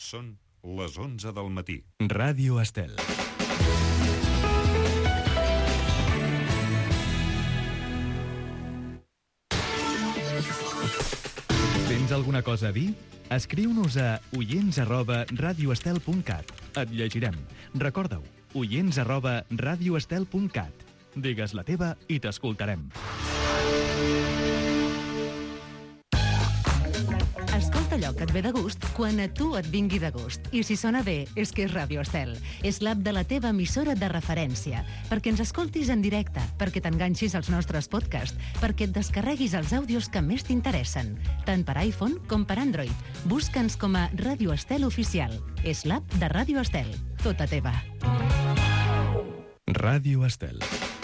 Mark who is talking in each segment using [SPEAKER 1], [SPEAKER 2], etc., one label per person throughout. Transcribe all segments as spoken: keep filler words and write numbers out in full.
[SPEAKER 1] Són les onze del matí.
[SPEAKER 2] Ràdio Estel. Tens alguna cosa a dir? Escriu-nos a oients arroba radioestel punt cat. Et llegirem. Recorda-ho, oients arroba radioestel punt cat. Digues la teva i t'escoltarem.
[SPEAKER 3] Escolta allò que et ve de gust quan a tu et vingui de gust. I si sona bé, és que és Ràdio Estel. És l'app de la teva emissora de referència. Perquè ens escoltis en directe, perquè t'enganxis als nostres podcasts, perquè et descarreguis els àudios que més t'interessen, tant per iPhone com per Android. Busca'ns com a Ràdio Estel Oficial. És l'app de Ràdio Estel. Tota teva.
[SPEAKER 2] Ràdio Estel.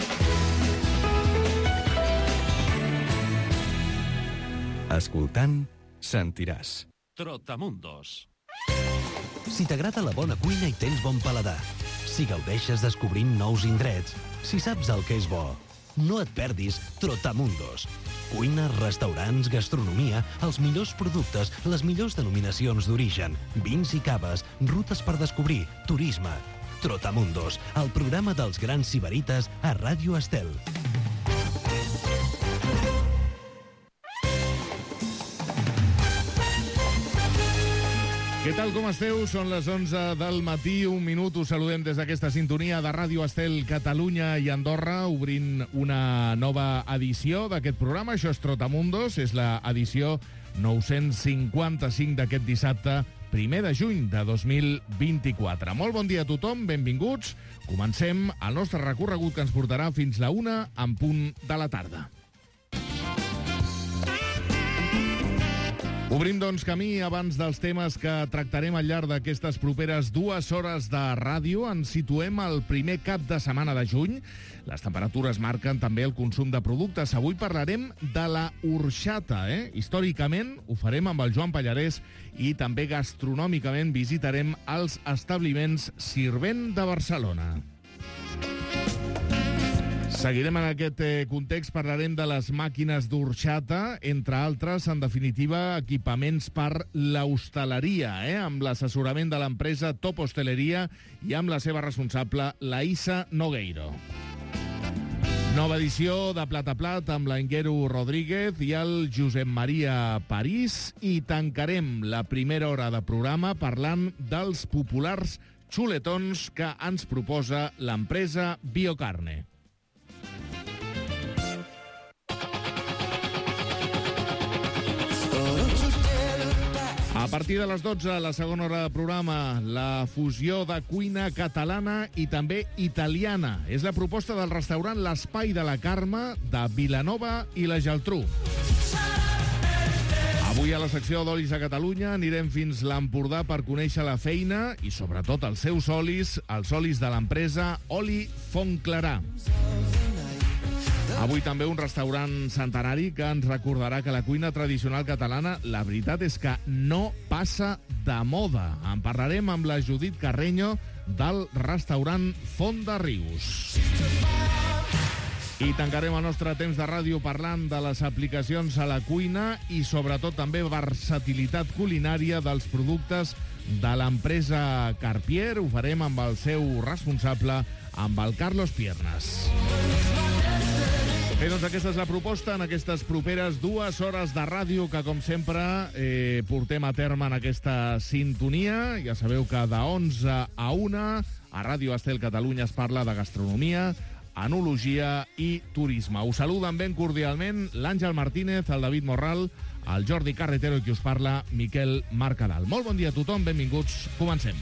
[SPEAKER 2] Escoltant, sentiràs.
[SPEAKER 4] Trotamundos.
[SPEAKER 5] Si t'agrada la bona cuina i tens bon paladar, si gaudeixes descobrint nous indrets, si saps el que és bo, no et perdis Trotamundos. Cuina, restaurants, gastronomia, els millors productes, les millors denominacions d'origen, vins i caves, rutes per descobrir, turisme. Trotamundos, el programa dels grans sibarites a Ràdio Estel.
[SPEAKER 6] Què tal, com esteu? Són les onze del matí, un minut. Us saludem des d'aquesta sintonia de Ràdio Estel Catalunya i Andorra, obrint una nova edició d'aquest programa. Això és Trotamundos, és l'edició nou-cents cinquanta-cinc d'aquest dissabte, primer de juny de dos mil vint-i-quatre. Molt bon dia a tothom, benvinguts. Comencem el nostre recorregut que ens portarà fins la una en punt de la tarda. Obrim, doncs, camí abans dels temes que tractarem al llarg d'aquestes properes dues hores de ràdio. Ens situem al primer cap de setmana de juny. Les temperatures marquen també el consum de productes. Avui parlarem de la horxata, eh? Històricament ho farem amb el Joan Pallarès i també gastronòmicament visitarem els establiments Sirvent de Barcelona. Seguirem en aquest context, parlarem de les màquines d'orxata, entre altres, en definitiva, equipaments per l'hostaleria, eh? amb l'assessorament de l'empresa Top Hosteleria i amb la seva responsable, la Isa Nogueiro. Nova edició de Plat a Plat amb la Inguero Rodríguez i el Josep Maria París, i tancarem la primera hora de programa parlant dels populars xuletons que ens proposa l'empresa Biocarne. A partir de les dotze, la segona hora de programa, la fusió de cuina catalana i també italiana. És la proposta del restaurant L'Espai de la Carme de Vilanova i la Geltrú. Avui a la secció d'Olis a Catalunya anirem fins l'Empordà per conèixer la feina i sobretot els seus olis, els olis de l'empresa Oli Fontclarà. Avui també un restaurant centenari que ens recordarà que la cuina tradicional catalana, la veritat és que no passa de moda. En parlarem amb la Judit Carreño del restaurant Font de Rius. I tancarem el nostre temps de ràdio parlant de les aplicacions a la cuina i sobretot també versatilitat culinària dels productes de l'empresa Carpier. Ho farem amb el seu responsable, amb el Carlos Piernas. Bé, doncs aquesta és la proposta en aquestes properes dues hores de ràdio que, com sempre, eh, portem a terme en aquesta sintonia. Ja sabeu que de onze a una a Ràdio Estel Catalunya es parla de gastronomia, enologia i turisme. Us saluden ben cordialment l'Àngel Martínez, el David Morral, el Jordi Carretero i qui us parla, Miquel Marcadal. Molt bon dia a tothom, benvinguts, comencem.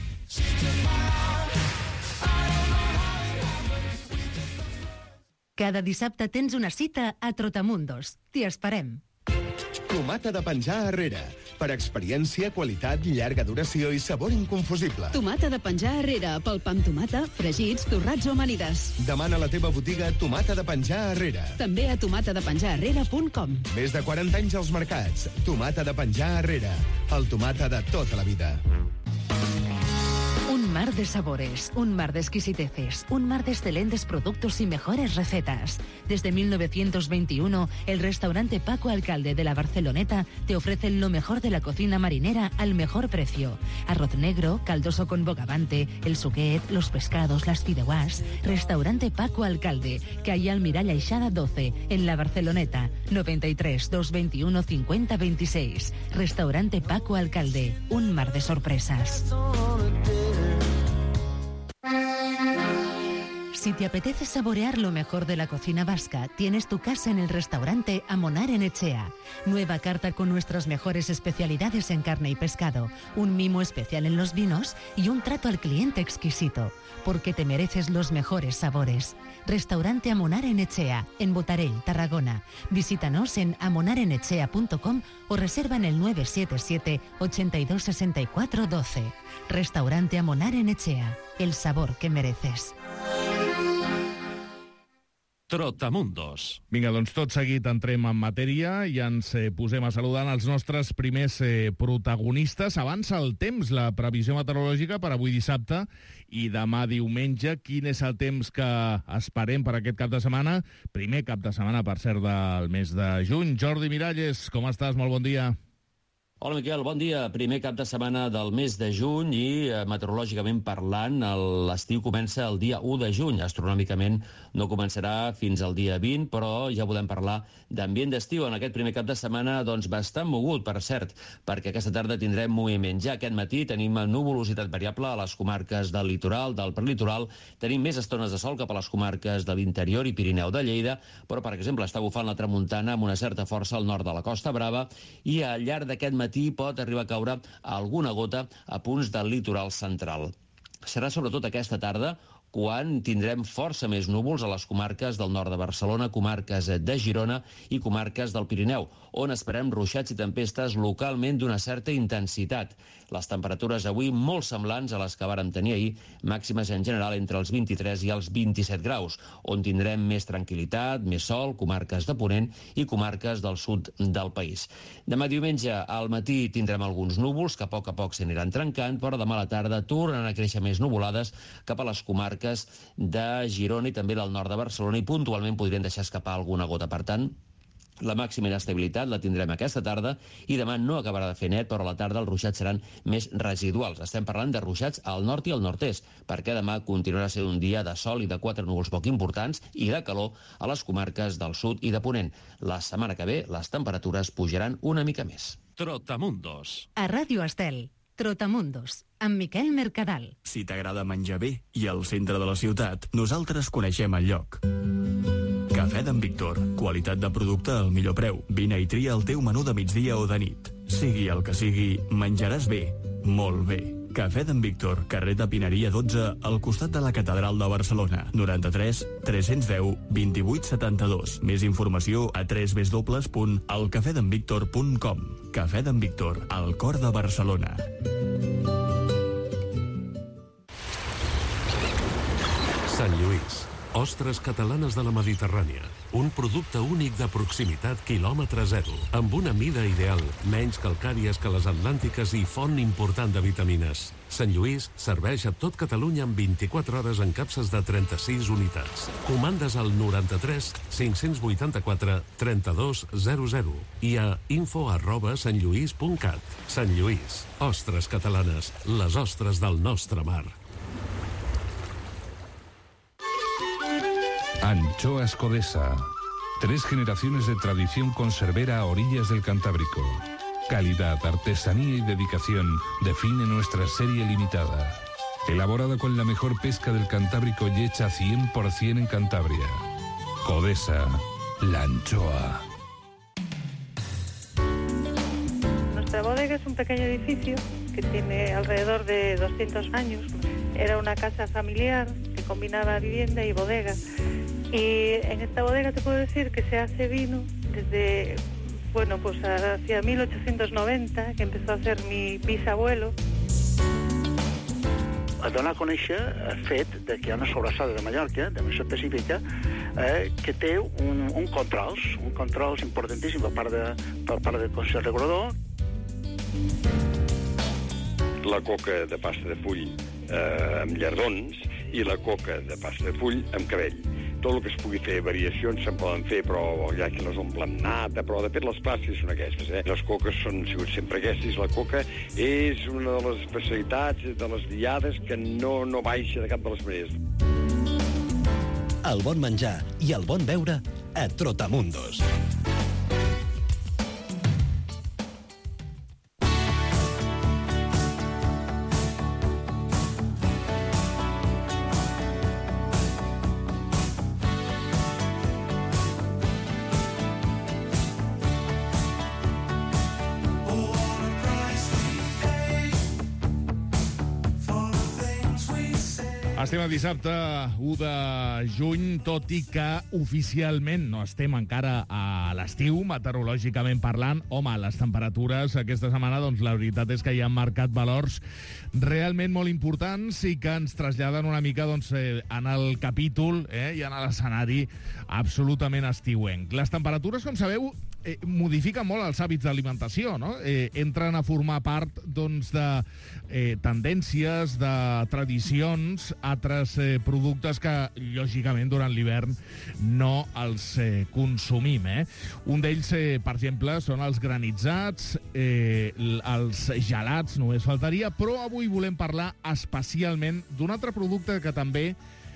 [SPEAKER 3] Cada dissabte tens una cita a Trotamundos. T'hi esperem.
[SPEAKER 7] Tomata de penjar arrere. Per experiència, qualitat, llarga duració i sabor inconfusible.
[SPEAKER 8] Tomata de penjar arrere, pel pa amb tomata, fregits, torrats o amanides.
[SPEAKER 7] Demana a la teva botiga Tomata de penjar arrere.
[SPEAKER 8] També a tomata de penjar arrere punt com.
[SPEAKER 7] Més de quaranta anys als mercats. Tomata de penjar arrere. El tomata de tota la vida.
[SPEAKER 3] Un mar de sabores, un mar de exquisiteces, un mar de excelentes productos y mejores recetas. Desde mil novecientos veintiuno, el restaurante Paco Alcalde de la Barceloneta te ofrece lo mejor de la cocina marinera al mejor precio. Arroz negro, caldoso con bogavante, el suquet, los pescados, las fideuàs. Restaurante Paco Alcalde, calle Almirall Aixada doce, en la Barceloneta, noventa y tres, doscientos veintiuno, cincuenta, veintiséis. Restaurante Paco Alcalde, un mar de sorpresas. Si te apetece saborear lo mejor de la cocina vasca, tienes tu casa en el restaurante Amonar en Echea. Nueva carta con nuestras mejores especialidades en carne y pescado, un mimo especial en los vinos y un trato al cliente exquisito, porque te mereces los mejores sabores. Restaurante Amonar en Echea, en Botarell, Tarragona. Visítanos en amonarenechea punto com o reserva en el nueve siete siete, ochenta y dos, sesenta y cuatro, doce. Restaurante Amonar en Echea, el sabor que mereces.
[SPEAKER 1] Trotamundos.
[SPEAKER 6] Vinga, doncs tot seguit entrem en matèria i ens eh, posem a saludar els nostres primers eh, protagonistes. Avança el temps, la previsió meteorològica per avui dissabte i demà diumenge. Quin és el temps que esperem per aquest cap de setmana? Primer cap de setmana, per cert, del mes de juny. Jordi Miralles, com estàs? Molt bon dia.
[SPEAKER 4] Hola, Miquel, bon dia. Primer cap de setmana del mes de juny i, eh, meteorològicament parlant, l'estiu comença el dia u de juny. Astronòmicament no començarà fins al dia vint, però ja podem parlar d'ambient d'estiu en aquest primer cap de setmana, doncs bastant mogut, per cert, perquè aquesta tarda tindrem moviment. Ja aquest matí tenim nuvolositat variable a les comarques del litoral, del prelitoral, tenim més estones de sol cap a les comarques de l'interior i Pirineu de Lleida, però, per exemple, està bufant la tramuntana amb una certa força al nord de la Costa Brava i al llarg d'aquest matí pot arribar a caure alguna gota a punts del litoral central. Serà sobretot aquesta tarda quan tindrem força més núvols a les comarques del nord de Barcelona, comarques de Girona i comarques del Pirineu, on esperem ruixats i tempestes localment d'una certa intensitat. Les temperatures avui molt semblants a les que vàrem tenir ahir, màximes en general entre els vint-i-tres i els vint-i-set graus, on tindrem més tranquil·litat, més sol, comarques de Ponent i comarques del sud del país. Demà diumenge al matí tindrem alguns núvols que a poc a poc s'aniran trencant, però demà a la tarda tornen a créixer més nuvolades cap a les comarques de Girona i també del nord de Barcelona i puntualment podrien deixar escapar alguna gota. Per tant, la màxima inestabilitat la tindrem aquesta tarda i demà no acabarà de fer net, però a la tarda els ruixats seran més residuals. Estem parlant de ruixats al nord i al nord-est, perquè demà continuarà sent un dia de sol i de quatre núvols poc importants i de calor a les comarques del sud i de Ponent. La setmana que ve les temperatures pujaran una mica més.
[SPEAKER 1] Trotamundos.
[SPEAKER 3] A Ràdio Estel, Trotamundos, amb Miquel Mercadal.
[SPEAKER 9] Si t'agrada menjar bé i al centre de la ciutat, nosaltres coneixem el lloc. Cafè d'en Víctor. Qualitat de producte al millor preu. Vine i tria el teu menú de migdia o de nit. Sigui el que sigui, menjaràs bé. Molt bé. Cafè d'en Víctor, carrer de Pineria dotze, al costat de la Catedral de Barcelona. noranta-tres, tres-cents deu, vint-i-vuit setanta-dos. Més informació a w w w punt el cafè d'en víctor punt com. Cafè d'en Víctor, al cor de Barcelona.
[SPEAKER 1] Sant Lluís. Ostres catalanes de la Mediterrània. Un producte únic de proximitat quilòmetre zero, amb una mida ideal, menys calcàries que les atlàntiques i font important de vitamines. Sant Lluís serveix a tot Catalunya en vint-i-quatre hores en capses de trenta-sis unitats. Comandes al noranta-tres, cinc-cents vuitanta-quatre, trenta-dos, zero zero i a info arroba santllluís punt cat. Sant Lluís. Ostres catalanes, les ostres del nostre mar.
[SPEAKER 10] Anchoas Codesa. Tres generaciones de tradición conservera a orillas del Cantábrico. Calidad, artesanía y dedicación define nuestra serie limitada. Elaborada con la mejor pesca del Cantábrico y hecha cien por ciento en Cantabria. Codesa, la anchoa.
[SPEAKER 11] Nuestra bodega es un pequeño edificio que tiene alrededor de doscientos años. Era una casa familiar que combinaba vivienda y bodega. Y en esta bodega te puedo decir que se hace vino desde, bueno, pues hacia mil ochocientos noventa, que empezó a hacer mi bisabuelo.
[SPEAKER 12] A donar a conèixer el fet de que hi ha una sobrassada de Mallorca, de més específica, eh, que té un, un controls, un controls importantíssim per part, de, per part del Consell Regulador.
[SPEAKER 13] La coca de pasta de full eh, amb llardons, i la coca de pasta de full amb cabell. Tot el que es pugui fer, variacions se'n poden fer, però hi ha qui les omple amb nata, però de fet les pastis són aquestes, eh? Les coques són sigut sempre aquestes. La coca és una de les especialitats de les diades que no, no baixa de cap de les maneres.
[SPEAKER 5] El bon menjar i el bon beure a Trotamundos.
[SPEAKER 6] Estem a dissabte, u de juny, tot i que oficialment no estem encara a l'estiu, meteorològicament parlant. Home, les temperatures aquesta setmana, doncs la veritat és que hi han marcat valors realment molt importants i que ens traslladen una mica doncs, eh, en el capítol eh, i en l'escenari absolutament estiuenc. Les temperatures, com sabeu, Eh, modifica molt els hàbits d'alimentació, no? Eh, entren a formar part doncs, de eh, tendències, de tradicions, altres eh, productes que, lògicament, durant l'hivern no els eh, consumim. Eh? Un d'ells, eh, per exemple, són els granitzats, eh, els gelats, només faltaria, però avui volem parlar especialment d'un altre producte que també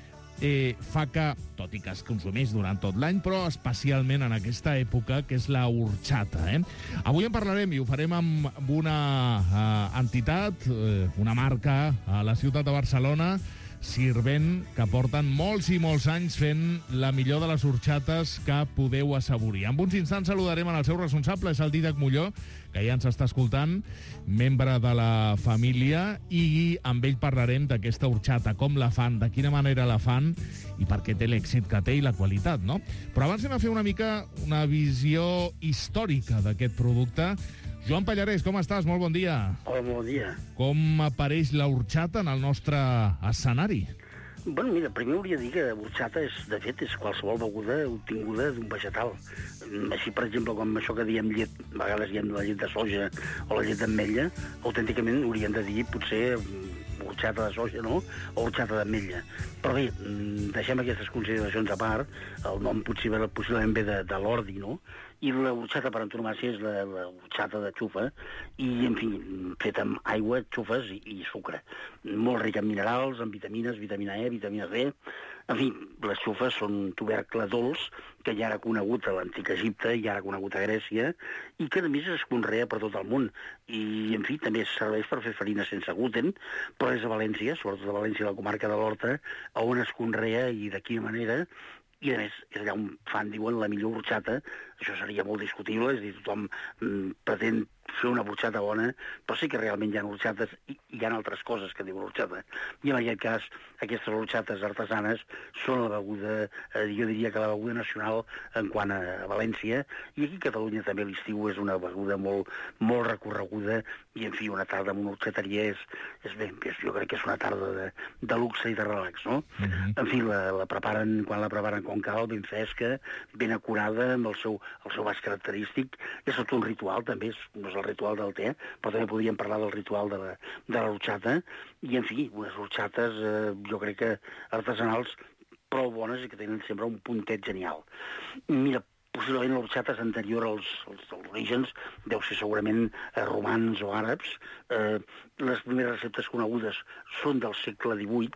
[SPEAKER 6] Eh, fa que, tot i que es consumeix durant tot l'any, però especialment en aquesta època, que és la horchata. Eh? Avui en parlarem i ho farem amb una eh, entitat, eh, una marca a la ciutat de Barcelona, Sirvent, que porten molts i molts anys fent la millor de les horchates que podeu assaborir. En uns instants saludarem en el seu responsable, és el Dídac Molló, que ja ens està escoltant, membre de la família, i amb ell parlarem d'aquesta horchata, com la fan, de quina manera la fan i per què té l'èxit que té i la qualitat, no? Però abans anem a fer una mica una visió històrica d'aquest producte. Joan Pallarès, com estàs? Molt bon dia.
[SPEAKER 14] Hola, bon dia.
[SPEAKER 6] Com apareix la horchata en el nostre escenari?
[SPEAKER 14] Bueno, mira, primer hauria de dir que horchata, és, de fet, és qualsevol beguda obtinguda d'un vegetal. Així, per exemple, com això que diem llet, a vegades diem la llet de soja o la llet d'ametlla, autènticament hauríem de dir, potser, horchata de soja, no? O horchata d'ametlla. Però bé, deixem aquestes consideracions a part, el nom possiblement, possiblement ve de, de l'ordi, no? I la horchata per antonomàsia és la, la horchata de xufa, i, en fi, feta amb aigua, xufes i, i sucre. Molt rica en minerals, en vitamines, vitamina E, vitamina D. En fi, les xufes són tubercle dolç, que ja era conegut a l'antic Egipte, ja era conegut a Grècia, i que, a més, es conrea per tot el món. I, en fi, també serveix per fer farina sense gluten, però és a València, sobretot a València, la comarca de l'Horta, on es conrea i de quina manera. I, a més, és allà on fan, diuen, la millor horchata. Això seria molt discutible, és a dir, tothom mm, pretén fer una horchata bona, però sí que realment hi ha horchates i hi ha altres coses que diuen horchata. I en aquest cas, aquestes horchates artesanes són la beguda, eh, jo diria que la beguda nacional en quant a, a València, i aquí a Catalunya també l'estiu és una beguda molt, molt recorreguda, i en fi, una tarda amb una horchateria és, és bé, és, jo crec que és una tarda de, de luxe i de relax, no? Uh-huh. En fi, la, la preparen, quan la preparen com cal, ben fresca, ben acurada, amb el seu, el seu vas característic. És tot un ritual, també, no és el ritual del te, però també podríem parlar del ritual de la, de la horchata, i, en fi, unes horchates, eh, jo crec que artesanals, prou bones i que tenen sempre un puntet genial. Mira, possiblement l'horchata és anterior als, als, als orígens, deu ser segurament eh, romans o àrabs. Eh, les primeres receptes conegudes són del segle divuit,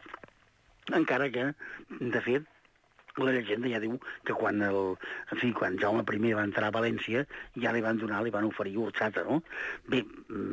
[SPEAKER 14] encara que, de fet, la llegenda ja diu que quan, el, en fi, quan Jaume I va entrar a València ja li van donar, li van oferir horchata, no? Bé,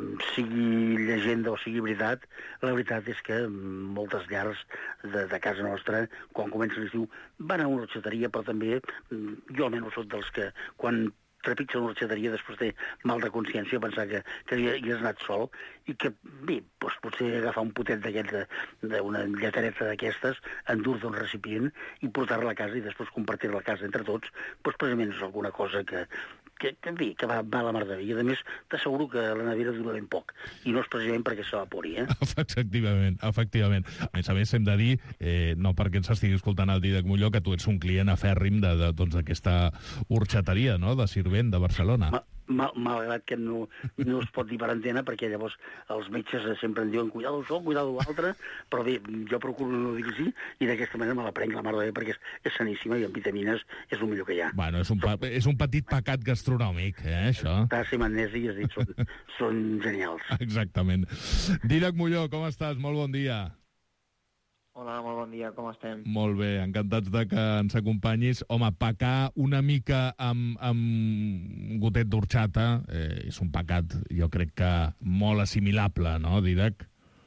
[SPEAKER 14] sigui llegenda o sigui veritat, la veritat és que moltes llars de, de casa nostra, quan comença l'estiu, van a una horxateria, però també, jo almenys soc dels que, quan trepitja una horxateria, després té mal de consciència, pensar que, que hi, hi has anat sol, i que, bé, doncs potser agafar un potet d'aquest, d'una lletereta d'aquestes, endur d'un recipient i portar-la a casa i després compartir-la a casa entre tots, doncs precisament és alguna cosa que, que, que, bé, que va, va a la mar de bé. I a més, t'asseguro que la nevera dura ben poc, i no és precisament perquè s'evapori, eh?
[SPEAKER 6] Efectivament, efectivament. A més a més, hem de dir, eh, no perquè ens estigui escoltant el Dídac Molló, que tu ets un client afèrrim d'aquesta doncs, horxateria, no?, de Sirvent, de Barcelona.
[SPEAKER 14] Ma, mal, malgrat que no, no es pot dir per antena, perquè llavors els metges sempre em diuen cuidado això, cuidado l'altre, però bé, jo procuro no dir-ho així, i d'aquesta manera me la prenc la mar de bé, perquè és, és saníssima i amb vitamines és el millor que hi ha.
[SPEAKER 6] Bueno, és un, pa, és un petit pecat gastronòmic, eh, això.
[SPEAKER 14] Tassi, magnesi, has dit, són, són genials.
[SPEAKER 6] Exactament. Dídac Molló, com estàs? Molt bon dia.
[SPEAKER 15] Hola, molt bon dia, com estem?
[SPEAKER 6] Molt bé, encantats de que ens acompanyis. Home, pecar una mica amb, amb gotet d'orxata eh, és un pecat, jo crec que molt assimilable, no, Dídac?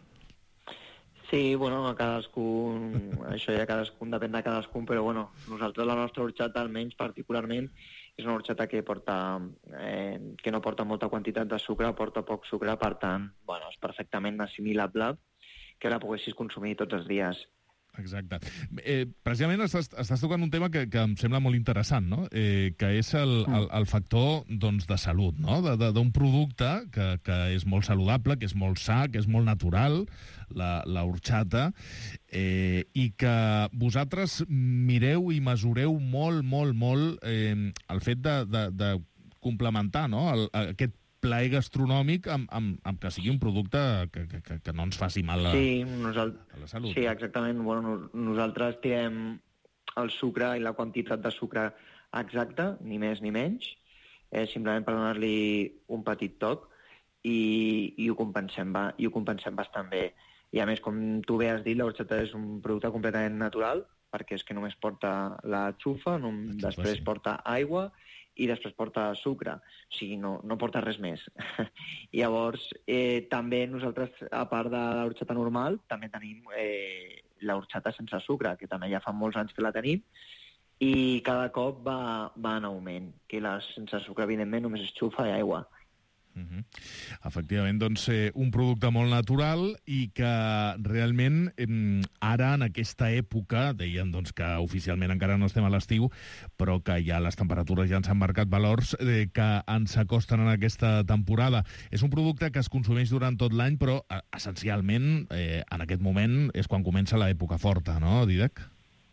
[SPEAKER 15] Sí, bueno, a cadascú, això ja cadascun, depèn de cadascun, però bueno, nosaltres la nostra orxata, almenys particularment, és una orxata que porta, eh, que no porta molta quantitat de sucre, porta poc sucre, per tant, bueno, és perfectament assimilable que la poguessis consumir tots els dies.
[SPEAKER 6] Exacte. Eh, precisament estàs, estàs tocant un tema que, que em sembla molt interessant, no? Eh, que és el, el, el factor doncs, de salut, no? D'un producte que, que és molt saludable, que és molt sa, que és molt natural, la, la horchata, eh, i que vosaltres mireu i mesureu molt, molt, molt eh, el fet de, de, de complementar, no? el, aquest plaer gastronòmic amb, amb, amb que sigui un producte que, que, que no ens faci mal a,
[SPEAKER 15] sí, nosal...
[SPEAKER 6] a la salut.
[SPEAKER 15] Sí, exactament. Bueno, nosaltres tirem el sucre i la quantitat de sucre exacta, ni més ni menys, eh, simplement per donar-li un petit toc i, i, ho compensem, va, i ho compensem bastant bé. I a més, com tu bé has dit, la horchata és un producte completament natural, perquè és que només porta la xufa, no, després sí. porta aigua i després porta sucre, o sigui, no, no porta res més. Llavors, eh, també nosaltres, a part de l'horchata normal, també tenim eh, l'horchata sense sucre, que també ja fa molts anys que la tenim, i cada cop va, va en augment, que la sense sucre, evidentment, només és xufa i aigua.
[SPEAKER 6] Uh-huh. Efectivament, doncs, eh, un producte molt natural i que realment eh, ara, en aquesta època, deien doncs, que oficialment encara no estem a l'estiu, però que ja les temperatures ja ens han marcat valors eh, que ens acosten en aquesta temporada. És un producte que es consumeix durant tot l'any, però eh, essencialment eh, en aquest moment és quan comença l'època forta, no, Dídac?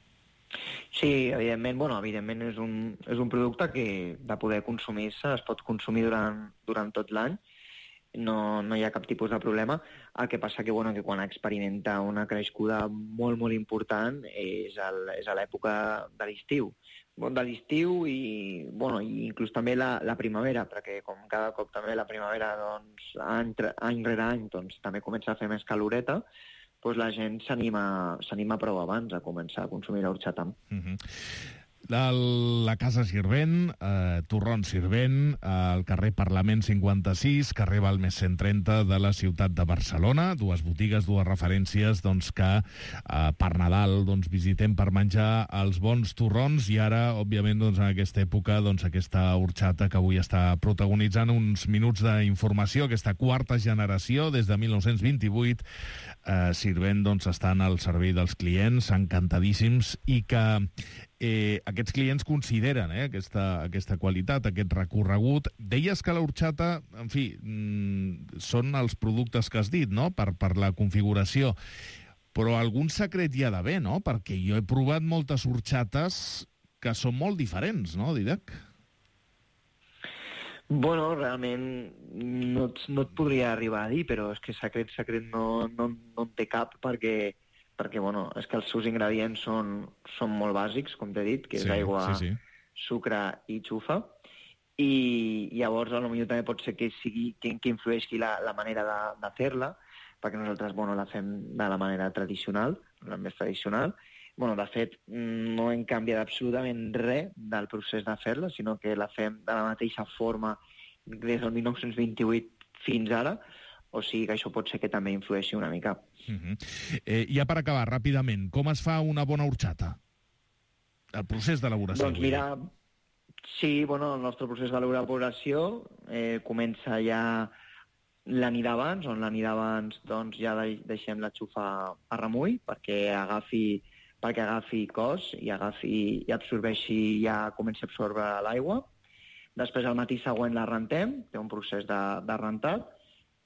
[SPEAKER 15] Sí, evidentment, bueno, evidentment és un, és un producte que de poder consumir-se es pot consumir durant, durant tot l'any, no, no hi ha cap tipus de problema. El que passa que, bueno, que quan experimenta una crescuda molt, molt important és, el, és a l'època de l'estiu. De l'estiu i, bueno, i inclús també la, la primavera, perquè com cada cop també la primavera, doncs, any, any rere any, doncs, també comença a fer més caloreta, doncs la gent s'anima prou abans a començar a consumir l'horchata.
[SPEAKER 6] Uh-huh. La, la Casa Sirvent, eh, Torrons Sirvent, al carrer Parlament cinquanta-sis, carrer Balmes cent trenta de la ciutat de Barcelona. Dues botigues, dues referències doncs, que eh, per Nadal doncs, visitem per menjar els bons torrons i ara, òbviament, doncs, en aquesta època, doncs, aquesta horchata que avui està protagonitzant uns minuts d'informació, aquesta quarta generació, des de mil nou-cents vint-i-vuit, eh, Sirvent doncs, estan al servei dels clients, encantadíssims, i que Eh, aquests clients consideren eh, aquesta, aquesta qualitat, aquest recorregut. Deies que l'horchata, en fi, mm, són els productes que has dit, no?, per, per la configuració. Però algun secret hi ha d'haver, no?, perquè jo he provat moltes horchates que són molt diferents, no, Dídac?
[SPEAKER 15] Bueno, realment no, no et podria arribar a dir, però és que secret, secret no, no, no en té cap, perquè perquè bueno, és que els seus ingredients són, són molt bàsics, com t'he dit, que és sí, aigua, sí, sí. sucre i xufa, i llavors potser també pot ser que sigui que, que influeixi la, la manera de, de fer-la, perquè nosaltres bueno, la fem de la manera tradicional, la més tradicional. Bueno, de fet, no hem canviat absolutament res del procés de fer-la, sinó que la fem de la mateixa forma des del mil nou-cents vint-i-vuit fins ara, o sigui que això pot ser que també influeixi una mica.
[SPEAKER 6] Uh-huh. eh, ja per acabar, ràpidament, com es fa una bona horchata? El procés d'elaboració.
[SPEAKER 15] Doncs mira, sí, bueno, el nostre procés d'elaboració eh, comença ja la nit abans, on la nit abans doncs, ja deixem la xufa a remull perquè agafi, perquè agafi cos i, agafi, i absorbeixi, ja comenci a absorbre l'aigua. Després, al matí següent la rentem, té un procés de, de rentat,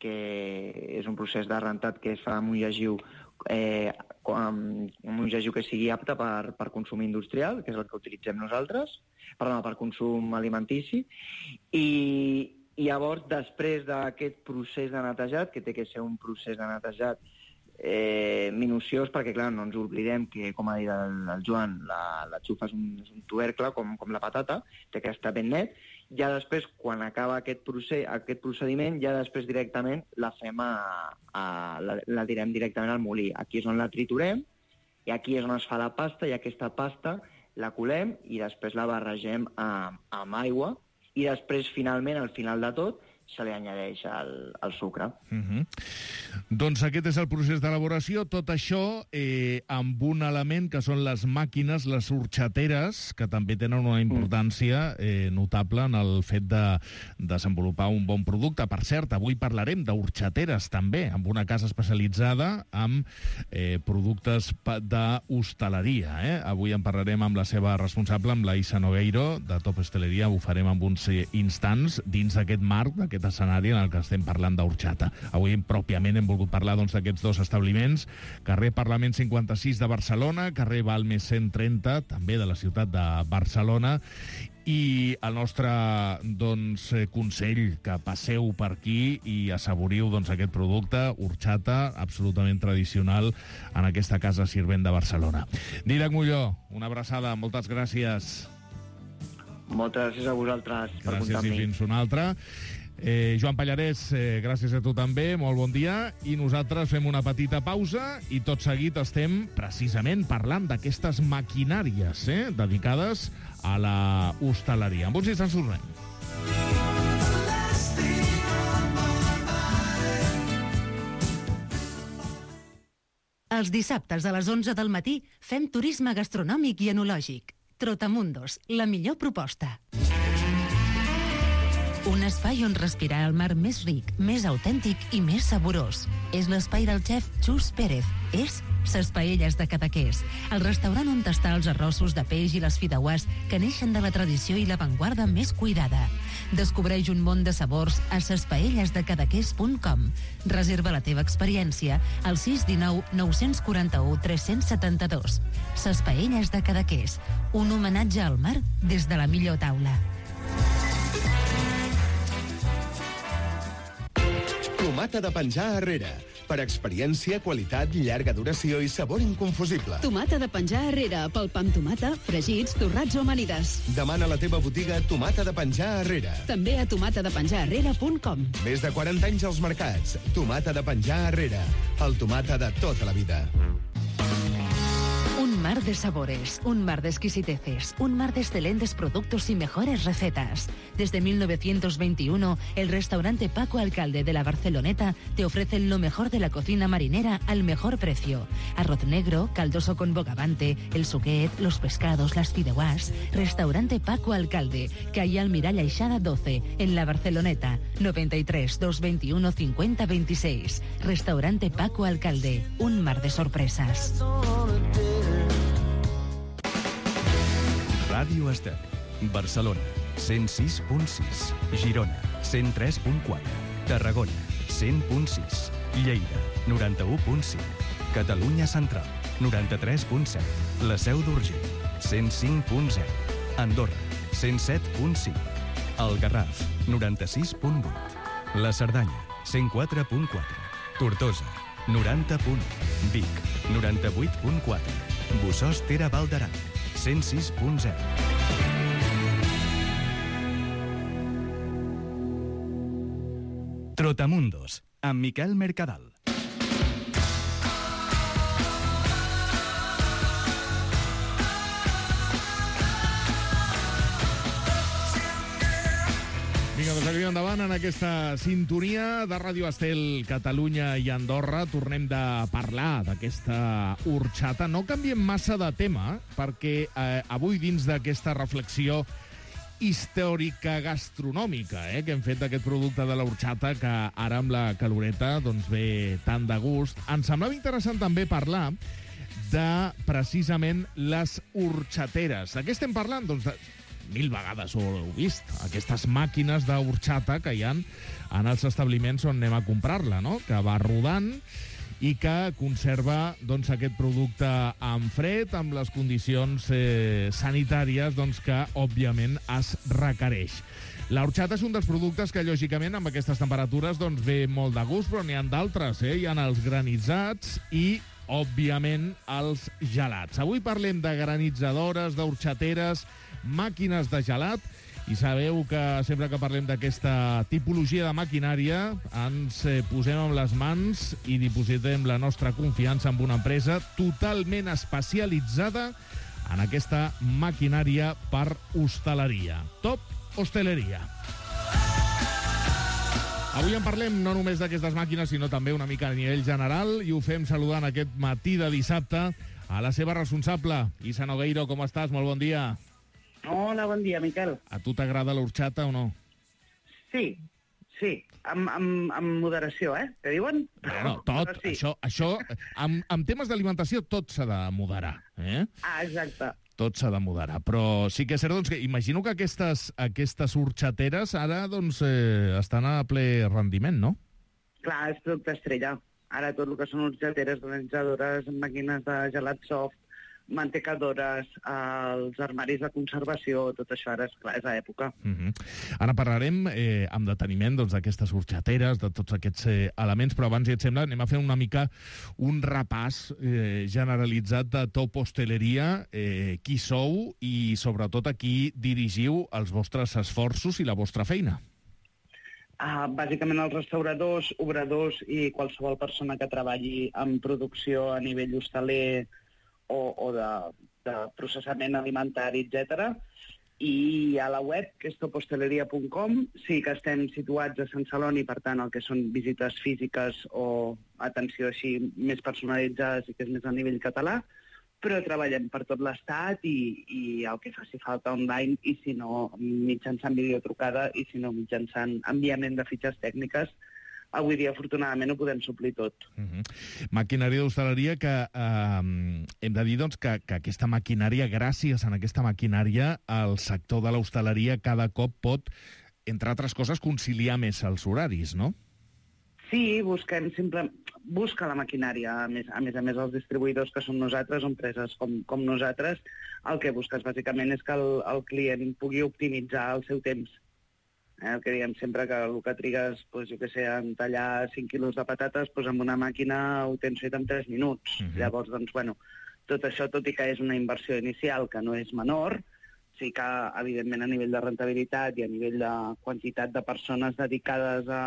[SPEAKER 15] que és un procés de rentat que es fa amb un llegiu, eh, amb un llegiu que sigui apte per, per consum industrial, que és el que utilitzem nosaltres, perdó, per consum alimentici, i, i llavors, després d'aquest procés de netejat, que té que ser un procés de netejat Eh, minuciós, perquè clar, no ens oblidem que, com ha dit el, el Joan, la, la xufa és un, és un tubercle, com, com la patata, té que estar ben net. Ja després, quan acaba aquest, procés, aquest procediment, ja després directament la fem a, a, la, la direm directament al molí. Aquí és on la triturem, i aquí és on es fa la pasta, i aquesta pasta la colem i després la barregem a, amb aigua, i després, finalment, al final de tot, se li añadeix el, el sucre.
[SPEAKER 6] Uh-huh. Doncs aquest és el procés d'elaboració. Tot això eh, amb un element que són les màquines, les horxateres, que també tenen una importància eh, notable en el fet de desenvolupar un bon producte. Per cert, avui parlarem d'horxateres també, amb una casa especialitzada amb eh, productes d'hostaleria. Eh? Avui en parlarem amb la seva responsable, amb la Isa Nogueiro, de Top Hosteleria. Ho farem en uns instants dins d'aquest marc, d'aquest escenari en el que estem parlant d'horxata. Avui, pròpiament, hem volgut parlar doncs, d'aquests dos establiments, carrer Parlament cinquanta-sis de Barcelona, carrer Balmes cent trenta, també de la ciutat de Barcelona, i el nostre doncs, consell, que passeu per aquí i assaboriu doncs, aquest producte, horxata, absolutament tradicional en aquesta casa Sirvent de Barcelona. Dídac Molló, una abraçada, moltes gràcies.
[SPEAKER 15] Moltes gràcies a vosaltres per
[SPEAKER 6] gràcies
[SPEAKER 15] comptar amb mi.
[SPEAKER 6] I fins una altra. Eh, Joan Pallarès, eh, gràcies a tu també, molt bon dia, i nosaltres fem una petita pausa i tot seguit estem precisament parlant d'aquestes maquinàries eh, dedicades a la hostaleria. En uns instants tornem.
[SPEAKER 3] Els dissabtes a les onze del matí fem turisme gastronòmic i enològic. Trotamundos, la millor proposta. Un espai on respirar el mar més ric, més autèntic i més saborós. És l'espai del xef Xus Pérez. És Ses Paelles de Cadaqués, el restaurant on tastar els arrossos de peix i les fideuàs que neixen de la tradició i l'avantguarda més cuidada. Descobreix un món de sabors a ses paelles de cadaqués punt com. Reserva la teva experiència al sis un nou, nou quatre u, tres set dos. Ses Paelles de Cadaqués, un homenatge al mar des de la millor taula.
[SPEAKER 7] Tomata de penjar arrere. Per experiència, qualitat, llarga duració i sabor inconfusible.
[SPEAKER 8] Tomata de penjar arrere, pel pa amb tomata, fregits, torrats o amanides.
[SPEAKER 7] Demana a la teva botiga Tomata de penjar arrere.
[SPEAKER 8] També a tomata de penjar arrere punt com.
[SPEAKER 7] Més de quaranta anys als mercats. Tomata de penjar arrere. El tomata de tota la vida.
[SPEAKER 3] Un mar de sabores, un mar de exquisiteces, un mar de excelentes productos y mejores recetas. Desde mil novecientos veintiuno, el restaurante Paco Alcalde de la Barceloneta te ofrece lo mejor de la cocina marinera al mejor precio. Arroz negro, caldoso con bogavante, el suquet, los pescados, las fideuàs. Restaurante Paco Alcalde, calle Almirall Aixada doce, en la Barceloneta, noventa y tres, doscientos veintiuno, cincuenta veintiséis. Restaurante Paco Alcalde, un mar de sorpresas.
[SPEAKER 2] Ràdio Estel, Barcelona, cent sis punt sis, Girona, cent tres punt quatre, Tarragona, cent punt sis, Lleida, noranta-u punt cinc, Catalunya Central, noranta-tres punt set, La Seu d'Urgell, cent cinc punt zero, Andorra, cent set punt cinc, El Garraf, noranta-sis punt vuit, La Cerdanya, cent quatre punt quatre, Tortosa, noranta punt u, Vic, noranta-vuit punt quatre, Bossòst Tere Val d'Aran, cent sis punt zero. Trotamundos, amb Miquel Mercadal.
[SPEAKER 6] Vinga, doncs seguim endavant en aquesta sintonia de Ràdio Estel, Catalunya i Andorra. Tornem de parlar d'aquesta horxata. No canviem massa de tema, perquè eh, avui dins d'aquesta reflexió històrica gastronòmica eh, que hem fet d'aquest producte de l'horxata, que ara amb la caloreta doncs, ve tant de gust, ens semblava interessant també parlar de precisament les horxateres. De què estem parlant? Doncs de mil vegades ho heu vist, aquestes màquines d'horchata que hi ha en els establiments on anem a comprar-la, no? Que va rodant i que conserva doncs, aquest producte en fred, amb les condicions eh, sanitàries doncs, que, òbviament, es requereix. La horchata és un dels productes que, lògicament, amb aquestes temperatures doncs, ve molt de gust, però n'hi ha d'altres. Eh? Hi ha els granitzats i, òbviament, els gelats. Avui parlem de granitzadores, d'horchateres, màquines de gelat, i sabeu que sempre que parlem d'aquesta tipologia de maquinària ens posem amb les mans i dipositem la nostra confiança en una empresa totalment especialitzada en aquesta maquinària per hostaleria. Top Hosteleria. Avui en parlem no només d'aquestes màquines, sinó també una mica a nivell general, i ho fem saludant aquest matí de dissabte a la seva responsable, Isa Nogueiro. Com estàs? Molt bon dia.
[SPEAKER 16] Hola, bon dia, Miquel.
[SPEAKER 6] A tu t'agrada l'horchata o no?
[SPEAKER 16] Sí, sí, amb, amb, amb moderació, eh? Què diuen?
[SPEAKER 6] Bueno, tot, sí. això, això amb, amb temes d'alimentació tot s'ha de moderar, eh?
[SPEAKER 16] Ah, exacte.
[SPEAKER 6] Tot s'ha de moderar, però sí que és cert, doncs, que imagino que aquestes, aquestes horchateres ara, doncs, eh, estan a ple rendiment, no?
[SPEAKER 16] Clar, és producte estrella. Ara tot el que són horchateres, organitzadores, màquines de gelat soft, mantecadores, els armaris de conservació, tot això ara és, clar, és a època.
[SPEAKER 6] Uh-huh. Ara parlarem eh, amb deteniment doncs, d'aquestes horchateres, de tots aquests eh, elements, però abans, si et sembla, anem a fer una mica un repàs eh, generalitzat de Top Hosteleria, eh, qui sou i, sobretot, a qui dirigiu els vostres esforços i la vostra feina.
[SPEAKER 16] Uh, bàsicament els restauradors, obradors i qualsevol persona que treballi en producció a nivell hostaler o, o de, de processament alimentari, etcètera. I a la web, que és top hosteleria punt com, sí que estem situats a Sant Celoni, per tant, el que són visites físiques o atenció així més personalitzades i que és més a nivell català, però treballem per tot l'Estat i, i el que faci falta online, i si no, mitjançant videotrucada, i si no, mitjançant enviament de fitxes tècniques. Avui dia, afortunadament, ho podem suplir tot.
[SPEAKER 6] Uh-huh. Maquinària d'hostaleria que eh, hem de dir doncs, que, que aquesta maquinària, gràcies a aquesta maquinària, el sector de l'hostaleria cada cop pot, entre altres coses, conciliar més els horaris, no?
[SPEAKER 16] Sí, busquem simple... busca la maquinària, a més, a més a més els distribuïdors que som nosaltres, empreses com, com nosaltres, el que busques bàsicament és que el, el client pugui optimitzar el seu temps. Eh, el que diem sempre, que el que trigues, doncs, jo què sé, en tallar cinc quilos de patates, doncs amb una màquina ho tens fet en tres minuts. Uh-huh. Llavors, doncs, bueno, tot això, tot i que és una inversió inicial que no és menor, sí que, evidentment, a nivell de rentabilitat i a nivell de quantitat de persones dedicades a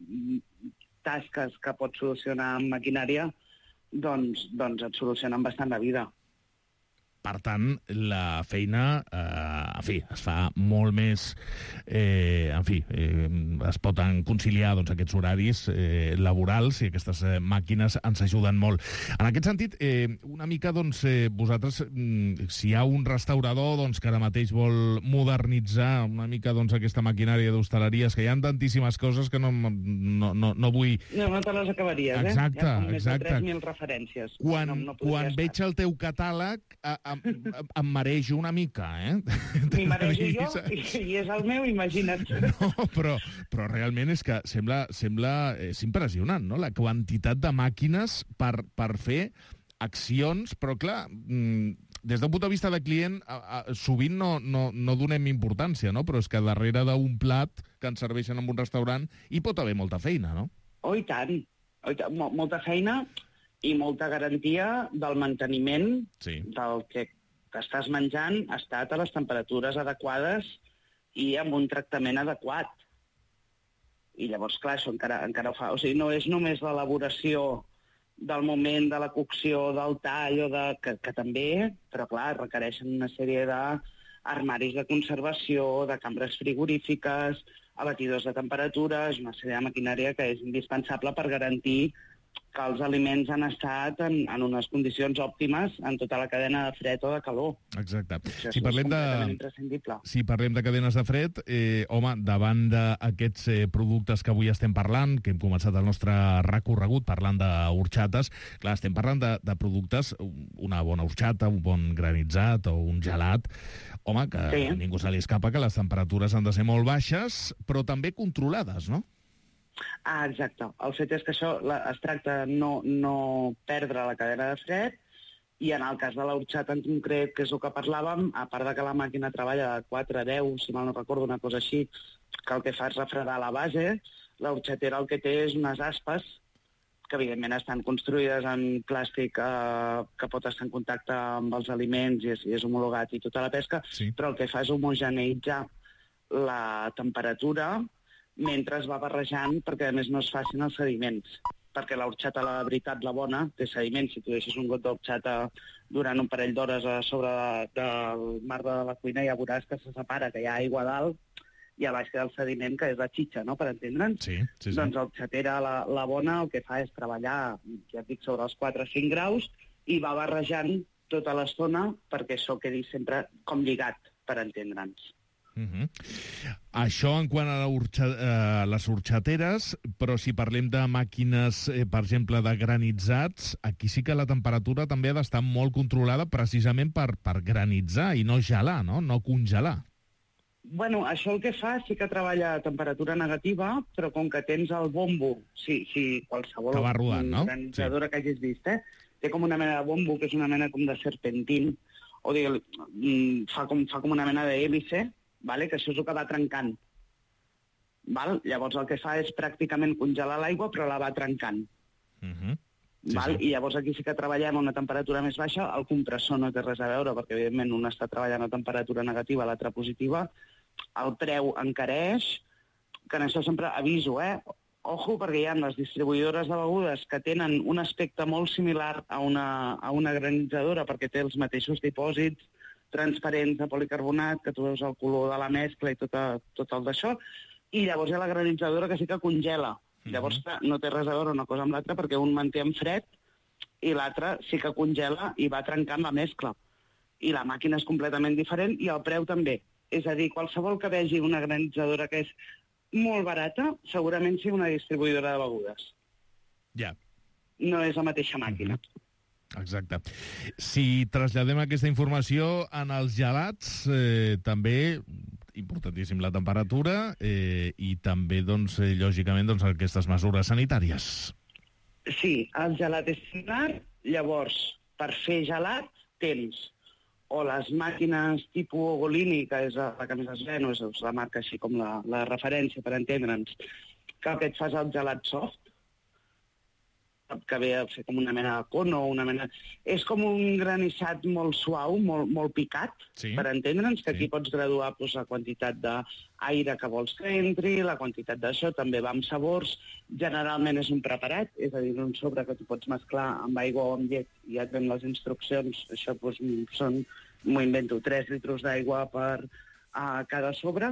[SPEAKER 16] tasques que pots solucionar amb maquinària, doncs, doncs et solucionen bastant la vida.
[SPEAKER 6] Per tant, la feina, eh, en fi, es fa molt més... Eh, en fi, eh, es poden conciliar doncs, aquests horaris eh, laborals i aquestes eh, màquines ens ajuden molt. En aquest sentit, eh, una mica, doncs, eh, vosaltres, mm, si hi ha un restaurador doncs, que ara mateix vol modernitzar una mica doncs, aquesta maquinària d'hostaleria, és que hi ha tantíssimes coses que no, no, no, no vull...
[SPEAKER 16] No, no te les acabaries, eh?
[SPEAKER 6] Exacte,
[SPEAKER 16] hi ha més
[SPEAKER 6] exacte.
[SPEAKER 16] de tres mil referències.
[SPEAKER 6] Quan,
[SPEAKER 16] no, no
[SPEAKER 6] quan veig el teu catàleg, a, a, em marejo una mica, eh?
[SPEAKER 16] M'hi marejo jo, i, i és el meu, imagina't.
[SPEAKER 6] No, però, però realment és que sembla, sembla és impressionant, no?, la quantitat de màquines per, per fer accions, però clar, des d'un punt de vista de client, a, a, sovint no, no, no donem importància, no?, però és que darrere d'un plat que ens serveixen en un restaurant hi pot haver molta feina, no?
[SPEAKER 16] Oh, i tant. Oh, i tant. Molta feina i molta garantia del manteniment
[SPEAKER 6] sí. del
[SPEAKER 16] que estàs menjant, ha estat a les temperatures adequades i amb un tractament adequat. I llavors, clar, això encara, encara ho fa. O sigui, no és només l'elaboració del moment de la cocció, del tall, o de, que, que també, però clar, requereixen una sèrie d'armaris de conservació, de cambres frigorífiques, abatidors de temperatures, una sèrie de maquinària que és indispensable per garantir que els aliments han estat en, en unes condicions òptimes en tota la cadena de fred o de calor.
[SPEAKER 6] Exacte.
[SPEAKER 16] Això
[SPEAKER 6] Si
[SPEAKER 16] és
[SPEAKER 6] parlem de,
[SPEAKER 16] completament imprescindible.
[SPEAKER 6] si parlem de cadenes de fred, eh, home, davant d'aquests eh, productes que avui estem parlant, que hem començat el nostre recorregut parlant d'horxates, clar, estem parlant de, de productes, una bona horxata, un bon granitzat o un gelat, home, que
[SPEAKER 16] Sí.
[SPEAKER 6] a ningú se li escapa que les temperatures han de ser molt baixes, però també controlades, no?
[SPEAKER 16] Ah, exacte. El fet és que això la, es tracta de no, no perdre la cadena de fred, i en el cas de l'horxata en concret, que és el que parlàvem, a part de que la màquina treballa de quatre a deu, si mal no recordo, una cosa així, que el que fa és refredar la base, l'horxatera el que té és unes aspes que evidentment estan construïdes en plàstic eh, que pot estar en contacte amb els aliments i és, i és homologat i tota la pesca,
[SPEAKER 6] sí.
[SPEAKER 16] Però el que fa és homogeneïtzar la temperatura mentre es va barrejant, perquè a més no es facin els sediments. Perquè l'horxata, la veritat, la bona, té sediments. Si tu deixes un got d'horxata durant un parell d'hores a sobre de, del mar de la cuina, ja veuràs que se separa, que hi ha aigua dalt, i a baix queda el sediment, que és la xitxa, no?, per entendre'ns.
[SPEAKER 6] Sí, sí, sí.
[SPEAKER 16] Doncs l'horxatera, la, la bona, el que fa és treballar, ja et dic, sobre els quatre o cinc graus, i va barrejant tota l'estona perquè això quedi sempre com lligat, per entendre'ns.
[SPEAKER 6] Uh -huh. Això en quant a la urxa, eh, les horxateres, però si parlem de màquines, eh, per exemple, de granitzats, aquí sí que la temperatura també ha d'estar molt controlada precisament per, per granitzar i no gelar, no? No congelar.
[SPEAKER 16] Bueno, això el que fa sí que treballa a temperatura negativa, però com que tens el bombo, sí, sí, qualsevol
[SPEAKER 6] que va rodant, no?
[SPEAKER 16] granitzadora sí. que hagis vist, eh? Té com una mena de bombo, que és una mena com de serpentín, o digui, fa com, fa com una mena d'hèlice, vale? Que això és el que va trencant. Val? Llavors el que fa és pràcticament congelar l'aigua, però la va trencant.
[SPEAKER 6] Uh -huh.
[SPEAKER 16] Sí, val? Sí. I llavors aquí sí que treballem a una temperatura més baixa, el compressor no té res a veure, perquè evidentment un està treballant a temperatura negativa, l'altre positiva, el preu encareix, que en això sempre aviso, eh? Ojo, perquè hi ha les distribuïdores de begudes que tenen un aspecte molt similar a una, a una granitzadora, perquè té els mateixos dipòsits transparents de policarbonat, que tu veus el color de la mescla i tot, a, tot el d'això, i llavors hi ha la granitzadora que sí que congela. Mm-hmm. Llavors no té res a veure una cosa amb l'altra, perquè un manté en fred i l'altre sí que congela i va trencant la mescla. I la màquina és completament diferent i el preu també. És a dir, qualsevol que vegi una granitzadora que és molt barata, segurament sigui una distribuïdora de begudes.
[SPEAKER 6] Ja.
[SPEAKER 16] No és la mateixa màquina.
[SPEAKER 6] Mm-hmm. Exacte. Si traslladem aquesta informació en els gelats, eh, també importantíssim la temperatura eh, i també, doncs, eh, lògicament, doncs, aquestes mesures sanitàries.
[SPEAKER 16] Sí, el gelat és similar. Llavors, per fer gelat, tens o les màquines tipus Ogolini, que és la que més es ven, o és la marca així com la, la referència, per entendre'ns, que el que et fas el gelat soft, que ve a fer com una mena de cono, una mena... És com un granissat molt suau, molt, molt picat, sí. Per entendre'ns, que sí. Aquí pots graduar doncs, la quantitat d'aire que vols que entri, la quantitat d'això, també va amb sabors. Generalment és un preparat, és a dir, un sobre que tu pots mesclar amb aigua o amb llet, i ja et ven les instruccions, això doncs, són, m'ho invento, tres litres d'aigua per a cada sobre,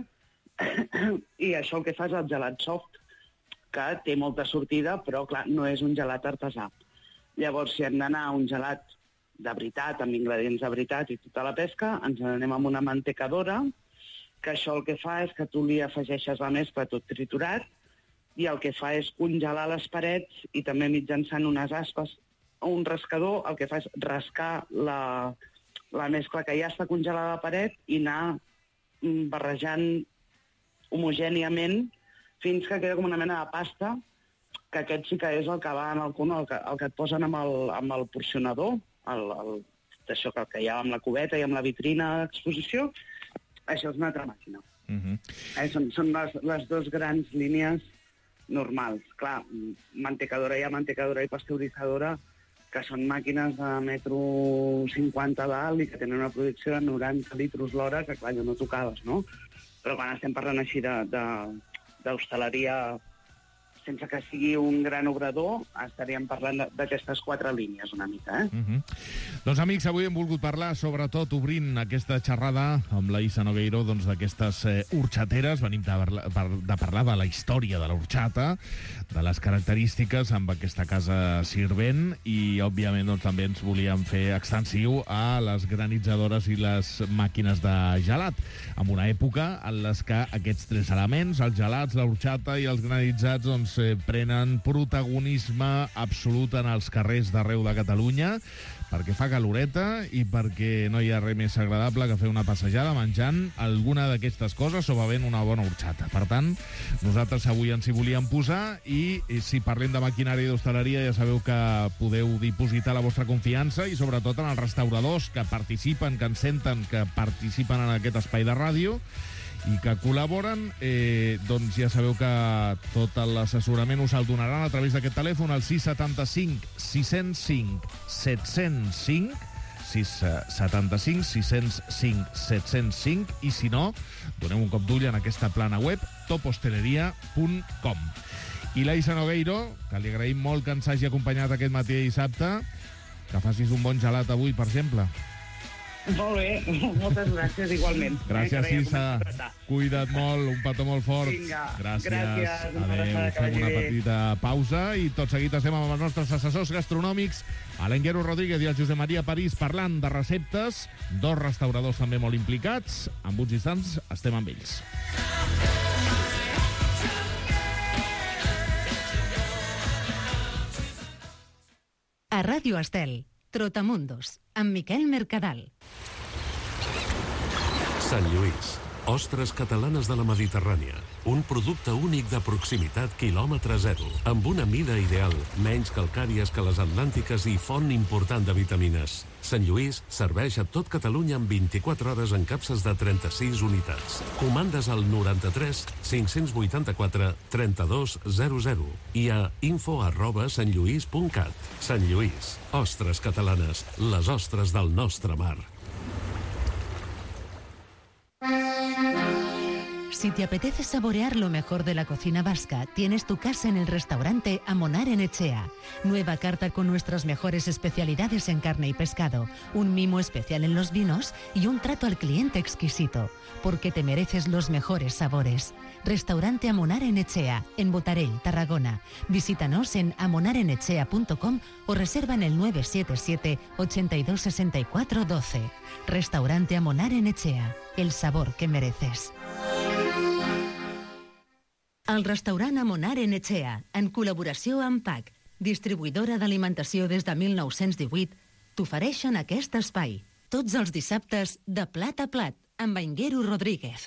[SPEAKER 16] i això el que fa és el gelat soft, que té molta sortida, però, clar, no és un gelat artesà. Llavors, si hem d'anar a un gelat de veritat, amb ingredients de veritat i tota la pesca, ens anem amb una mantecadora, que això el que fa és que tu li afegeixes la mescla tot triturat, i el que fa és congelar les parets, i també mitjançant unes aspes o un rascador, el que fa és rascar la, la mescla que ja està congelada a la paret i anar barrejant homogèniament fins que queda com una mena de pasta, que aquest sí que és el que va en el cono, el que, el que et posen amb el, amb el porcionador, el, el, d'això que, que hi ha amb la cubeta i amb la vitrina d'exposició. Això és una altra màquina. Uh-huh. eh, són són les, les dues grans línies normals. Clar, mantecadora hi ha mantecadora i pasteuritzadora, que són màquines de metro cinquanta dalt i que tenen una producció de noranta litres l'hora, que clar, jo no tocaves, no? Però quan estem parlant així de... de d'hostaleria sense que sigui un gran obrador, estaríem parlant d'aquestes quatre línies una mica. Eh?
[SPEAKER 6] Uh-huh. Doncs, amics, avui hem volgut parlar, sobretot obrint aquesta xerrada amb la Isa Nogueiro, doncs, d'aquestes eh, horxateres. Venim de, de parlar de la història de l'horxata, de les característiques amb aquesta casa Sirvent i, òbviament, doncs, també ens volíem fer extensiu a les granitzadores i les màquines de gelat, en una època en les que aquests tres elements, els gelats, l'horxata i els granitzats, doncs, eh, prenen protagonisme absolut en els carrers d'arreu de Catalunya, perquè fa caloreta i perquè no hi ha res més agradable que fer una passejada menjant alguna d'aquestes coses o bevent una bona horxata. Per tant, nosaltres avui ens hi volíem posar i, i si parlem de maquinària i d'hostaleria ja sabeu que podeu dipositar la vostra confiança i sobretot en els restauradors que participen, que ens senten, que participen en aquest espai de ràdio i que col·laboren, eh, doncs ja sabeu que tot l'assessorament us el donaran a través d'aquest telèfon, al sis setanta-cinc sis zero cinc set zero cinc, sis setanta-cinc sis zero cinc set zero cinc, i si no, doneu un cop d'ull en aquesta plana web, top hosteleria punt com. I la Isa Nogueiro, que li agraïm molt que ens hagi acompanyat aquest matí de dissabte, que facis un bon gelat avui, per exemple.
[SPEAKER 16] Molt bé, moltes gràcies igualment.
[SPEAKER 6] Gràcies, eh, Isa. Cuida't molt, un petó molt fort.
[SPEAKER 16] Vinga,
[SPEAKER 6] gràcies.
[SPEAKER 16] gràcies.
[SPEAKER 6] Adéu, fem una petita pausa i tot seguit estem amb els nostres assessors gastronòmics, l'Enguero Rodríguez i el Josep Maria París, parlant de receptes, dos restauradors també molt implicats. En uns instants estem amb ells.
[SPEAKER 3] A Ràdio Estel, Trotamundos, amb Miquel Mercadal.
[SPEAKER 1] Sant Lluís, ostres catalanes de la Mediterrània. Un producte únic de proximitat quilòmetre zero, amb una mida ideal, menys calcàries que les atlàntiques i font important de vitamines. Sant Lluís serveix a tot Catalunya en vint-i-quatre hores en capses de trenta-sis unitats. Comandes al noranta-tres cinc-cents vuitanta-quatre trenta-dos zero zero i a info arroba santlluís punt cat. Sant Lluís, ostres catalanes, les ostres del nostre mar.
[SPEAKER 3] Si te apetece saborear lo mejor de la cocina vasca, tienes tu casa en el restaurante Amonar en Echea. Nueva carta con nuestras mejores especialidades en carne y pescado, un mimo especial en los vinos y un trato al cliente exquisito, porque te mereces los mejores sabores. Restaurante Amonar en Echea, en Botarell, Tarragona. Visítanos en amonar en echea punto com o reserva en el nueve siete siete ochenta y dos sesenta y cuatro doce. Restaurante Amonar en Echea, el sabor que mereces. El restaurant Amonar en Echea, en col·laboració amb P A C, distribuïdora d'alimentació des de mil nou-cents divuit, t'ofereixen aquest espai. Tots els dissabtes, de plat a plat, amb Enguero Rodríguez.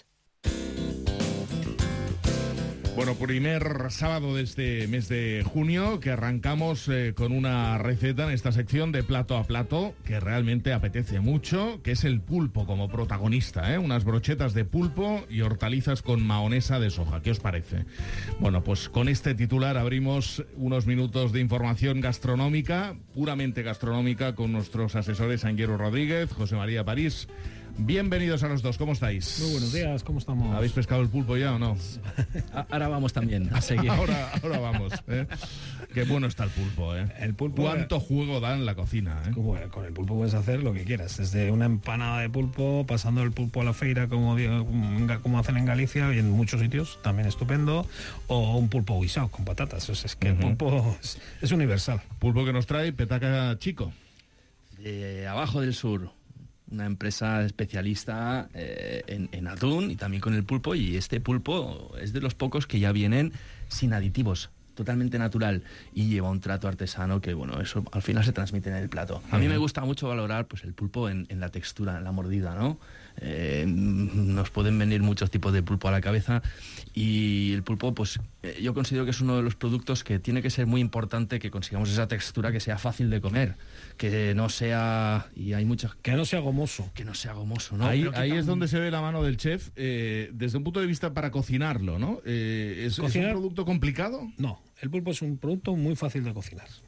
[SPEAKER 6] Bueno, primer sábado de este mes de junio que arrancamos eh, con una receta en esta sección de plato a plato que realmente apetece mucho, que es el pulpo como protagonista, ¿eh? Unas brochetas de pulpo y hortalizas con mahonesa de soja. ¿Qué os parece? Bueno, pues con este titular abrimos unos minutos de información gastronómica, puramente gastronómica, con nuestros asesores Enguero Rodríguez, José María París. Bienvenidos a los dos, ¿cómo estáis?
[SPEAKER 17] Muy buenos días, ¿cómo estamos?
[SPEAKER 6] ¿Habéis pescado el pulpo ya o no?
[SPEAKER 17] Ahora vamos también a seguir.
[SPEAKER 6] ahora, ahora vamos, ¿eh? Qué bueno está el pulpo, ¿eh?
[SPEAKER 17] El pulpo.
[SPEAKER 6] ¿Cuánto juego da en la cocina, eh?
[SPEAKER 17] Bueno, con el pulpo puedes hacer lo que quieras, desde una empanada de pulpo, pasando el pulpo a la feira, como, como hacen en Galicia y en muchos sitios, también estupendo, o un pulpo guisado con patatas. O sea, es que uh-huh. el pulpo es, es universal.
[SPEAKER 6] Pulpo que nos trae Petaca Chico.
[SPEAKER 18] De abajo del sur. Una empresa especialista eh, en, en atún y también con el pulpo, y este pulpo es de los pocos que ya vienen sin aditivos, totalmente natural, y lleva un trato artesano que, bueno, eso al final se transmite en el plato. A mí me gusta mucho valorar pues el pulpo en, en la textura, en la mordida, ¿no? Eh, nos pueden venir muchos tipos de pulpo a la cabeza, y el pulpo, pues eh, yo considero que es uno de los productos que tiene que ser muy importante que consigamos esa textura, que sea fácil de comer, que no sea, y hay muchas,
[SPEAKER 17] que no sea gomoso,
[SPEAKER 18] que no sea gomoso, ¿no?
[SPEAKER 6] Ahí, ahí
[SPEAKER 18] tan...
[SPEAKER 6] es donde se ve la mano del chef eh, desde un punto de vista para cocinarlo, ¿no? Eh, ¿es, ¿Es un producto complicado?
[SPEAKER 17] No, el pulpo es un producto muy fácil de cocinar.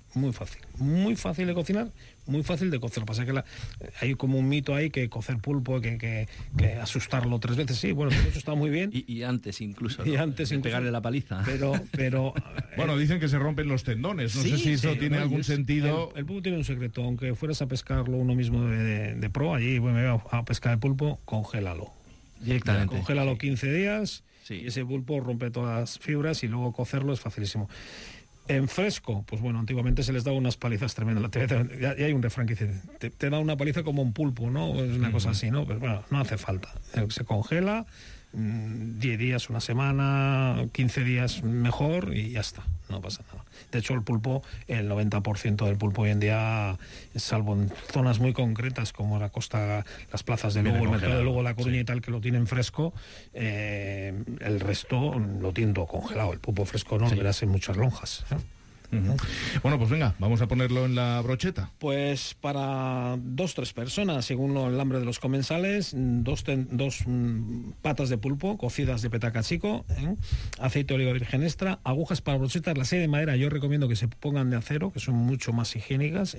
[SPEAKER 17] muy fácil. Muy fácil de cocinar, muy fácil de cocer. Lo que pasa es que la, hay como un mito ahí que cocer pulpo, que, que, que asustarlo tres veces. Sí, bueno, eso está muy bien.
[SPEAKER 18] Y, y antes incluso,
[SPEAKER 17] ¿no? Y
[SPEAKER 18] antes
[SPEAKER 17] incluso,
[SPEAKER 18] pegarle la paliza.
[SPEAKER 17] Pero, pero
[SPEAKER 6] bueno, dicen que se rompen los tendones. No
[SPEAKER 17] sí,
[SPEAKER 6] sé si eso
[SPEAKER 17] sí,
[SPEAKER 6] tiene
[SPEAKER 17] no,
[SPEAKER 6] algún
[SPEAKER 17] es,
[SPEAKER 6] sentido.
[SPEAKER 17] El, el pulpo tiene un secreto. Aunque fueras a pescarlo uno mismo de, de, de pro, allí bueno, me voy a pescar el pulpo, congélalo.
[SPEAKER 18] Directamente.
[SPEAKER 17] Congélalo quince días
[SPEAKER 18] sí.
[SPEAKER 17] y ese pulpo rompe todas las fibras y luego cocerlo es facilísimo. En fresco, pues bueno, antiguamente se les daba unas palizas tremendas. Ya, ya hay un refrán que dice, te, te da una paliza como un pulpo, ¿no? Es una uh-huh. cosa así, ¿no? Pero bueno, no hace falta. Se congela, diez días, una semana, quince días mejor y ya está, no pasa nada. De hecho, el pulpo, el noventa por ciento del pulpo hoy en día, salvo en zonas muy concretas como la costa, las plazas de Lugo, el mercado de Lugo, La Coruña sí. y tal, que lo tienen fresco, eh, el resto lo tienen todo congelado. El pulpo fresco no sí. lo verás en muchas lonjas, ¿eh?
[SPEAKER 6] Uh-huh. Bueno, pues venga, vamos a ponerlo en la brocheta.
[SPEAKER 17] Pues para dos, tres personas, según el hambre de los comensales, dos, ten, dos mm, patas de pulpo cocidas de petaca chico, ¿eh? aceite de oliva virgen extra, agujas para brochetas, las hay de madera, yo recomiendo que se pongan de acero, que son mucho más higiénicas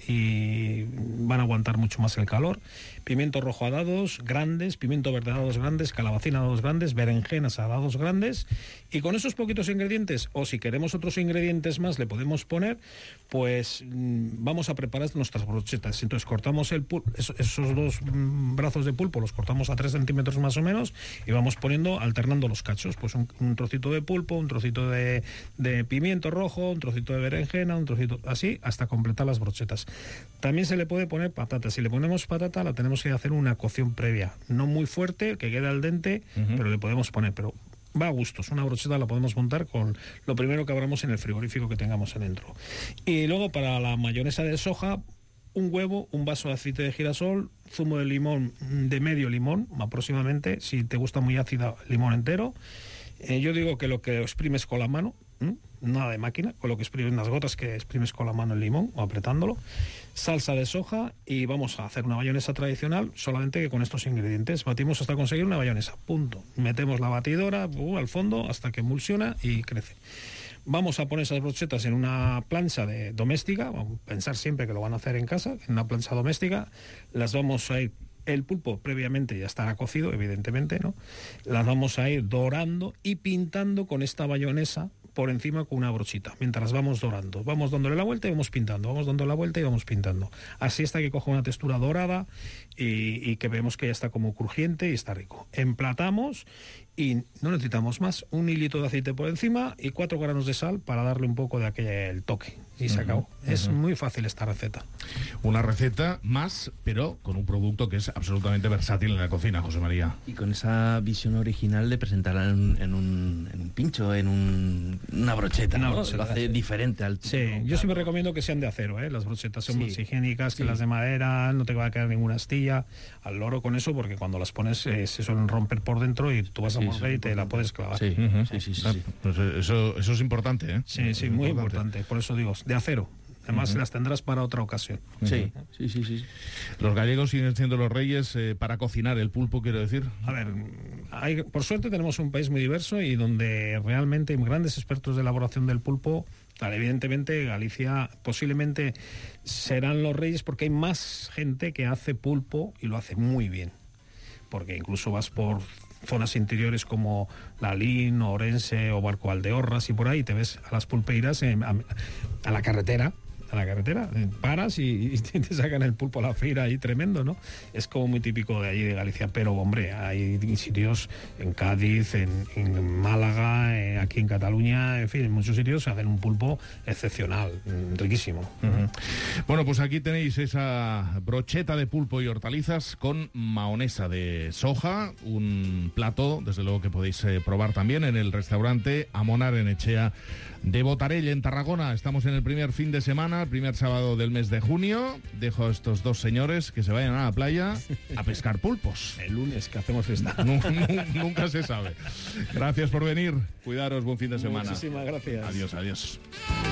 [SPEAKER 17] y van a aguantar mucho más el calor, pimiento rojo a dados grandes, pimiento verde a dados grandes, calabacín a dados grandes, berenjenas a dados grandes, y con esos poquitos ingredientes, o si queremos otros ingredientes más, le podemos poner, pues vamos a preparar nuestras brochetas. Entonces cortamos el pul- esos, esos dos mm, brazos de pulpo, los cortamos a tres centímetros más o menos y vamos poniendo, alternando los cachos, pues un, un trocito de pulpo, un trocito de, de pimiento rojo, un trocito de berenjena, un trocito así, hasta completar las brochetas. También se le puede poner patata. Si le ponemos patata, la tenemos que hacer una cocción previa, no muy fuerte, que quede al dente, uh-huh. pero le podemos poner, pero va a gustos. Una brocheta la podemos montar con lo primero que abramos en el frigorífico que tengamos adentro. Y luego para la mayonesa de soja, un huevo, un vaso de aceite de girasol, zumo de limón, de medio limón aproximadamente, si te gusta muy ácida, limón entero. Eh, yo digo que lo que exprimes con la mano, ¿m? nada de máquina, con lo que exprimes, unas gotas que exprimes con la mano el limón o apretándolo, salsa de soja y vamos a hacer una mayonesa tradicional solamente que con estos ingredientes. Batimos hasta conseguir una mayonesa, punto. Metemos la batidora uh, al fondo hasta que emulsiona y crece. Vamos a poner esas brochetas en una plancha de, doméstica, vamos a pensar siempre que lo van a hacer en casa, en una plancha doméstica, las vamos a ir, el pulpo previamente ya estará cocido, evidentemente, ¿no? Las vamos a ir dorando y pintando con esta mayonesa por encima con una brochita, mientras vamos dorando. Vamos dándole la vuelta y vamos pintando, vamos dando la vuelta y vamos pintando. Así hasta que coja una textura dorada y, y que vemos que ya está como crujiente y está rico. Emplatamos y no necesitamos más. Un hilito de aceite por encima y cuatro granos de sal para darle un poco de aquel el toque. Y se uh-huh, acabó. Uh-huh. Es muy fácil esta receta.
[SPEAKER 6] Una receta más, pero con un producto que es absolutamente versátil en la cocina, José María.
[SPEAKER 18] Y con esa visión original de presentarla en un, en un, en un pincho, en un, una brocheta, ¿no? Brocheta, lo hace sí. diferente al...
[SPEAKER 17] Sí, yo claro. siempre recomiendo que sean de acero, ¿eh? Las brochetas son sí. más higiénicas que sí. las de madera, no te va a quedar ninguna astilla al loro con eso, porque cuando las pones eh, se suelen romper por dentro y tú vas a sí, morder y te la puedes clavar.
[SPEAKER 18] Sí, uh-huh. sí, sí, sí, sí.
[SPEAKER 6] Pues eso, eso es importante, ¿eh?
[SPEAKER 17] Sí, sí, muy importante. importante. Por eso digo, de acero. Además, uh-huh. las tendrás para otra ocasión.
[SPEAKER 18] Sí, sí, sí, sí.
[SPEAKER 6] Los gallegos siguen siendo los reyes eh, para cocinar el pulpo, quiero decir.
[SPEAKER 17] A ver, hay, por suerte tenemos un país muy diverso y donde realmente hay grandes expertos de elaboración del pulpo. Claro, evidentemente, Galicia posiblemente serán los reyes porque hay más gente que hace pulpo y lo hace muy bien. Porque incluso vas por zonas interiores como Lalín, Orense o Barco Valdeorras y por ahí te ves a las pulpeiras en, a, a la carretera a la carretera, paras y, y te sacan el pulpo a la feira ahí tremendo, ¿no? Es como muy típico de allí de Galicia, pero hombre, hay sitios en Cádiz, en, en Málaga, en, aquí en Cataluña, en fin, en muchos sitios hacen un pulpo excepcional, riquísimo.
[SPEAKER 6] Uh-huh. Bueno, pues aquí tenéis esa brocheta de pulpo y hortalizas con mahonesa de soja, un plato, desde luego que podéis eh, probar también en el restaurante Amonar en Echea de Botarell, en Tarragona. Estamos en el primer fin de semana, el primer sábado del mes de junio. Dejo a estos dos señores que se vayan a la playa a pescar pulpos.
[SPEAKER 17] El lunes que hacemos fiesta.
[SPEAKER 6] Nunca se sabe. Gracias por venir. Cuidaros, buen fin de semana.
[SPEAKER 17] Muchísimas gracias.
[SPEAKER 6] Adiós, adiós.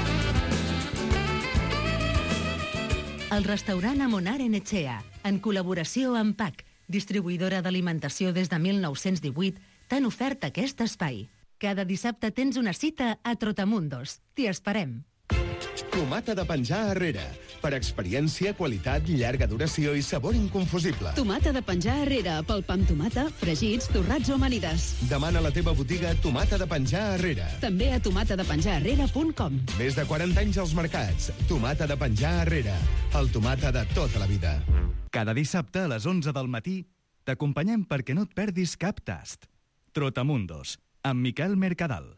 [SPEAKER 3] El restaurant Amonar en Echea, en col·laboració amb P A C, distribuïdora d'alimentació des de mil nou-cents divuit, t'han ofert aquest espai. Cada dissabte tens una cita a Trotamundos. T'hi esperem.
[SPEAKER 7] Tomata de penjar arrere. Per experiència, qualitat, llarga duració i sabor inconfusible.
[SPEAKER 8] Tomata de penjar arrere, pel pa amb tomata, fregits, torrats o amanides.
[SPEAKER 7] Demana a la teva botiga Tomata de penjar arrere.
[SPEAKER 8] També a tomata de penjar arrere punt com.
[SPEAKER 7] Més de quaranta anys als mercats. Tomata de penjar arrere. El tomata de tota la vida.
[SPEAKER 2] Cada dissabte a les onze del matí t'acompanyem perquè no et perdis cap tast. Trotamundos, amb Miquel Mercadal.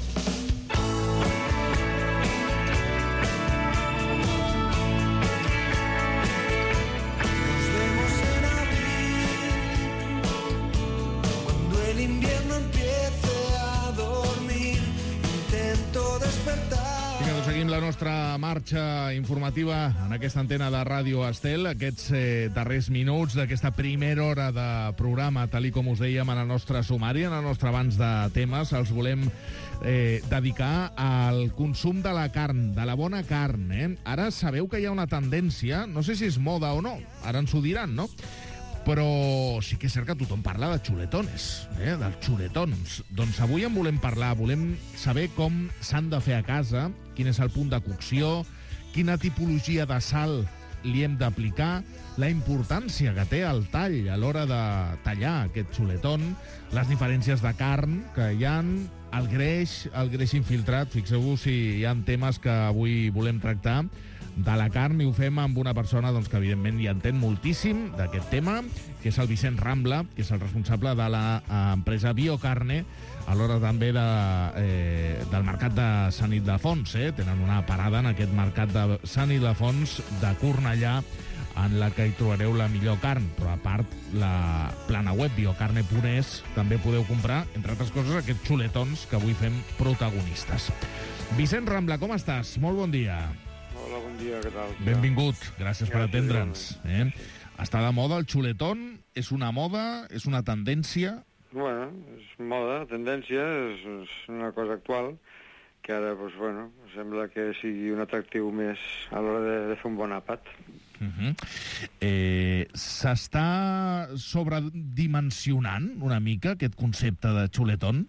[SPEAKER 6] Seguim la nostra marxa informativa en aquesta antena de Ràdio Estel, aquests eh, darrers minuts d'aquesta primera hora de programa, tal i com us dèiem en el nostre sumari, en el nostre abans de temes, els volem eh, dedicar al consum de la carn, de la bona carn. Eh? Ara sabeu que hi ha una tendència, no sé si és moda o no, ara ens ho diran, no?, però sí que és cert que tothom parla de xuletones, eh? dels xuletons. Doncs avui en volem parlar, volem saber com s'han de fer a casa, quin és el punt de cocció, quina tipologia de sal li hem d'aplicar, la importància que té el tall a l'hora de tallar aquest xuleton, les diferències de carn que hi ha, el greix, el greix infiltrat. Fixeu-vos si hi ha temes que avui volem tractar de la carn, i ho fem amb una persona doncs, que evidentment hi entén moltíssim d'aquest tema, que és el Vicent Rambla, que és el responsable de l'empresa Biocarne, alhora també de, eh, del mercat de Sant Ildefons. Eh? Tenen una parada en aquest mercat de Sant Ildefons de Cornellà, en la que hi trobareu la millor carn, però a part la plana web biocarne punt es també podeu comprar, entre altres coses, aquests xuletons que avui fem protagonistes. Vicent Rambla, com estàs? Molt bon dia.
[SPEAKER 19] Hola, bon dia, què tal?
[SPEAKER 6] Benvingut, gràcies per atendre'ns. Eh? Està de moda el xuleton? És una moda? És una tendència?
[SPEAKER 19] Bueno, és moda, tendència, és, és una cosa actual, que ara, doncs, bueno, sembla que sigui un atractiu més a l'hora de, de fer un bon àpat.
[SPEAKER 6] Uh-huh. eh, S'està sobredimensionant una mica aquest concepte de xuleton?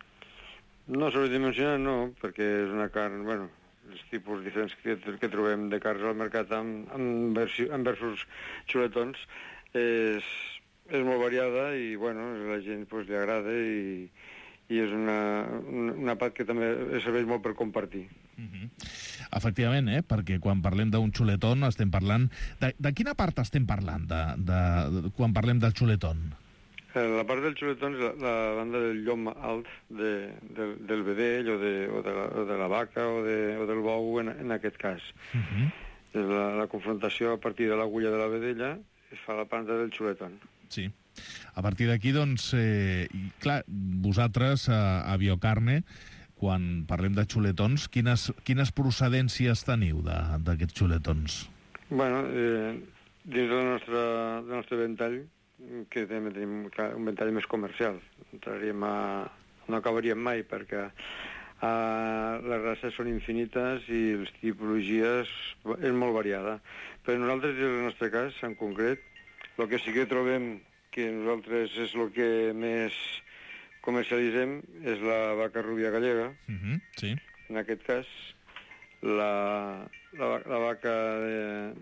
[SPEAKER 19] No, sobredimensionant no, perquè és una carn, bueno, els tipus diferents que, que trobem de carns al mercat amb, amb, versi, amb versus xuletons és, és molt variada i, bueno, a la gent pues, li agrada i, i és una, un, un àpat que també serveix molt per compartir.
[SPEAKER 6] Uh-huh. Efectivament, eh? Perquè quan parlem d'un xuleton estem parlant... De, de quina part estem parlant de, de, de, quan parlem del xuleton?
[SPEAKER 19] La part del xuleton és la, la banda del llom alt de, del, del vedell o de, o, de la, o de la vaca o, de, o del bou en, en aquest cas. Uh-huh. la, la confrontació a partir de l'agulla de la vedella es fa la banda del xuleton.
[SPEAKER 6] Sí. A partir d'aquí, doncs, eh, i, clar, vosaltres a, a Biocarne, quan parlem de xuletons, quines, quines procedències teniu d'aquests xuletons?
[SPEAKER 19] Bueno, eh, dins del nostre, del nostre ventall, que també tenim un ventall més comercial. Entraríem a... No acabaríem mai, perquè uh, les races són infinites i les tipologies és molt variada. Però nosaltres, en el nostre cas, en concret, el que sí que trobem que nosaltres és el que més comercialitzem és la vaca rubia gallega.
[SPEAKER 6] Uh-huh, sí.
[SPEAKER 19] En aquest cas, la, la, la vaca de,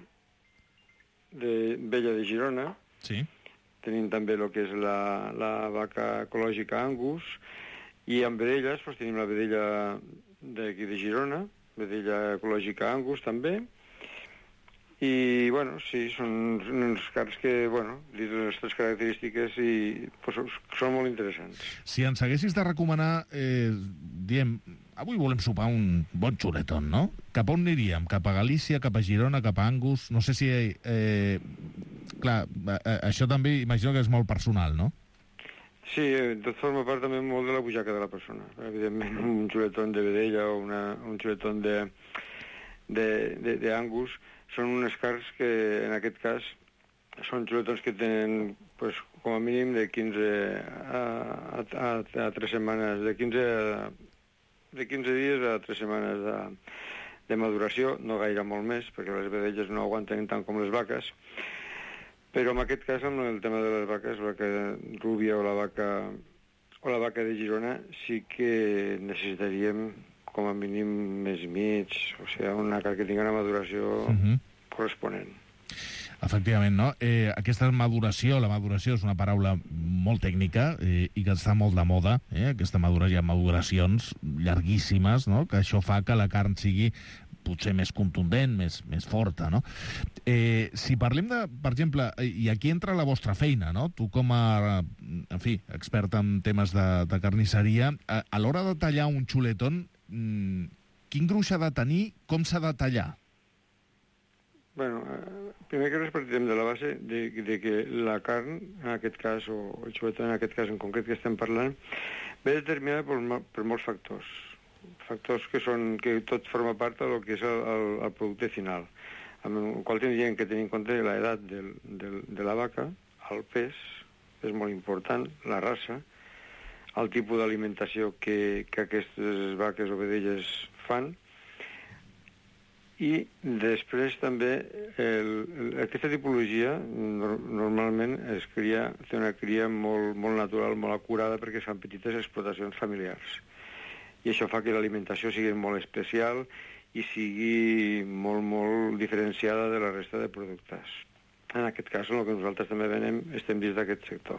[SPEAKER 19] de vella de Girona.
[SPEAKER 6] Sí.
[SPEAKER 19] Tenim també el que és la, la vaca ecològica Angus, i amb vedelles doncs, tenim la vedella d'aquí de Girona, vedella ecològica Angus també, i, bueno, sí, són uns carns que, bueno, dit les nostres característiques i doncs, són molt interessants.
[SPEAKER 6] Si ens haguessis de recomanar, eh, diem, avui volem sopar un bon xuleton, no? Cap on aniríem? Cap a Galícia, cap a Girona, cap a Angus? No sé si... Eh, clar, això també imagino que és molt personal, no?
[SPEAKER 19] Sí, tot forma part també molt de la butxaca de la persona. Evidentment, un xuleton de vedella o una, un xuleton de, de, de, de Angus són unes carns que, en aquest cas, són xuletons que tenen, pues, com a mínim, de quinze a, a, a, a tres setmanes, de quinze, a, de quinze dies a tres setmanes de, de maduració, no gaire molt més, perquè les vedelles no aguanten tant com les vaques. Però en aquest cas, amb el tema de les vaques, la vaca rúbia o la vaca, o la vaca de Girona, sí que necessitaríem com a mínim mes i mig, o sigui, una carn que tingui una maduració
[SPEAKER 6] Mhm.
[SPEAKER 19] corresponent.
[SPEAKER 6] Efectivament, no? Eh, aquesta maduració, la maduració és una paraula molt tècnica eh, i que està molt de moda, eh? Aquesta maduració, hi ha maduracions llarguíssimes, no? Que això fa que la carn sigui potser més contundent, més, més forta, no? Eh, si parlem de, per exemple, i aquí entra la vostra feina, no? Tu com a, en fi, expert en temes de, de carnisseria, a, a l'hora de tallar un xuletón, mmm, quin gruix ha de tenir, com s'ha de tallar?
[SPEAKER 19] Bueno, eh, primer que res partirem de la base de, de que la carn, en aquest cas, o el xuletón en aquest cas en concret que estem parlant, ve determinada per, per molts factors. Factors que són que tot forma part del que és el, el, el producte final, amb el qual tindríem que tenir en compte l'edat del, del, de la vaca, el pes, és molt important, la raça, el tipus d'alimentació que, que aquestes vaques o vedelles fan, i després també el, el, aquesta tipologia no, normalment es cria, té una cria molt, molt natural, molt acurada, perquè es fan petites explotacions familiars. I això fa que l'alimentació sigui molt especial i sigui molt, molt diferenciada de la resta de productes. En aquest cas, en el que nosaltres també venem, estem dins d'aquest sector.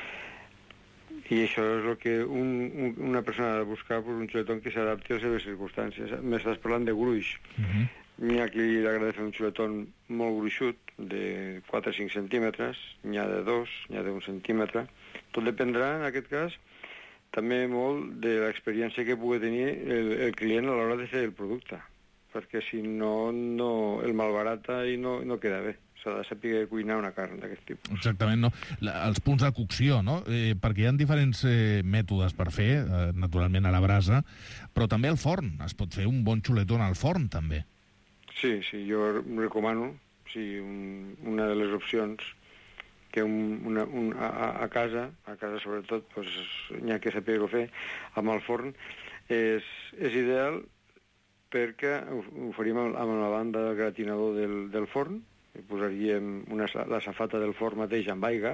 [SPEAKER 19] I això és el que un, un, una persona ha de buscar, pues, un xuletón que s'adapti a les seves circumstàncies. M'estàs parlant de gruix. Uh-huh. N'hi ha qui li agrada fer un xuletón molt gruixut, de quatre a cinc centímetres, n'hi ha de dos, n'hi ha d'un centímetre. Tot dependrà, en aquest cas, també molt de l'experiència que pugui tenir el, el client a l'hora de fer el producte, perquè si no, no el malbarata i no, no queda bé. S'ha de saber cuinar una carn d'aquest tipus.
[SPEAKER 6] Exactament, no? La, els punts de cocció, no? Eh, perquè hi ha diferents eh, mètodes per fer, eh, naturalment a la brasa, però també al forn. Es pot fer un bon xuletón al forn, també.
[SPEAKER 19] Sí, sí, jo recomano, sí, un, una de les opcions que un, una, un, a, a casa, a casa sobretot, pues, n'hi ha que saber-ho fer, amb el forn, és, és ideal perquè ho, ho faríem amb la banda del gratinador del, del forn, posaríem una, la safata del forn mateix amb aigua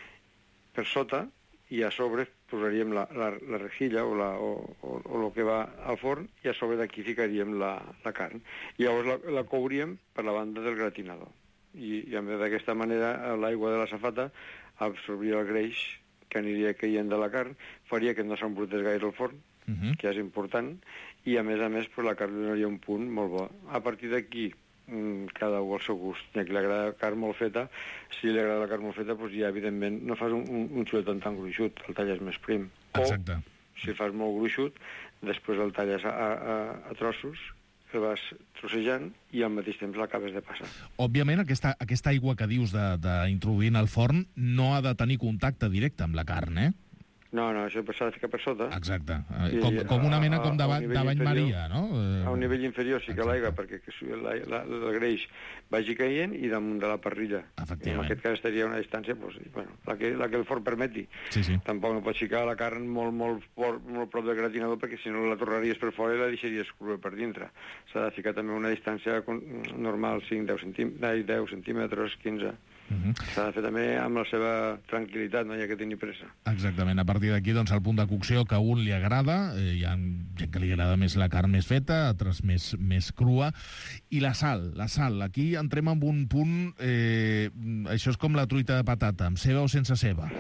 [SPEAKER 19] per sota i a sobre posaríem la, la, la rejilla o, la, o, o, o el que va al forn i a sobre d'aquí ficaríem la, la carn. I llavors la, la couríem per la banda del gratinador. I, i d'aquesta manera l'aigua de la safata absorbia el greix que aniria caient de la carn, faria que no s'embrutés gaire el forn, uh-huh. que és important, i a més a més pues, la carn donaria un punt molt bo. A partir d'aquí, cada un al seu gust. Hi ha qui li agrada la carn molt feta, si li agrada la carn molt feta, doncs ja, evidentment, no fas un, un, un xuletón tan gruixut, el talles més prim.
[SPEAKER 6] Exacte.
[SPEAKER 19] O, si fas molt gruixut, després el talles a, a, a trossos, el vas trossejant i al mateix temps l'acabes de passar.
[SPEAKER 6] Òbviament, aquesta, aquesta aigua que dius d'introduir en el forn no ha de tenir contacte directe amb la carn, eh?
[SPEAKER 19] No, no, això s'ha de ficar per sota.
[SPEAKER 6] Exacte. Com, com una mena com de, de bany Maria, no?
[SPEAKER 19] A un nivell inferior sí que l'aigua, perquè que la, la, el greix vagi caient i damunt de la parrilla. En aquest cas estaria a una distància, pues, bueno, la, que, la que el forn permeti.
[SPEAKER 6] Sí, sí.
[SPEAKER 19] Tampoc no pots ficar la carn molt, molt, molt, molt prop del gratinador, perquè si no la tornaries per fora i la deixaries crua per dintre. S'ha de ficar també una distància normal, cinc, deu centímetres, quinze. Uh-huh. S'ha de fer també amb la seva tranquil·litat, no hi ha que tenir pressa.
[SPEAKER 6] Exactament, a partir d'aquí doncs, el punt de cocció que a un li agrada, eh, hi ha gent que li agrada més la carn més feta, altres més, més crua, i la sal, la sal, aquí entrem en un punt, eh, això és com la truita de patata, amb ceba o sense ceba.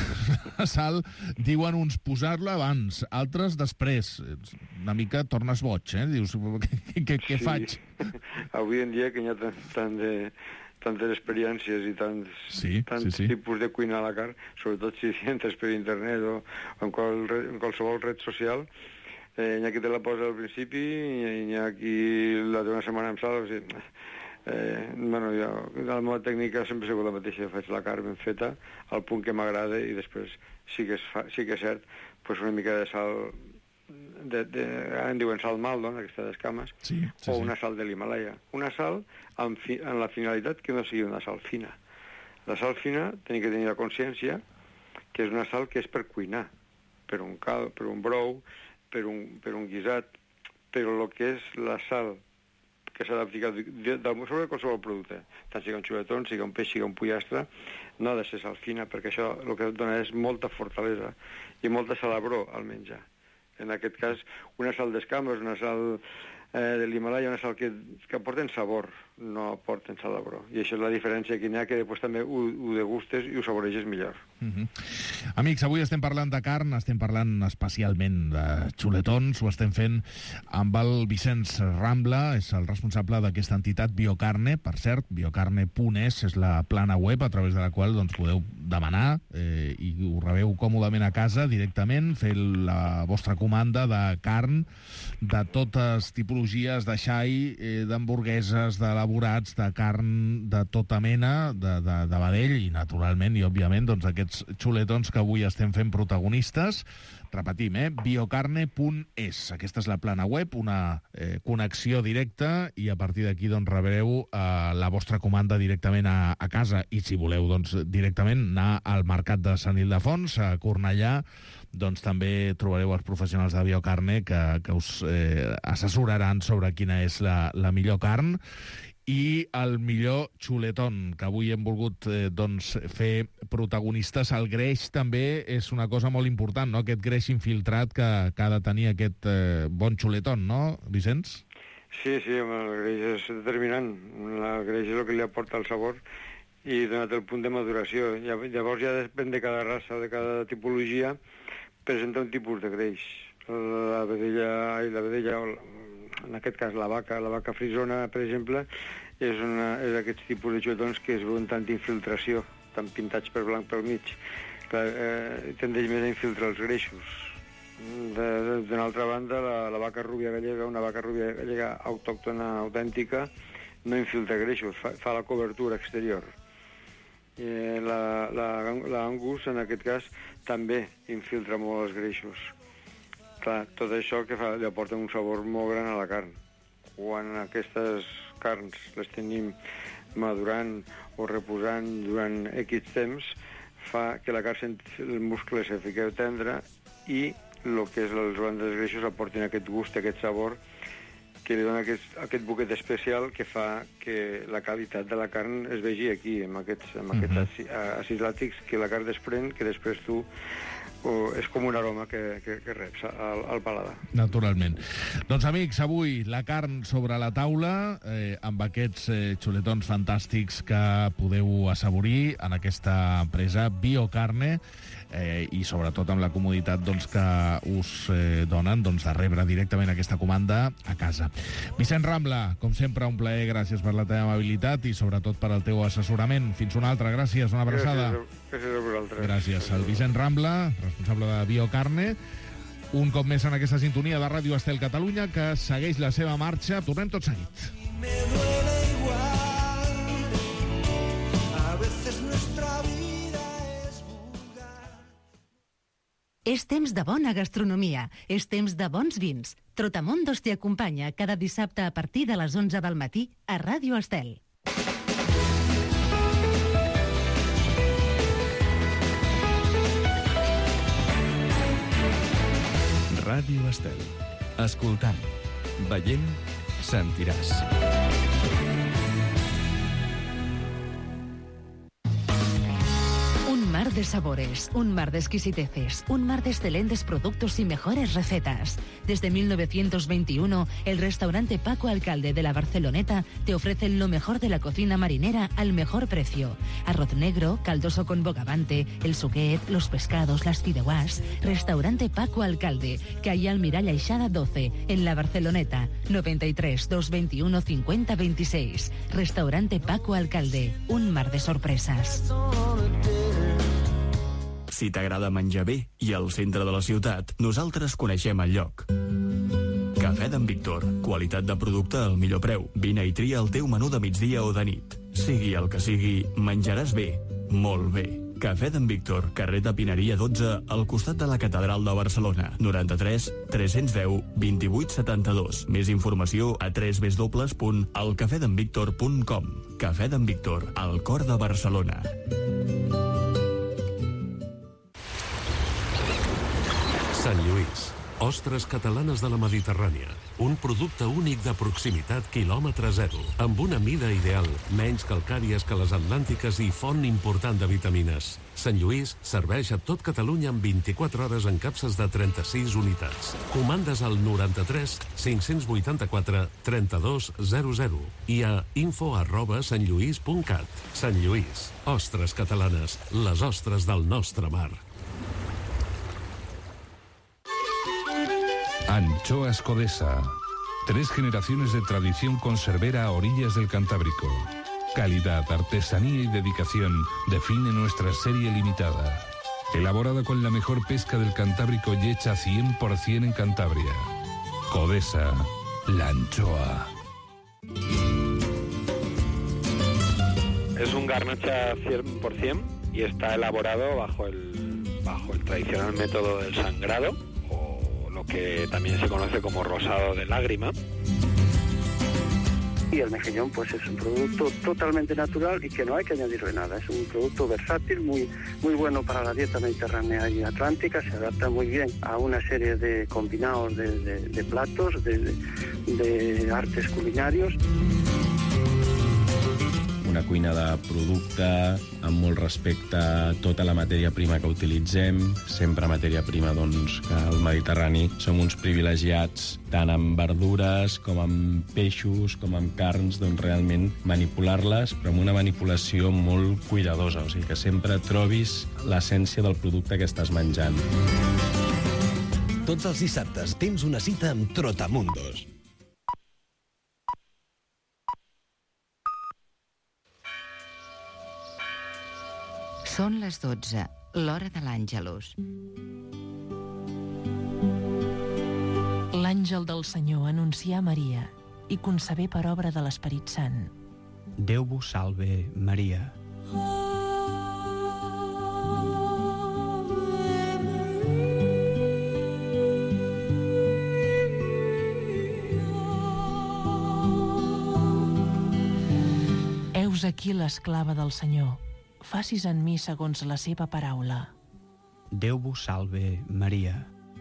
[SPEAKER 6] La sal, diuen uns posar-la abans, altres després, una mica tornes boig, eh? Dius, què, què
[SPEAKER 19] sí.
[SPEAKER 6] faig?
[SPEAKER 19] Avui en dia que hi ha tant, tant de... tantes experiències i tants,
[SPEAKER 6] sí,
[SPEAKER 19] tants
[SPEAKER 6] sí, sí.
[SPEAKER 19] tipus de cuinar a la carn, sobretot si entres per internet o en, qual, en qualsevol red social, eh, hi ha qui te la posa al principi i hi ha qui la té una setmana amb sal. O sigui, eh, bueno, jo, la meva tècnica sempre ha sigut la mateixa, faig la carn ben feta, al punt que m'agrada, i després sí que és, fa, sí que és cert, pues una mica de sal, de, de, en diuen sal maldo, aquesta d'escames,
[SPEAKER 6] sí, sí,
[SPEAKER 19] o
[SPEAKER 6] sí.
[SPEAKER 19] una sal de l'Himalaya. Una sal amb, fi, amb la finalitat que no sigui una sal fina. La sal fina tenim que tenir la consciència que és una sal que és per cuinar, per un cal, per un brou, per un, per un guisat, però el que és la sal que s'ha d'aplicar sobre qualsevol producte, tant sigui un xuletón, sigui un peix, sigui un pollastre, no ha de ser sal fina, perquè això el que et dona és molta fortalesa i molta salabror al menjar. En aquest cas, una sal d'escambres, una sal eh, de l'Himalaya, una sal que, que aporten sabor, no aporten sal de bro. I això és la diferència que n'hi ha, que després també ho, ho degustes i ho saboreges millor.
[SPEAKER 6] Uh-huh. Amics, avui estem parlant de carn, estem parlant especialment de xuletons, ho estem fent amb el Vicenç Rambla, és el responsable d'aquesta entitat Biocarne, per cert, biocarne punt es és la plana web a través de la qual doncs, podeu demanar eh, i ho rebeu còmodament a casa directament, fer la vostra comanda de carn, de totes tipologies de xai, eh, d'hamburgueses, d'elaborats, de carn de tota mena, de, de, de vedell i, naturalment, i òbviament, doncs, aquests xuletons que avui estem fent protagonistes. Repetim, eh? biocarne punt es. Aquesta és la plana web, una eh, connexió directa i a partir d'aquí doncs, rebreu eh, la vostra comanda directament a, a casa i si voleu doncs, directament anar al mercat de Sant Ildefons, a Cornellà, doncs també trobareu els professionals de Biocarne que, que us eh, assessoraran sobre quina és la, la millor carn i el millor xuletón, que avui hem volgut eh, doncs, fer protagonistes. El greix també és una cosa molt important, no? Aquest greix infiltrat que, que ha de tenir aquest eh, bon xuletón, no, Vicenç?
[SPEAKER 19] Sí, sí, el greix és determinant. El greix és el que li aporta el sabor i donat el punt de maduració. Llavors ja depèn de cada raça, de cada tipologia, presenta un tipus de greix. La vedella, la vedella en aquest cas la vaca, la vaca frisona, per exemple, és, una, és d'aquests tipus de xuletons que es veuen tanta infiltració, tan pintats per blanc pel mig. Clar, eh, tendeix més a infiltrar els greixos. D'una altra banda, la, la vaca rúbia gallega, una vaca rúbia gallega autòctona, autèntica, no infiltra greixos, fa, fa la cobertura exterior. Eh, la, la, la Angus, en aquest cas, també infiltra molt els greixos. Clar, tot això que fa, li aporta un sabor molt gran a la carn. Quan aquestes carns les tenim madurant o reposant durant X temps, fa que la carn, el muscle se fiqui tendre i el que és els bandes greixos aportin aquest gust, aquest sabor, que li dona aquest, aquest buquet especial que fa que la qualitat de la carn es vegi aquí, amb aquests, amb aquests uh-huh. àcids làctics que la carn desprèn, que després tu o és com un aroma que, que, que reps al, al paladar.
[SPEAKER 6] Naturalment. Doncs, amics, avui la carn sobre la taula, eh, amb aquests eh, xuletons fantàstics que podeu assaborir en aquesta empresa Biocarne, eh, i sobretot amb la comoditat doncs, que us eh, donen doncs, de rebre directament aquesta comanda a casa. Vicenç Rambla, com sempre, un plaer, gràcies per la teva amabilitat i sobretot per al teu assessorament. Fins una altra, gràcies, una abraçada.
[SPEAKER 19] Gràcies, gràcies a vosaltres.
[SPEAKER 6] Gràcies. El Vicenç Rambla, responsable de Biocarne, un cop més en aquesta sintonia de Ràdio Estel Catalunya, que segueix la seva marxa. Tornem tot seguit. Me duele igual, a veces nuestra vida
[SPEAKER 3] es vulgar. És temps de bona gastronomia, és temps de bons vins. Trotamundos t'hi acompanya cada dissabte a partir de les onze del matí a Ràdio Estel.
[SPEAKER 2] Ràdio Estel. Escoltant, veient, sentiràs.
[SPEAKER 3] Un mar de sabores, un mar de exquisiteces, un mar de excelentes productos y mejores recetas. Desde mil novecientos veintiuno, el restaurante Paco Alcalde de la Barceloneta te ofrece lo mejor de la cocina marinera al mejor precio. Arroz negro, caldoso con bogavante, el suquet, los pescados, las fideuás. Restaurante Paco Alcalde, calle Almirall Aixada doce, en la Barceloneta, noventa y tres, dos veintiuno, cincuenta, veintiséis. Restaurante Paco Alcalde, un mar de sorpresas.
[SPEAKER 9] Si t'agrada menjar bé i al centre de la ciutat, nosaltres coneixem el lloc. Cafè d'en Víctor. Qualitat de producte al millor preu. Vine i tria el teu menú de migdia o de nit. Sigui el que sigui, menjaràs bé. Molt bé. Cafè d'en Víctor, carrer de Pineria dotze, al costat de la Catedral de Barcelona. noranta-tres, tres-cents deu, vint-i-vuit setanta-dos. Més informació a w w w punt el cafè d'en víctor punt com. Cafè d'en Víctor, al cor de Barcelona.
[SPEAKER 1] Sant Lluís, Ostres catalanes de la Mediterrània. Un producte únic de proximitat quilòmetre zero, amb una mida ideal, menys calcàries que les atlàntiques i font important de vitamines. Sant Lluís serveix a tot Catalunya en vint-i-quatre hores en capses de trenta-sis unitats. Comandes al noranta-tres cinc-cents vuitanta-quatre trenta-dos zero zero i a info arroba santllluís punt cat. Sant Lluís, ostres catalanes, les ostres del nostre mar.
[SPEAKER 10] Anchoas Codesa. Tres generaciones de tradición conservera a orillas del Cantábrico. Calidad, artesanía y dedicación define nuestra serie limitada. Elaborada con la mejor pesca del Cantábrico y hecha cien por ciento en Cantabria. Codesa, la anchoa.
[SPEAKER 20] Es un garnacha cien por ciento y está elaborado bajo el, bajo el tradicional método del sangrado, que también se conoce como rosado de lágrima.
[SPEAKER 14] Y el mejillón pues es un producto totalmente natural y que no hay que añadirle nada. Es un producto versátil, muy, muy bueno para la dieta mediterránea y atlántica. Se adapta muy bien a una serie de combinados de, de, de platos, de, de artes culinarios.
[SPEAKER 21] Una cuina de producte amb molt respecte a tota la matèria prima que utilitzem, sempre matèria prima doncs, que al Mediterrani som uns privilegiats tant amb verdures com amb peixos, com amb carns, doncs realment manipular-les, però amb una manipulació molt cuidadosa, o sigui que sempre trobis l'essència del producte que estàs menjant.
[SPEAKER 5] Tots els dissabtes tens una cita amb Trotamundos.
[SPEAKER 22] Són les dotze, l'hora de l'Àngelus.
[SPEAKER 23] L'àngel del Senyor anuncià a Maria i concebé per obra de l'Esperit Sant.
[SPEAKER 24] Déu vos salve, Maria.
[SPEAKER 23] Heus aquí l'esclava del Senyor. Facis en mi segons la seva paraula.
[SPEAKER 24] Déu vos salve, Maria.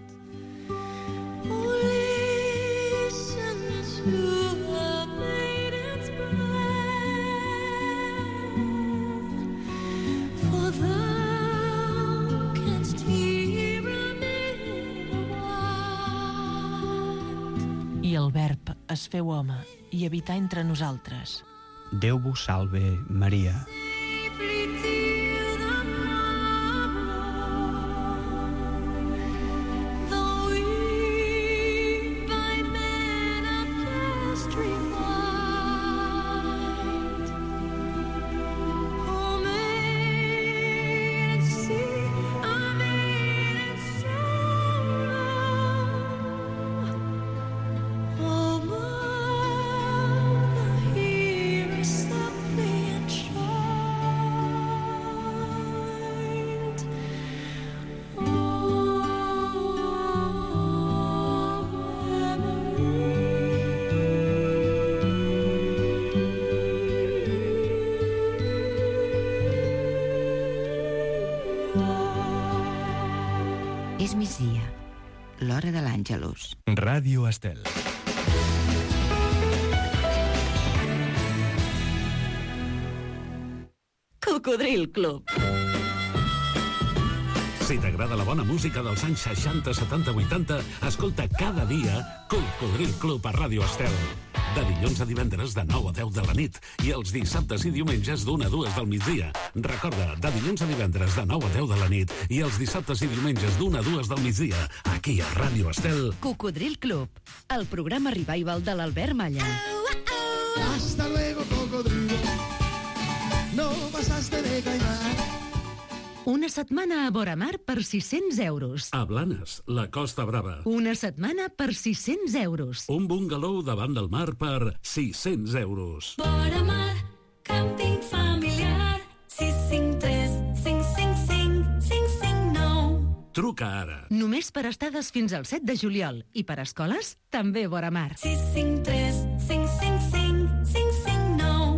[SPEAKER 23] I el Verb es feu home i habità entre nosaltres.
[SPEAKER 24] Déu vos salve, Maria.
[SPEAKER 22] És migdia, l'hora de l'Àngelus.
[SPEAKER 2] Ràdio Estel.
[SPEAKER 22] Cocodril Club.
[SPEAKER 1] Si t'agrada la bona música dels anys seixanta, setanta, vuitanta, escolta cada dia Cocodril Club a Ràdio Estel. De dilluns a divendres de nou a deu de la nit i els dissabtes i diumenges d'una a dues del migdia. Recorda, de dilluns a divendres de nou a deu de la nit i els dissabtes i diumenges d'una a dues del migdia, aquí a Ràdio Estel.
[SPEAKER 22] Cocodril Club, el programa revival de l'Albert Malla.
[SPEAKER 25] Hasta luego, cocodrilo. No pasaste de caimán.
[SPEAKER 3] Una setmana a Boramar per sis-cents euros.
[SPEAKER 1] A Blanes, la Costa Brava.
[SPEAKER 3] Una setmana per sis-cents euros.
[SPEAKER 1] Un bungalow davant del mar per sis-cents euros.
[SPEAKER 26] Boramar, càmping familiar, sis cinc tres cinc cinc cinc cinc cinc nou.
[SPEAKER 1] Truca ara.
[SPEAKER 3] Només per estades fins al set de juliol. I per escoles, també Boramar.
[SPEAKER 26] sis cinc tres cinc cinc cinc cinc cinc nou.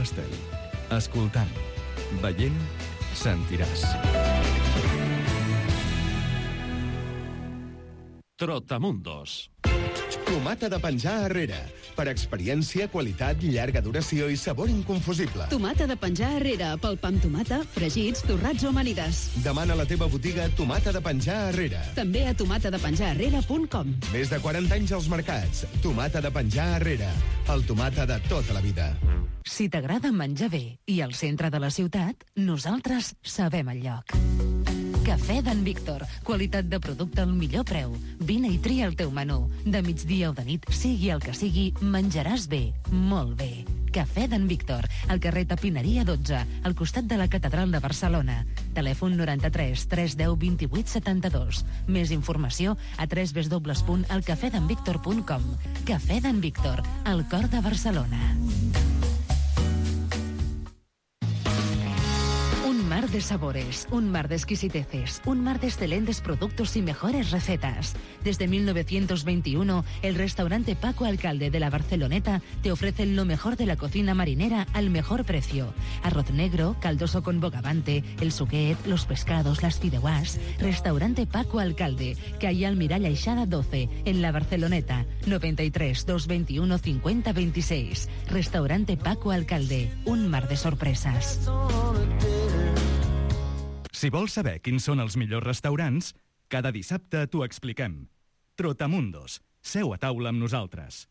[SPEAKER 2] Estel. Escoltant, veient, sentiràs.
[SPEAKER 1] Trotamundos.
[SPEAKER 7] Tomata de penjar arrere. Per experiència, qualitat, llarga duració i sabor inconfusible.
[SPEAKER 8] Tomata de penjar arrere, pel pa amb tomata, fregits, torrats o amanides.
[SPEAKER 7] Demana a la teva botiga Tomata de penjar arrere.
[SPEAKER 8] També a tomata de penjar arrere punt com.
[SPEAKER 7] Més de quaranta anys als mercats. Tomata de penjar arrere. El tomata de tota la vida.
[SPEAKER 3] Si t'agrada menjar bé i al centre de la ciutat, nosaltres sabem el lloc. Cafè d'en Víctor. Qualitat de producte al millor preu. Vine i tria el teu menú. De migdia o de nit, sigui el que sigui, menjaràs bé, molt bé. Cafè d'en Víctor, al carrer Tapineria dotze, al costat de la Catedral de Barcelona. Telèfon noranta-tres tres deu vint-i-vuit setanta-dos. Més informació a w w w punt el cafè d'en víctor punt com. Cafè d'en Víctor, al cor de Barcelona. Un mar de sabores, un mar de exquisiteces, un mar de excelentes productos y mejores recetas. Desde mil novecientos veintiuno, el restaurante Paco Alcalde de la Barceloneta te ofrece lo mejor de la cocina marinera al mejor precio. Arroz negro, caldoso con bogavante, el suquet, los pescados, las fideuás. Restaurante Paco Alcalde, calle Almirall Aixada doce, en la Barceloneta, noventa y tres, dos veintiuno, cincuenta veintiséis. Restaurante Paco Alcalde, un mar de sorpresas.
[SPEAKER 2] Si vols saber quins són els millors restaurants, cada dissabte t'ho expliquem. Trotamundos. Seu a taula amb nosaltres.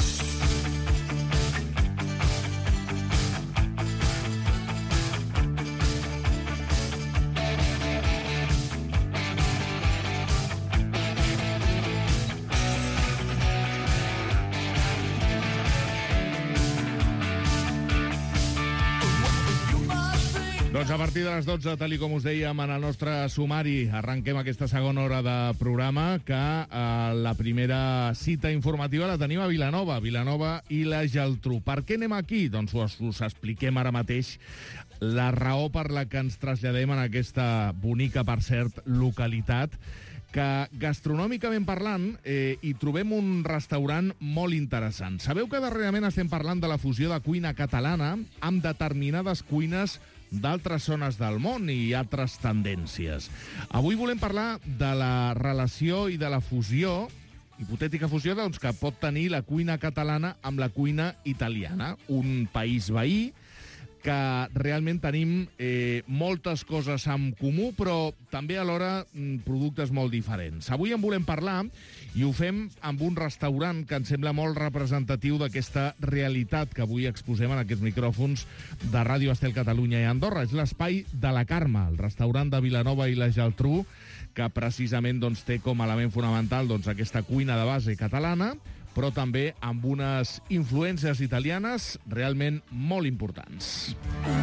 [SPEAKER 6] Doncs a partir de les dotze, tal com us dèiem en el nostre sumari, arrenquem aquesta segona hora de programa, que eh, la primera cita informativa la tenim a Vilanova, Vilanova i la Geltrú. Per què anem aquí? Doncs us, us expliquem ara mateix la raó per la que ens traslladem en aquesta bonica, per cert, localitat, que gastronòmicament parlant eh, hi trobem un restaurant molt interessant. Sabeu que darrerament estem parlant de la fusió de cuina catalana amb determinades cuines d'altres zones del món i altres tendències. Avui volem parlar de la relació i de la fusió, hipotètica fusió, doncs, que pot tenir la cuina catalana amb la cuina italiana, un país veí que realment tenim eh, moltes coses en comú, però també alhora mm, productes molt diferents. Avui en volem parlar i ho fem amb un restaurant que ens sembla molt representatiu d'aquesta realitat que avui exposem en aquests micròfons de Ràdio Estel Catalunya i Andorra. És l'Espai de la Carme, el restaurant de Vilanova i la Geltrú, que precisament doncs, té com a element fonamental doncs, aquesta cuina de base catalana, però també amb unes influències italianes realment molt importants.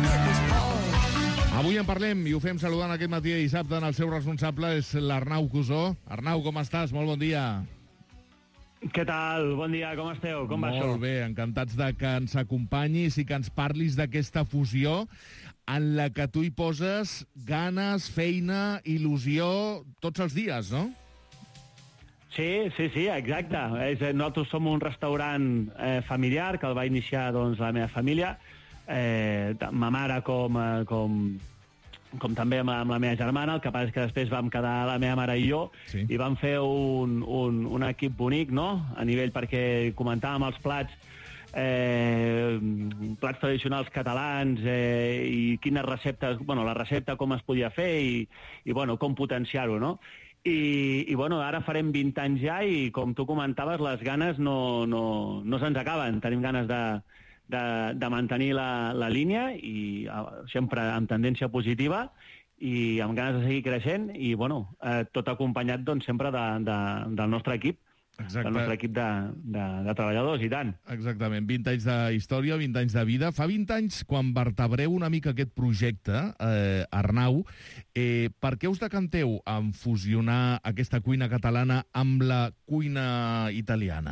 [SPEAKER 6] Avui en parlem i ho fem saludant aquest matí de dissabte en el seu responsable, és l'Arnau Cusó. Arnau, com estàs? Molt bon dia.
[SPEAKER 4] Què tal? Bon dia, com esteu? Com va això?
[SPEAKER 6] Molt bé, encantats de que ens acompanyis i que ens parlis d'aquesta fusió en la que tu hi poses ganes, feina, il·lusió tots els dies, no?
[SPEAKER 4] Sí, sí, sí, exacte. És, nosaltres som un restaurant eh, familiar que el va iniciar doncs, la meva família, eh, ma mare com, eh, com, com també amb, amb la meva germana. El que passa és que després vam quedar la meva mare i jo sí. i vam fer un, un, un equip bonic, no?, a nivell perquè comentàvem els plats, eh, plats tradicionals catalans eh, i quines receptes, bueno, la recepta com es podia fer i, i bueno, com potenciar-ho, no? I, i bueno, ara farem vint anys ja i, com tu comentaves, les ganes no, no, no se'ns acaben. Tenim ganes de, de, de mantenir la, la línia i uh, sempre amb tendència positiva i amb ganes de seguir creixent i, bueno, eh, tot acompanyat doncs, sempre de, de, del nostre equip. Exacte. El nostre equip de, de, de treballadors, i tant.
[SPEAKER 6] Exactament, vint anys de història, vint anys de vida. Fa vint anys, quan vertebreu una mica aquest projecte, eh, Arnau, eh, per què us decanteu en fusionar aquesta cuina catalana amb la cuina italiana?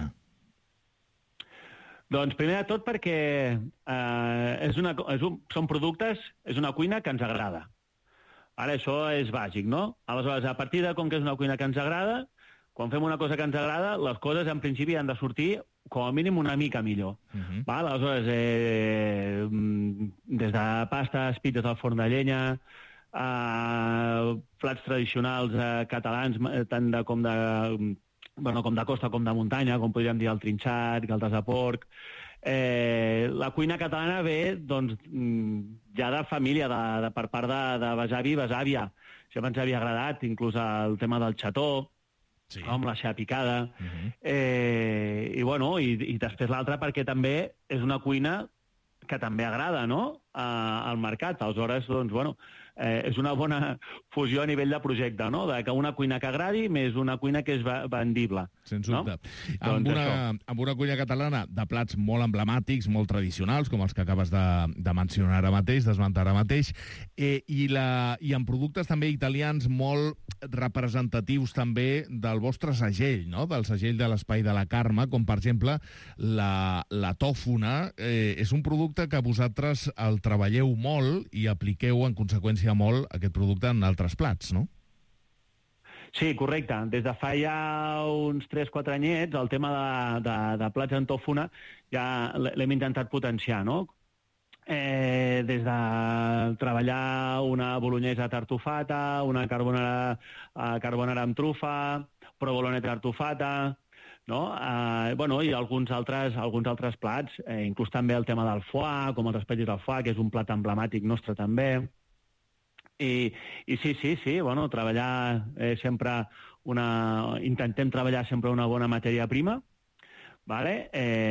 [SPEAKER 4] Doncs primer de tot perquè eh, és una, és un, són productes, és una cuina que ens agrada. Ara això és bàsic, no? Aleshores, a partir de com que és una cuina que ens agrada, quan fem una cosa que ens agrada, les coses en principi han de sortir com a mínim una mica millor. Uh-huh. Val? Aleshores, eh, des de pastes, pizzas al forn de llenya, eh, plats tradicionals eh, catalans, tant de, com, de, bueno, com de costa com de muntanya, com podríem dir el trinxat, galtes de porc. Eh, la cuina catalana ve doncs, ja de família, de, de, per part de, de besavi i besàvia. Sempre ens havia agradat, inclús el tema del xató, sí. amb la xea picada, uh-huh. eh, i, bueno, i, i després l'altra perquè també és una cuina que també agrada, no?, a, al mercat. Aleshores, doncs, bueno, eh, és una bona fusió a nivell de projecte, no?, de que una cuina que agradi més una cuina que és vendible.
[SPEAKER 6] Sens dubte.
[SPEAKER 4] No?
[SPEAKER 6] Amb,
[SPEAKER 4] doncs
[SPEAKER 6] una, amb una cuina catalana de plats molt emblemàtics, molt tradicionals, com els que acabes de, de mencionar ara mateix, d'esmentar ara mateix, eh, i, la, i amb productes també italians molt representatius també del vostre segell, no?, del segell de l'Espai de la Carme, com per exemple la, la tòfona. Eh, és un producte que vosaltres el treballeu molt i apliqueu en conseqüència molt aquest producte en altres plats, no?
[SPEAKER 4] Sí, correcte. Des de fa ja uns tres quatre anyets, el tema de, de, de plats en tòfona ja l'hem intentat potenciar, no? Eh, des de treballar una bolognesa tartufata, una carbonara, uh, carbonara amb trufa, provolone tartufata, no? Eh, bueno, i alguns altres, alguns altres plats, eh, inclús també el tema del foie, com els espècies del foie, que és un plat emblemàtic nostre també. I, i sí, sí, sí, bueno, treballar eh, sempre una... Intentem treballar sempre una bona matèria prima, vale?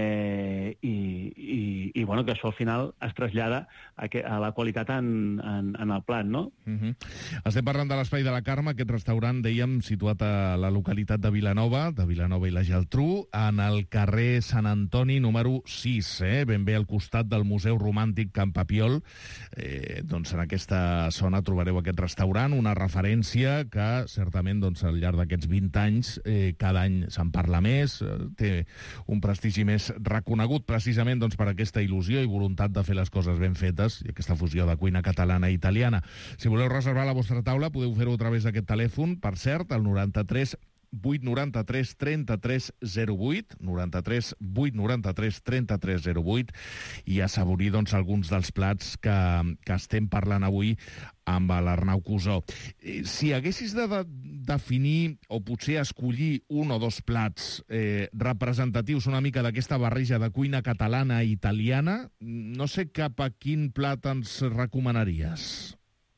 [SPEAKER 4] eh, i, i, i bueno, que això al final es trasllada a, que, a la qualitat en, en, en el plat, no?
[SPEAKER 6] Uh-huh. Estem parlant de l'Espai de la Carme, aquest restaurant, dèiem, situat a la localitat de Vilanova, de Vilanova i la Geltrú, en el carrer Sant Antoni número sis, eh? Ben bé al costat del Museu Romàntic Can Papiol. Eh, doncs en aquesta zona trobareu aquest restaurant, una referència que certament doncs, al llarg d'aquests vint anys eh, cada any se'n parla més, eh, té un prestigi més reconegut precisament doncs, per aquesta il·lusió i voluntat de fer les coses ben fetes i aquesta fusió de cuina catalana i italiana. Si voleu reservar la vostra taula, podeu fer-ho a través d'aquest telèfon, per cert, el noranta-tres vuit noranta-tres trenta-tres zero vuit, noranta-tres vuit noranta-tres trenta-tres zero vuit, i assaborir doncs, alguns dels plats que, que estem parlant avui amb l'Arnau Cusó. Si haguessis de, de definir o potser escollir un o dos plats eh, representatius una mica d'aquesta barreja de cuina catalana i italiana, no sé cap a quin plat ens recomanaries.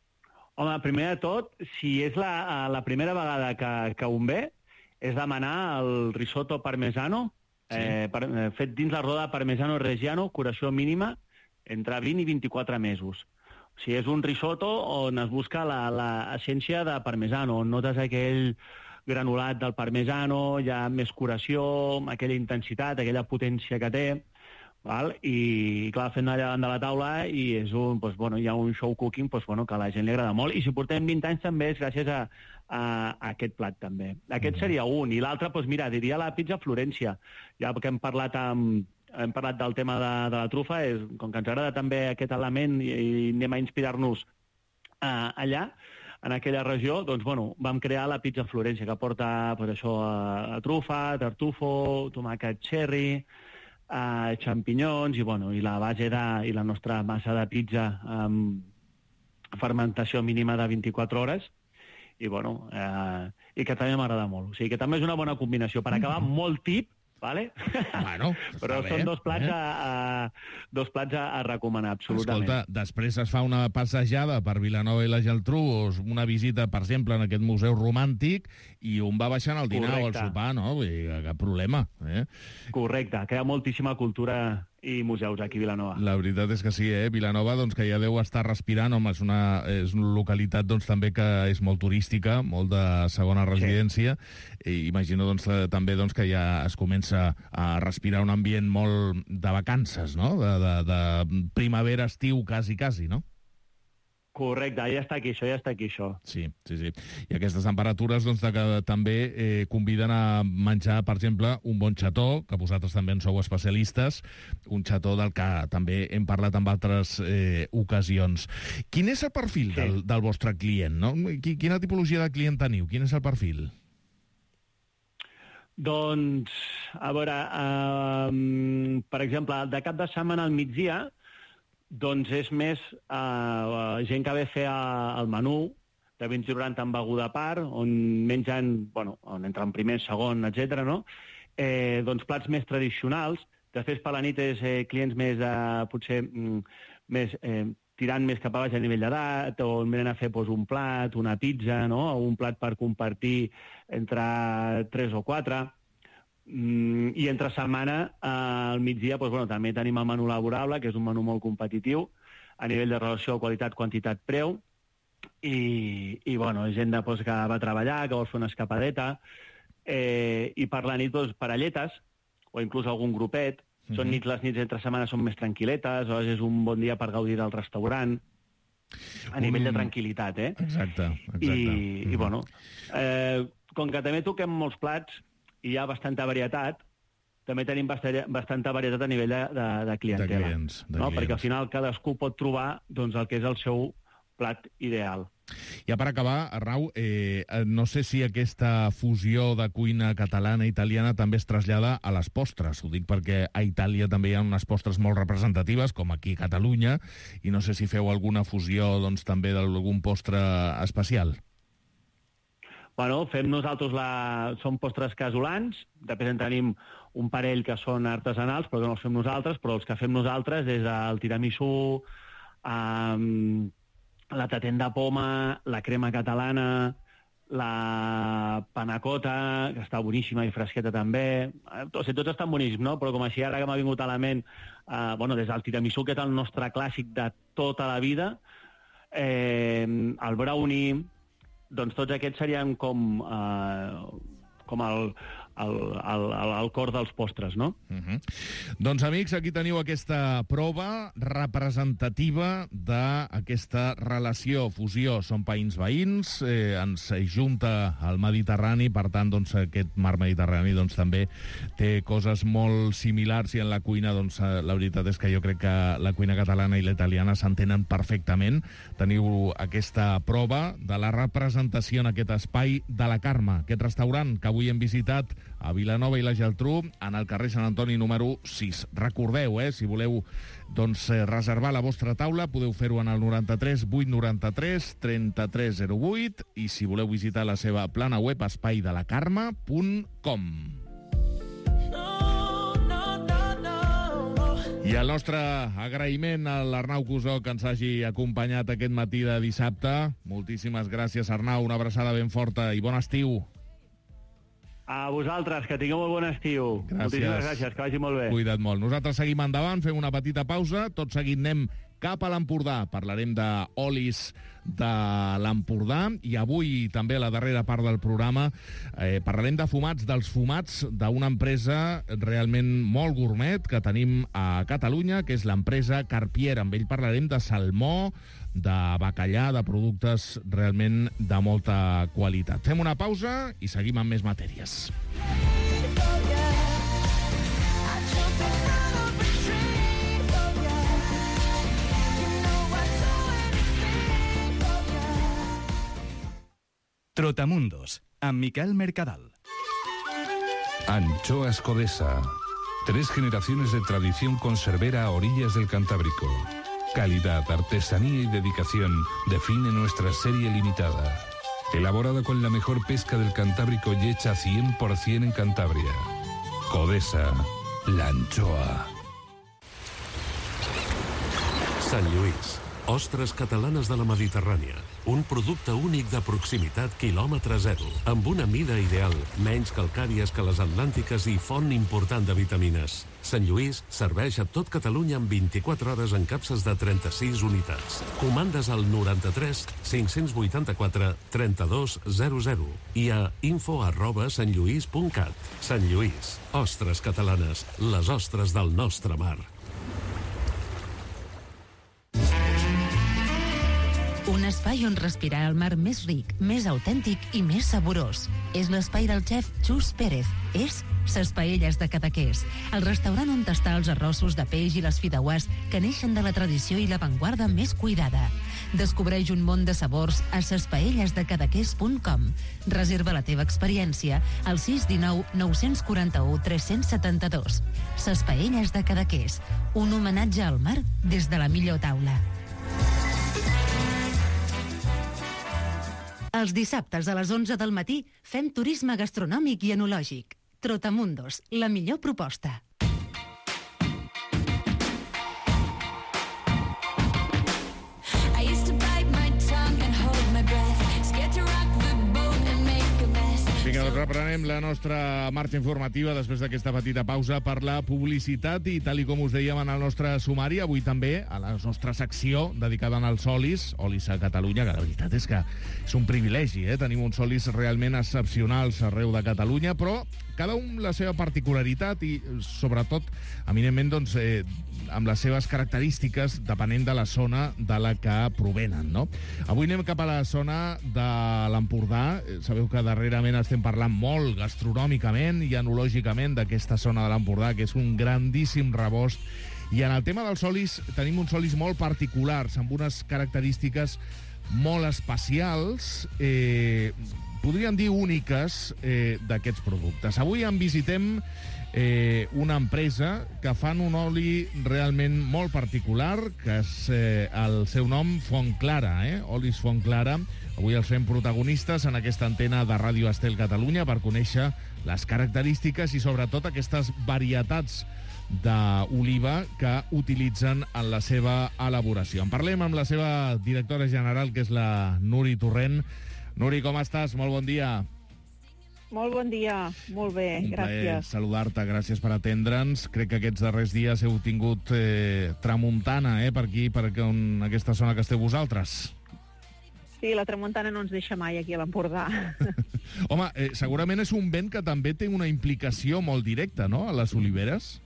[SPEAKER 4] Home, primer de tot, si és la, la primera vegada que, que un ve, és demanar el risotto parmesano, sí. eh, per, eh, fet dins la roda parmesano reggiano, curació mínima, entre vint i vint-i-quatre mesos. O sigui, és un risotto on es busca l'essència de parmesano, on notes aquell granulat del parmesano, hi ha més curació, aquella intensitat, aquella potència que té, val? I clar, fent allà davant de la taula i és un, doncs, bueno, hi ha un show cooking doncs, bueno, que a la gent li agrada molt, i si portem vint anys també és gràcies a, a, a aquest plat també. Aquest seria un, i l'altre, doncs, mira, diria la pizza Florència, ja que hem parlat amb, hem parlat del tema de, de la trufa, és, com que ens agrada també aquest element i, i anem a inspirar-nos uh, allà, en aquella regió, doncs, bueno, vam crear la pizza Florència, que porta, doncs, això, a, a trufa, tartufo, tomàquet cherry, Uh, xampinyons i, bueno, i la base de, i la nostra massa de pizza amb fermentació mínima de vint-i-quatre hores i, bueno, uh, i que també m'agrada molt. O sigui que també és una bona combinació. Per acabar, molt tip, vale?
[SPEAKER 6] Bueno,
[SPEAKER 4] però
[SPEAKER 6] bé,
[SPEAKER 4] són dos plats,
[SPEAKER 6] eh?
[SPEAKER 4] a, a, dos plats a, a recomanar, absolutament.
[SPEAKER 6] Escolta, després es fa una passejada per Vilanova i la Geltrú, una visita, per exemple, en aquest museu romàntic, i un va baixant al dinar o al sopar, no? Vull dir, cap problema. Eh?
[SPEAKER 4] Correcte, que hi ha moltíssima cultura i museus aquí a Vilanova.
[SPEAKER 6] La veritat és que sí, eh? Vilanova, doncs, que ja deu estar respirant, home, és una, és una localitat doncs, també que és molt turística, molt de segona residència, sí. I imagino doncs, també doncs, que ja es comença a respirar un ambient molt de vacances, no? De, de, de primavera, estiu, quasi, quasi, no?
[SPEAKER 4] Correcte, ja està aquí això, ja està aquí això.
[SPEAKER 6] Sí, sí, sí. I aquestes temperatures doncs, que també eh, conviden a menjar, per exemple, un bon xató, que vosaltres també en sou especialistes, un xató del que també hem parlat en altres eh, ocasions. Quin és el perfil sí. del, del vostre client? No? Quina tipologia de client teniu? Quin és el perfil?
[SPEAKER 4] Doncs, a veure, eh, per exemple, de cap de setmana al migdia, doncs és més eh, gent que ve a fer el menú de vins i noranta amb beguda a part, on mengen, bueno, on entren primer, segon, etcètera, no? Eh, doncs plats més tradicionals. Després per la nit és eh, clients més, eh, potser, mm, més, eh, tirant més cap a baix a nivell d'edat, o venen a fer doncs, un plat, una pizza, no? O un plat per compartir entre tres o quatre. Mm, I entre setmana, eh, al migdia, doncs, bueno, també tenim el menú laborable, que és un menú molt competitiu, a nivell de relació qualitat-quantitat-preu, i, i bueno, gent de, doncs, que va a treballar, que vol fer una escapadeta, eh, i per la nit, doncs, parelletes, o inclús algun grupet. Mm-hmm. Són nits, les nits entre setmana són més tranquil·letes, o és un bon dia per gaudir del restaurant, a nivell
[SPEAKER 6] Un-
[SPEAKER 4] de tranquil·litat, eh?
[SPEAKER 6] Exacte, exacte.
[SPEAKER 4] I,
[SPEAKER 6] Mhm.
[SPEAKER 4] i bueno, eh, com que també toquem molts plats i hi ha bastanta varietat, també tenim bastanta, bastanta varietat a nivell de, de, de clientela.
[SPEAKER 6] De clients, de
[SPEAKER 4] no?
[SPEAKER 6] clients.
[SPEAKER 4] Perquè al final cadascú pot trobar doncs, el que és el seu plat ideal.
[SPEAKER 6] Ja per acabar, Arnau, eh, no sé si aquesta fusió de cuina catalana i italiana també es trasllada a les postres. Ho dic perquè a Itàlia també hi ha unes postres molt representatives, com aquí a Catalunya, i no sé si feu alguna fusió doncs, també d'algun postre especial.
[SPEAKER 4] Bueno, fem nosaltres la... Són postres casolans, després en tenim un parell que són artesanals, però que no els fem nosaltres, però els que fem nosaltres és el tiramisú, um, la tatent de poma, la crema catalana, la panacota, que està boníssima i fresqueta també. Eh, O sigui, tots estan boníssims, no? Però com així ara que m'ha vingut a la ment, eh, bueno, des del tiramisú, que és el nostre clàssic de tota la vida, eh, el brownie, doncs tots aquests serien com, eh, com el, el, el, el, el cor dels postres, no?
[SPEAKER 6] Uh-huh. Doncs, amics, aquí teniu aquesta prova representativa d'aquesta relació, fusió. Són païns veïns, eh, ens junta al Mediterrani, per tant, doncs, aquest mar Mediterrani doncs, també té coses molt similars, i en la cuina, doncs, eh, la veritat és que jo crec que la cuina catalana i la italiana s'entenen perfectament. Teniu aquesta prova de la representació en aquest espai de la Carme, aquest restaurant que avui hem visitat a Vilanova i la Geltrú, en el carrer Sant Antoni número sis. Recordeu, eh, si voleu doncs, eh, reservar la vostra taula, podeu fer-ho en el noranta-tres vuit noranta-tres trenta-tres zero vuit, i si voleu visitar la seva plana web, espai de la carme punt com. I el nostre agraïment a l'Arnau Cusó, que ens hagi acompanyat aquest matí de dissabte. Moltíssimes gràcies, Arnau, una abraçada ben forta i bon estiu.
[SPEAKER 4] A vosaltres, que tingueu molt bon estiu.
[SPEAKER 6] Gràcies.
[SPEAKER 4] Moltíssimes gràcies, que vagi molt bé.
[SPEAKER 6] Cuida't molt. Nosaltres seguim endavant, fem una petita pausa, tot seguit anem cap a l'Empordà. Parlarem d'olis de l'Empordà, i avui també a la darrera part del programa eh, parlarem de fumats, dels fumats d'una empresa realment molt gourmet que tenim a Catalunya, que és l'empresa Carpier. Amb ell parlarem de salmó, de bacallà, de productes realment de molta qualitat. Fem una pausa i seguim amb més matèries.
[SPEAKER 2] Trotamundos, amb Miquel Mercadal.
[SPEAKER 10] Anchoas Codesa. Tres generaciones de tradición conservera a orillas del Cantábrico. Calidad, artesanía y dedicación define nuestra serie limitada. Elaborada con la mejor pesca del Cantábrico y hecha cien por cien en Cantabria. Codesa, la anchoa.
[SPEAKER 1] Sant Lluís. Ostres catalanes de la Mediterrània. Un producte únic de proximitat quilòmetre zero, amb una mida ideal, menys calcàries que les atlàntiques i font important de vitamines. Sant Lluís serveix a tot Catalunya en vint-i-quatre hores en capses de trenta-sis unitats. Comandes al noranta-tres cinc-cents vuitanta-quatre trenta-dos zero zero i a info arroba santlluís punt cat. Sant Lluís. Ostres catalanes, les ostres del nostre mar.
[SPEAKER 3] Un espai on respirar el mar més ric, més autèntic i més saborós. És l'espai del xef Xus Pérez. És Ses Paelles de Cadaqués, el restaurant on tastar els arrossos de peix i les fideuàs que neixen de la tradició i l'avantguarda més cuidada. Descobreix un món de sabors a ses paelles de cadaqués punt com. Reserva la teva experiència al sis un nou, nou quatre u, tres set dos. Ses Paelles de Cadaqués, un homenatge al mar des de la millor taula. Els dissabtes a les onze del matí fem turisme gastronòmic i enològic. Trotamundos, la millor proposta.
[SPEAKER 6] Vinga, doncs reprenem la nostra marxa informativa després d'aquesta petita pausa per la publicitat i tal i com us dèiem en el nostre sumari, avui també a la nostra secció dedicada als olis, olis a Catalunya, que la veritat és que és un privilegi, eh? Tenim uns olis realment excepcionals arreu de Catalunya, però cada un la seva particularitat i, sobretot, eminentment, doncs, eh, amb les seves característiques depenent de la zona de la que provenen, no? Avui anem cap a la zona de l'Empordà. Sabeu que darrerament estem parlant molt gastronòmicament i enològicament d'aquesta zona de l'Empordà, que és un grandíssim rebost. I en el tema dels olis tenim uns olis molt particulars, amb unes característiques molt especials, eh, podríem dir úniques, eh, d'aquests productes. Avui en visitem eh, una empresa que fan un oli realment molt particular, que és eh, el seu nom Fontclara, eh? Olis Fontclara. Avui els fem protagonistes en aquesta antena de Ràdio Estel Catalunya per conèixer les característiques i sobretot aquestes varietats d'oliva que utilitzen en la seva elaboració. En parlem amb la seva directora general, que és la Nuri Torrent. Nuri, com estàs? Molt bon dia.
[SPEAKER 11] Molt bon dia, molt bé,
[SPEAKER 6] Un
[SPEAKER 11] gràcies.
[SPEAKER 6] plaer saludar-te, gràcies per atendre'ns. Crec que aquests darrers dies heu tingut eh, tramuntana, eh, per aquí, per on, aquesta zona que esteu vosaltres.
[SPEAKER 11] Sí, la tramuntana no ens deixa mai aquí a l'Empordà.
[SPEAKER 6] Home, eh, segurament és un vent que també té una implicació molt directa, no?, a les oliveres.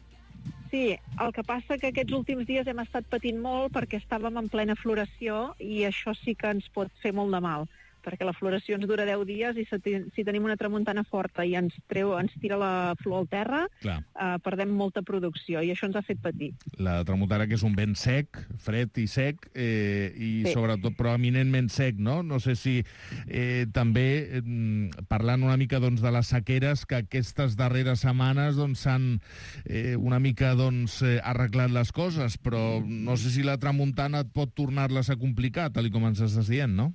[SPEAKER 11] Sí, el que passa que aquests últims dies hem estat patint molt perquè estàvem en plena floració i això sí que ens pot fer molt de mal, perquè la floració ens dura deu dies i si tenim una tramuntana forta i ens treu, ens tira la flor al terra, eh, perdem molta producció i això ens ha fet patir.
[SPEAKER 6] La tramuntana, que és un vent sec, fred i sec, eh, i
[SPEAKER 11] Sí.
[SPEAKER 6] sobretot, però eminentment sec, no? No sé si eh, també, eh, parlant una mica doncs, de les sequeres que aquestes darreres setmanes doncs, s'han eh, una mica doncs, eh, arreglat les coses, però no sé si la tramuntana et pot tornar-les a complicar, tal com ens estàs dient, no?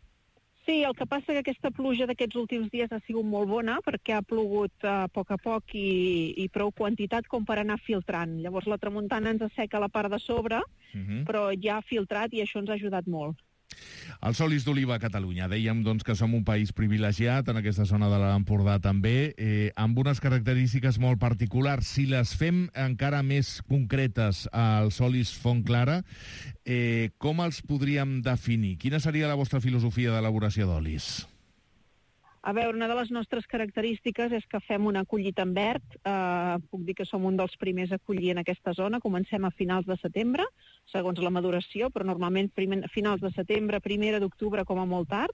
[SPEAKER 11] Sí, el que passa que aquesta pluja d'aquests últims dies ha sigut molt bona perquè ha plogut a poc a poc i, i prou quantitat com per anar filtrant. Llavors la tramuntana ens asseca la part de sobre,
[SPEAKER 6] Uh-huh.
[SPEAKER 11] però ja ha filtrat i això ens ha ajudat molt.
[SPEAKER 6] Els olis d'oliva a Catalunya. Dèiem doncs, que som un país privilegiat, en aquesta zona de l'Empordà també, eh, amb unes característiques molt particulars. Si les fem encara més concretes als olis Fontclara, eh, com els podríem definir? Quina seria la vostra filosofia d'elaboració d'olis?
[SPEAKER 11] A veure, una de les nostres característiques és que fem una collita en verd. Eh, puc dir que som un dels primers a collir en aquesta zona. Comencem a finals de setembre, segons la maduració, però normalment primer, finals de setembre, primera d'octubre com a molt tard.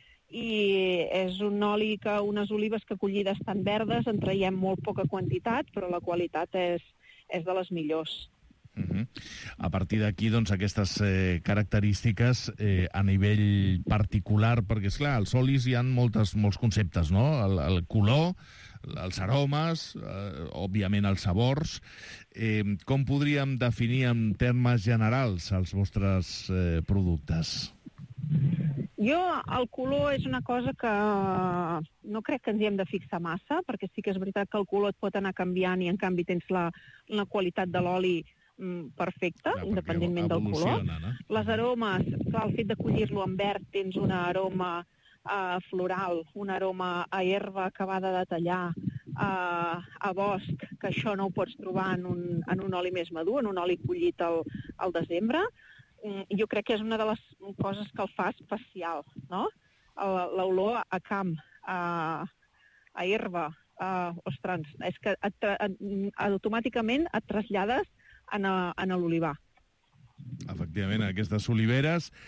[SPEAKER 11] I és un oli que unes olives que collides tan verdes en traiem molt poca quantitat, però la qualitat és, és de les millors.
[SPEAKER 6] Uh-huh. A partir d'aquí, doncs, aquestes eh, característiques eh, a nivell particular, perquè, esclar, als olis hi ha moltes, molts conceptes, no? El, el color, els aromes, eh, òbviament els sabors. Eh, com podríem definir en termes generals els vostres eh, productes?
[SPEAKER 11] Jo, el color és una cosa que no crec que ens hi hem de fixar massa, perquè sí que és veritat que el color et pot anar canviant i, en canvi, tens la, la qualitat de l'oli perfecta, ja, independentment del color. No? Les aromes, clar, el fet de collir-lo en verd, tens una aroma uh, floral, una aroma a herba acabada de tallar, uh, a bosc, que això no ho pots trobar en un, en un oli més madur, en un oli collit al, al desembre. Um, jo crec que és una de les coses que el fa especial, no? L'olor a camp, a, a herba, uh, ostres, és que et, et, automàticament et trasllades en, a, en l'olivar.
[SPEAKER 6] Efectivament, aquestes oliveres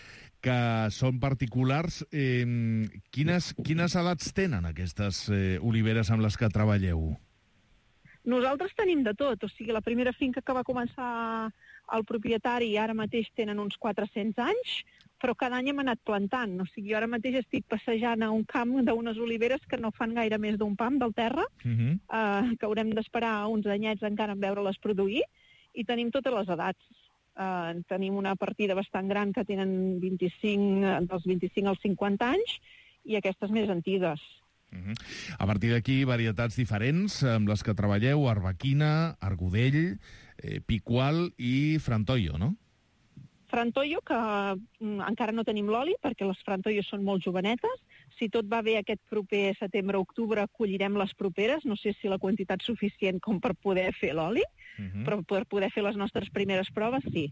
[SPEAKER 6] que són particulars. Eh, quines, quines edats tenen aquestes eh, oliveres amb les que treballeu?
[SPEAKER 11] Nosaltres tenim de tot, o sigui, la primera finca que va començar el propietari ara mateix tenen uns quatre-cents anys, però cada any hem anat plantant. O sigui, jo ara mateix estic passejant a un camp d'unes oliveres que no fan gaire més d'un pam del terra, uh-huh. eh, que haurem d'esperar uns anyets encara en veure-les produir, i tenim totes les edats. Eh, tenim una partida bastant gran que tenen vint-i-cinc, dels vint-i-cinc als cinquanta anys, i aquestes més antigues.
[SPEAKER 6] Uh-huh. A partir d'aquí, varietats diferents amb les que treballeu: arbequina, argodell, eh, picual i frantoio, no?
[SPEAKER 11] Frantoio, que mm, encara no tenim l'oli, perquè les frantoios són molt jovenetes. Si tot va bé aquest proper setembre-octubre, collirem les properes. No sé si la quantitat suficient com per poder fer l'oli, uh-huh. però per poder fer les nostres primeres proves, sí.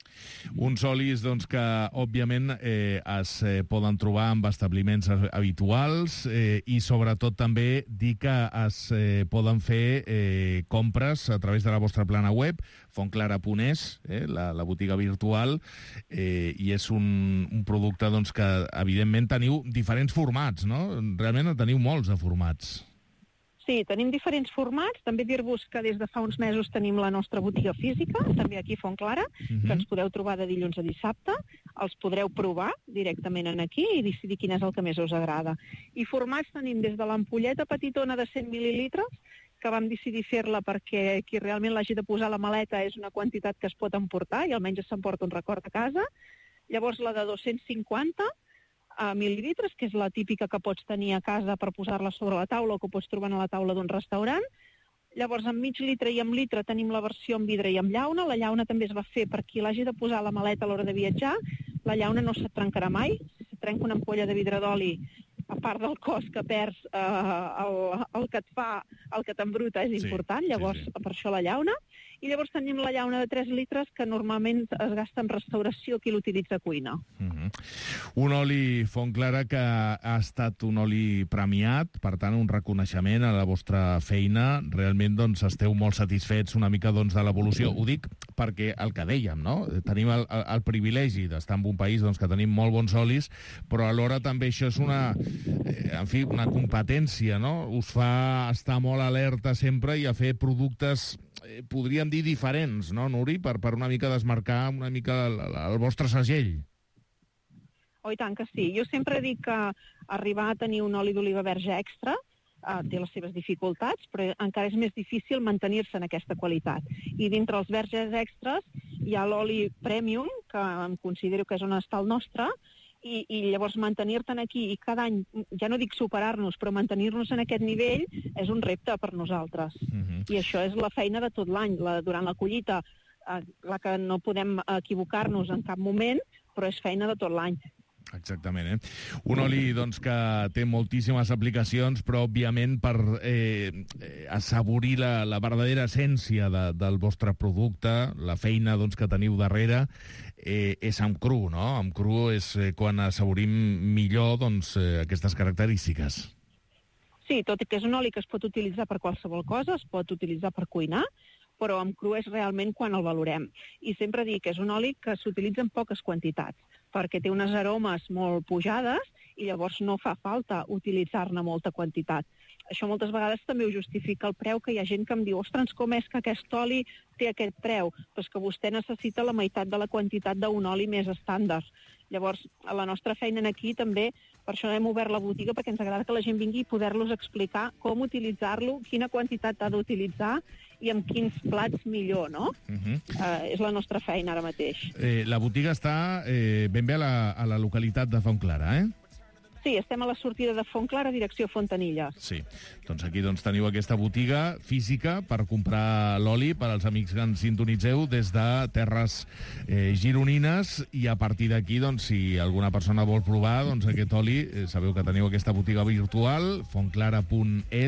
[SPEAKER 6] Uns olis doncs, que, òbviament, eh, es eh, poden trobar en establiments habituals eh, i, sobretot, també dir que es eh, poden fer eh, compres a través de la vostra plana web, fontclara punt es, eh, la, la botiga virtual, eh, i és un, un producte doncs, que, evidentment, teniu diferents formats, no? Realment en teniu molts de formats.
[SPEAKER 11] Sí, tenim diferents formats. També dir-vos que des de fa uns mesos tenim la nostra botiga física, també aquí a Fontclara, uh-huh. que ens podeu trobar de dilluns a dissabte. Els podreu provar directament en aquí i decidir quin és el que més us agrada. I formats tenim des de l'ampolleta petitona de cent mil·lilitres, que vam decidir fer-la perquè qui realment l'hagi de posar a la maleta és una quantitat que es pot emportar i almenys s'emporta un record a casa. Llavors la de dos-cents cinquanta a mil·lilitres, que és la típica que pots tenir a casa per posar-la sobre la taula o que pots trobar a la taula d'un restaurant. Llavors, amb mig litre i amb litre tenim la versió amb vidre i amb llauna. La llauna també es va fer per qui l'hagi de posar a la maleta a l'hora de viatjar. La llauna no se't trencarà mai. Si se trenca una ampolla de vidre d'oli, a part del cost que perds, eh, el, el que et fa, el que t'embruta és important. Sí, llavors, sí, sí. Per això la llauna. I llavors tenim la llauna de tres litres, que normalment es gasta en restauració qui l'utilitza a cuina.
[SPEAKER 6] Uh-huh. Un oli Fontclara que ha estat un oli premiat, per tant, un reconeixement a la vostra feina. Realment, doncs, esteu molt satisfets una mica doncs, de l'evolució. Ho dic perquè el que dèiem, no? Tenim el, el, el privilegi d'estar en un país doncs, que tenim molt bons olis, però alhora també això és una, eh, en fi, una competència, no? Us fa estar molt alerta sempre i a fer productes, eh, podríem dir, diferents, no, Nuri? Per, per una mica desmarcar una mica el, el vostre segell.
[SPEAKER 11] Oh, i tant que sí. Jo sempre dic que arribar a tenir un oli d'oliva verge extra eh, té les seves dificultats, però encara és més difícil mantenir-se en aquesta qualitat. I dintre els verges extras hi ha l'oli premium, que em considero que és on està el nostre, i, i llavors mantenir-te'n aquí i cada any, ja no dic superar-nos, però mantenir-nos en aquest nivell és un repte per nosaltres. Uh-huh. I això és la feina de tot l'any. La, durant la collita, eh, la que no podem equivocar-nos en cap moment, però és feina de tot l'any.
[SPEAKER 6] Exactament, eh? Un oli doncs, que té moltíssimes aplicacions, però, òbviament, per eh, assaborir la, la verdadera essència de, del vostre producte, la feina doncs, que teniu darrere, eh, és amb cru, no? Amb cru és eh, quan assaborim millor doncs, eh, aquestes característiques.
[SPEAKER 11] Sí, tot i que és un oli que es pot utilitzar per qualsevol cosa, es pot utilitzar per cuinar, però amb cru és realment quan el valorem. I sempre dic que és un oli que s'utilitza en poques quantitats, perquè té unes aromes molt pujades i llavors no fa falta utilitzar-ne molta quantitat. Això moltes vegades també ho justifica el preu, que hi ha gent que em diu «Ostres, com és que aquest oli té aquest preu?» Però és que vostè necessita la meitat de la quantitat d'un oli més estàndard. Llavors, a la nostra feina aquí també, per això hem obert la botiga, perquè ens agrada que la gent vingui i poder-los explicar com utilitzar-lo, quina quantitat ha d'utilitzar i amb quins plats millor, no? Uh-huh. Uh, és la nostra feina ara mateix.
[SPEAKER 6] Eh, la botiga està eh, ben bé a la, a la localitat de Fontclara, eh?
[SPEAKER 11] Sí, estem a la sortida de Fontclara, direcció Fontanilles.
[SPEAKER 6] Sí, doncs aquí doncs, teniu aquesta botiga física per comprar l'oli per als amics que ens sintonitzeu des de terres eh, gironines, i a partir d'aquí, doncs, si alguna persona vol provar doncs, aquest oli, eh, sabeu que teniu aquesta botiga virtual, fontclara punt es,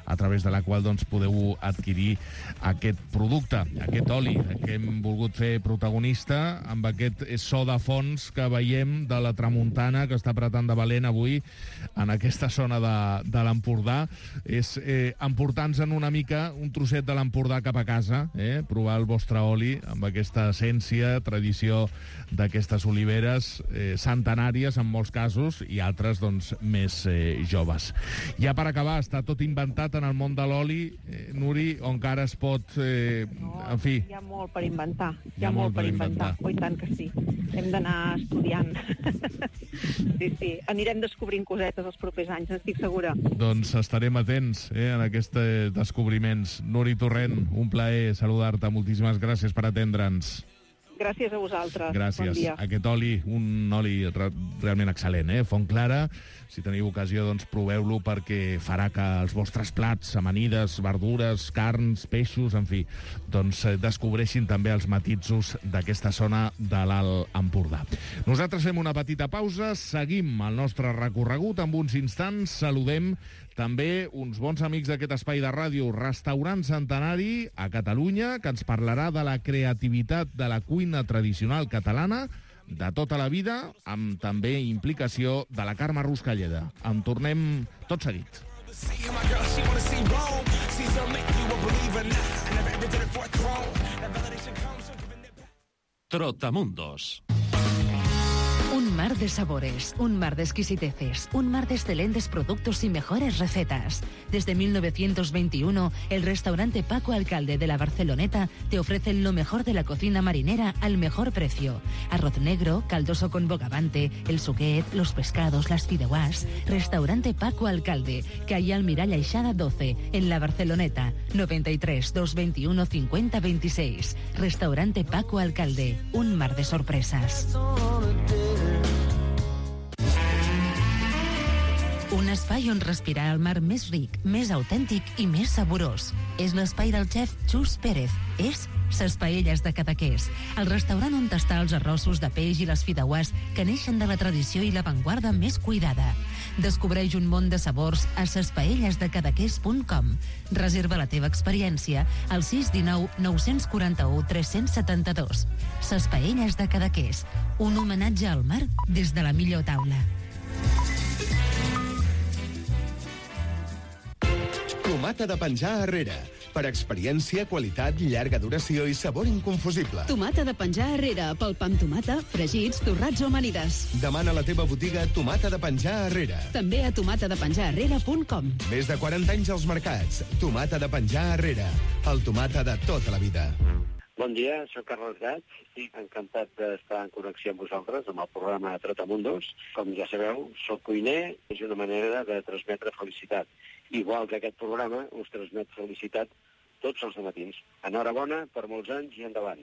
[SPEAKER 6] a través de la qual doncs, podeu adquirir aquest producte, aquest oli que hem volgut fer protagonista amb aquest so de fons que veiem de la tramuntana que està apretant de valent avui en aquesta zona de, de l'Empordà. És eh, emportar-nos en una mica un trosset de l'Empordà cap a casa, eh? Provar el vostre oli amb aquesta essència, tradició d'aquestes oliveres eh, centenàries en molts casos i altres doncs, més eh, joves. Ja per acabar, està tot inventat en el món de l'oli, eh, Nuri, on encara es pot... Eh, en fi...
[SPEAKER 11] Hi ha molt per inventar. Hi ha, hi ha molt, molt per inventar. inventar. Oh, i tant que sí. Hem d'anar estudiant. Sí, sí. Anirem descobrint cosetes els propers anys, n'estic segura.
[SPEAKER 6] Doncs estarem atents eh, en aquests descobriments. Nuri Torrent, un plaer saludar-te. Moltíssimes gràcies per atendre'ns.
[SPEAKER 11] Gràcies a vosaltres.
[SPEAKER 6] Gràcies.
[SPEAKER 11] Bon dia.
[SPEAKER 6] Aquest oli, un oli re realment excel·lent, eh? Font Clara. Si teniu ocasió, doncs proveu-lo perquè farà que els vostres plats, amanides, verdures, carns, peixos, en fi, doncs descobreixin també els matisos d'aquesta zona de l'Alt Empordà. Nosaltres fem una petita pausa, seguim el nostre recorregut amb uns instants, saludem també uns bons amics d'aquest espai de ràdio, Restaurant Centenari a Catalunya, que ens parlarà de la creativitat de la cuina tradicional catalana de tota la vida, amb també implicació de la Carme Ruscalleda. En tornem tot seguit.
[SPEAKER 1] Trotamundos.
[SPEAKER 3] Un mar de sabores, un mar de exquisiteces, un mar de excelentes productos y mejores recetas. Desde mil novecientos veintiuno, el restaurante Paco Alcalde de la Barceloneta te ofrece lo mejor de la cocina marinera al mejor precio. Arroz negro, caldoso con bogavante, el suquet, los pescados, las fideuàs. Restaurante Paco Alcalde, calle Almirall Aixada doce, en la Barceloneta, noventa y tres, dos veintiuno, cincuenta, veintiséis. Restaurante Paco Alcalde, un mar de sorpresas. Un espai on respirar el mar més ric, més autèntic i més saborós. És l'espai del xef Xus Pérez. És Ses Paelles de Cadaqués, el restaurant on tastar els arrossos de peix i les fideuàs que neixen de la tradició i l'avantguarda més cuidada. Descobreix un món de sabors a ses paelles de cadaqués punt com. Reserva la teva experiència al sis un nou, nou quatre u, tres set dos. Ses Paelles de Cadaqués, un homenatge al mar des de la millor taula.
[SPEAKER 7] Tomata de penjar arrere. Per experiència, qualitat, llarga duració i sabor inconfusible.
[SPEAKER 8] Tomata de penjar arrere, pel pa amb tomata, fregits, torrats o amanides.
[SPEAKER 7] Demana a la teva botiga Tomata de penjar arrere.
[SPEAKER 8] També a tomata de penjar arrere punt com.
[SPEAKER 7] Més de quaranta anys als mercats. Tomata de penjar arrere. El tomata de tota la vida.
[SPEAKER 12] Bon dia, soc Carles Gats. Estic encantat d'estar en connexió amb vosaltres, amb el programa Trotamundos. Com ja sabeu, soc cuiner, és una manera de transmetre felicitat. Igual que aquest programa us transmet felicitat tots els matins. Enhorabona per molts anys i endavant.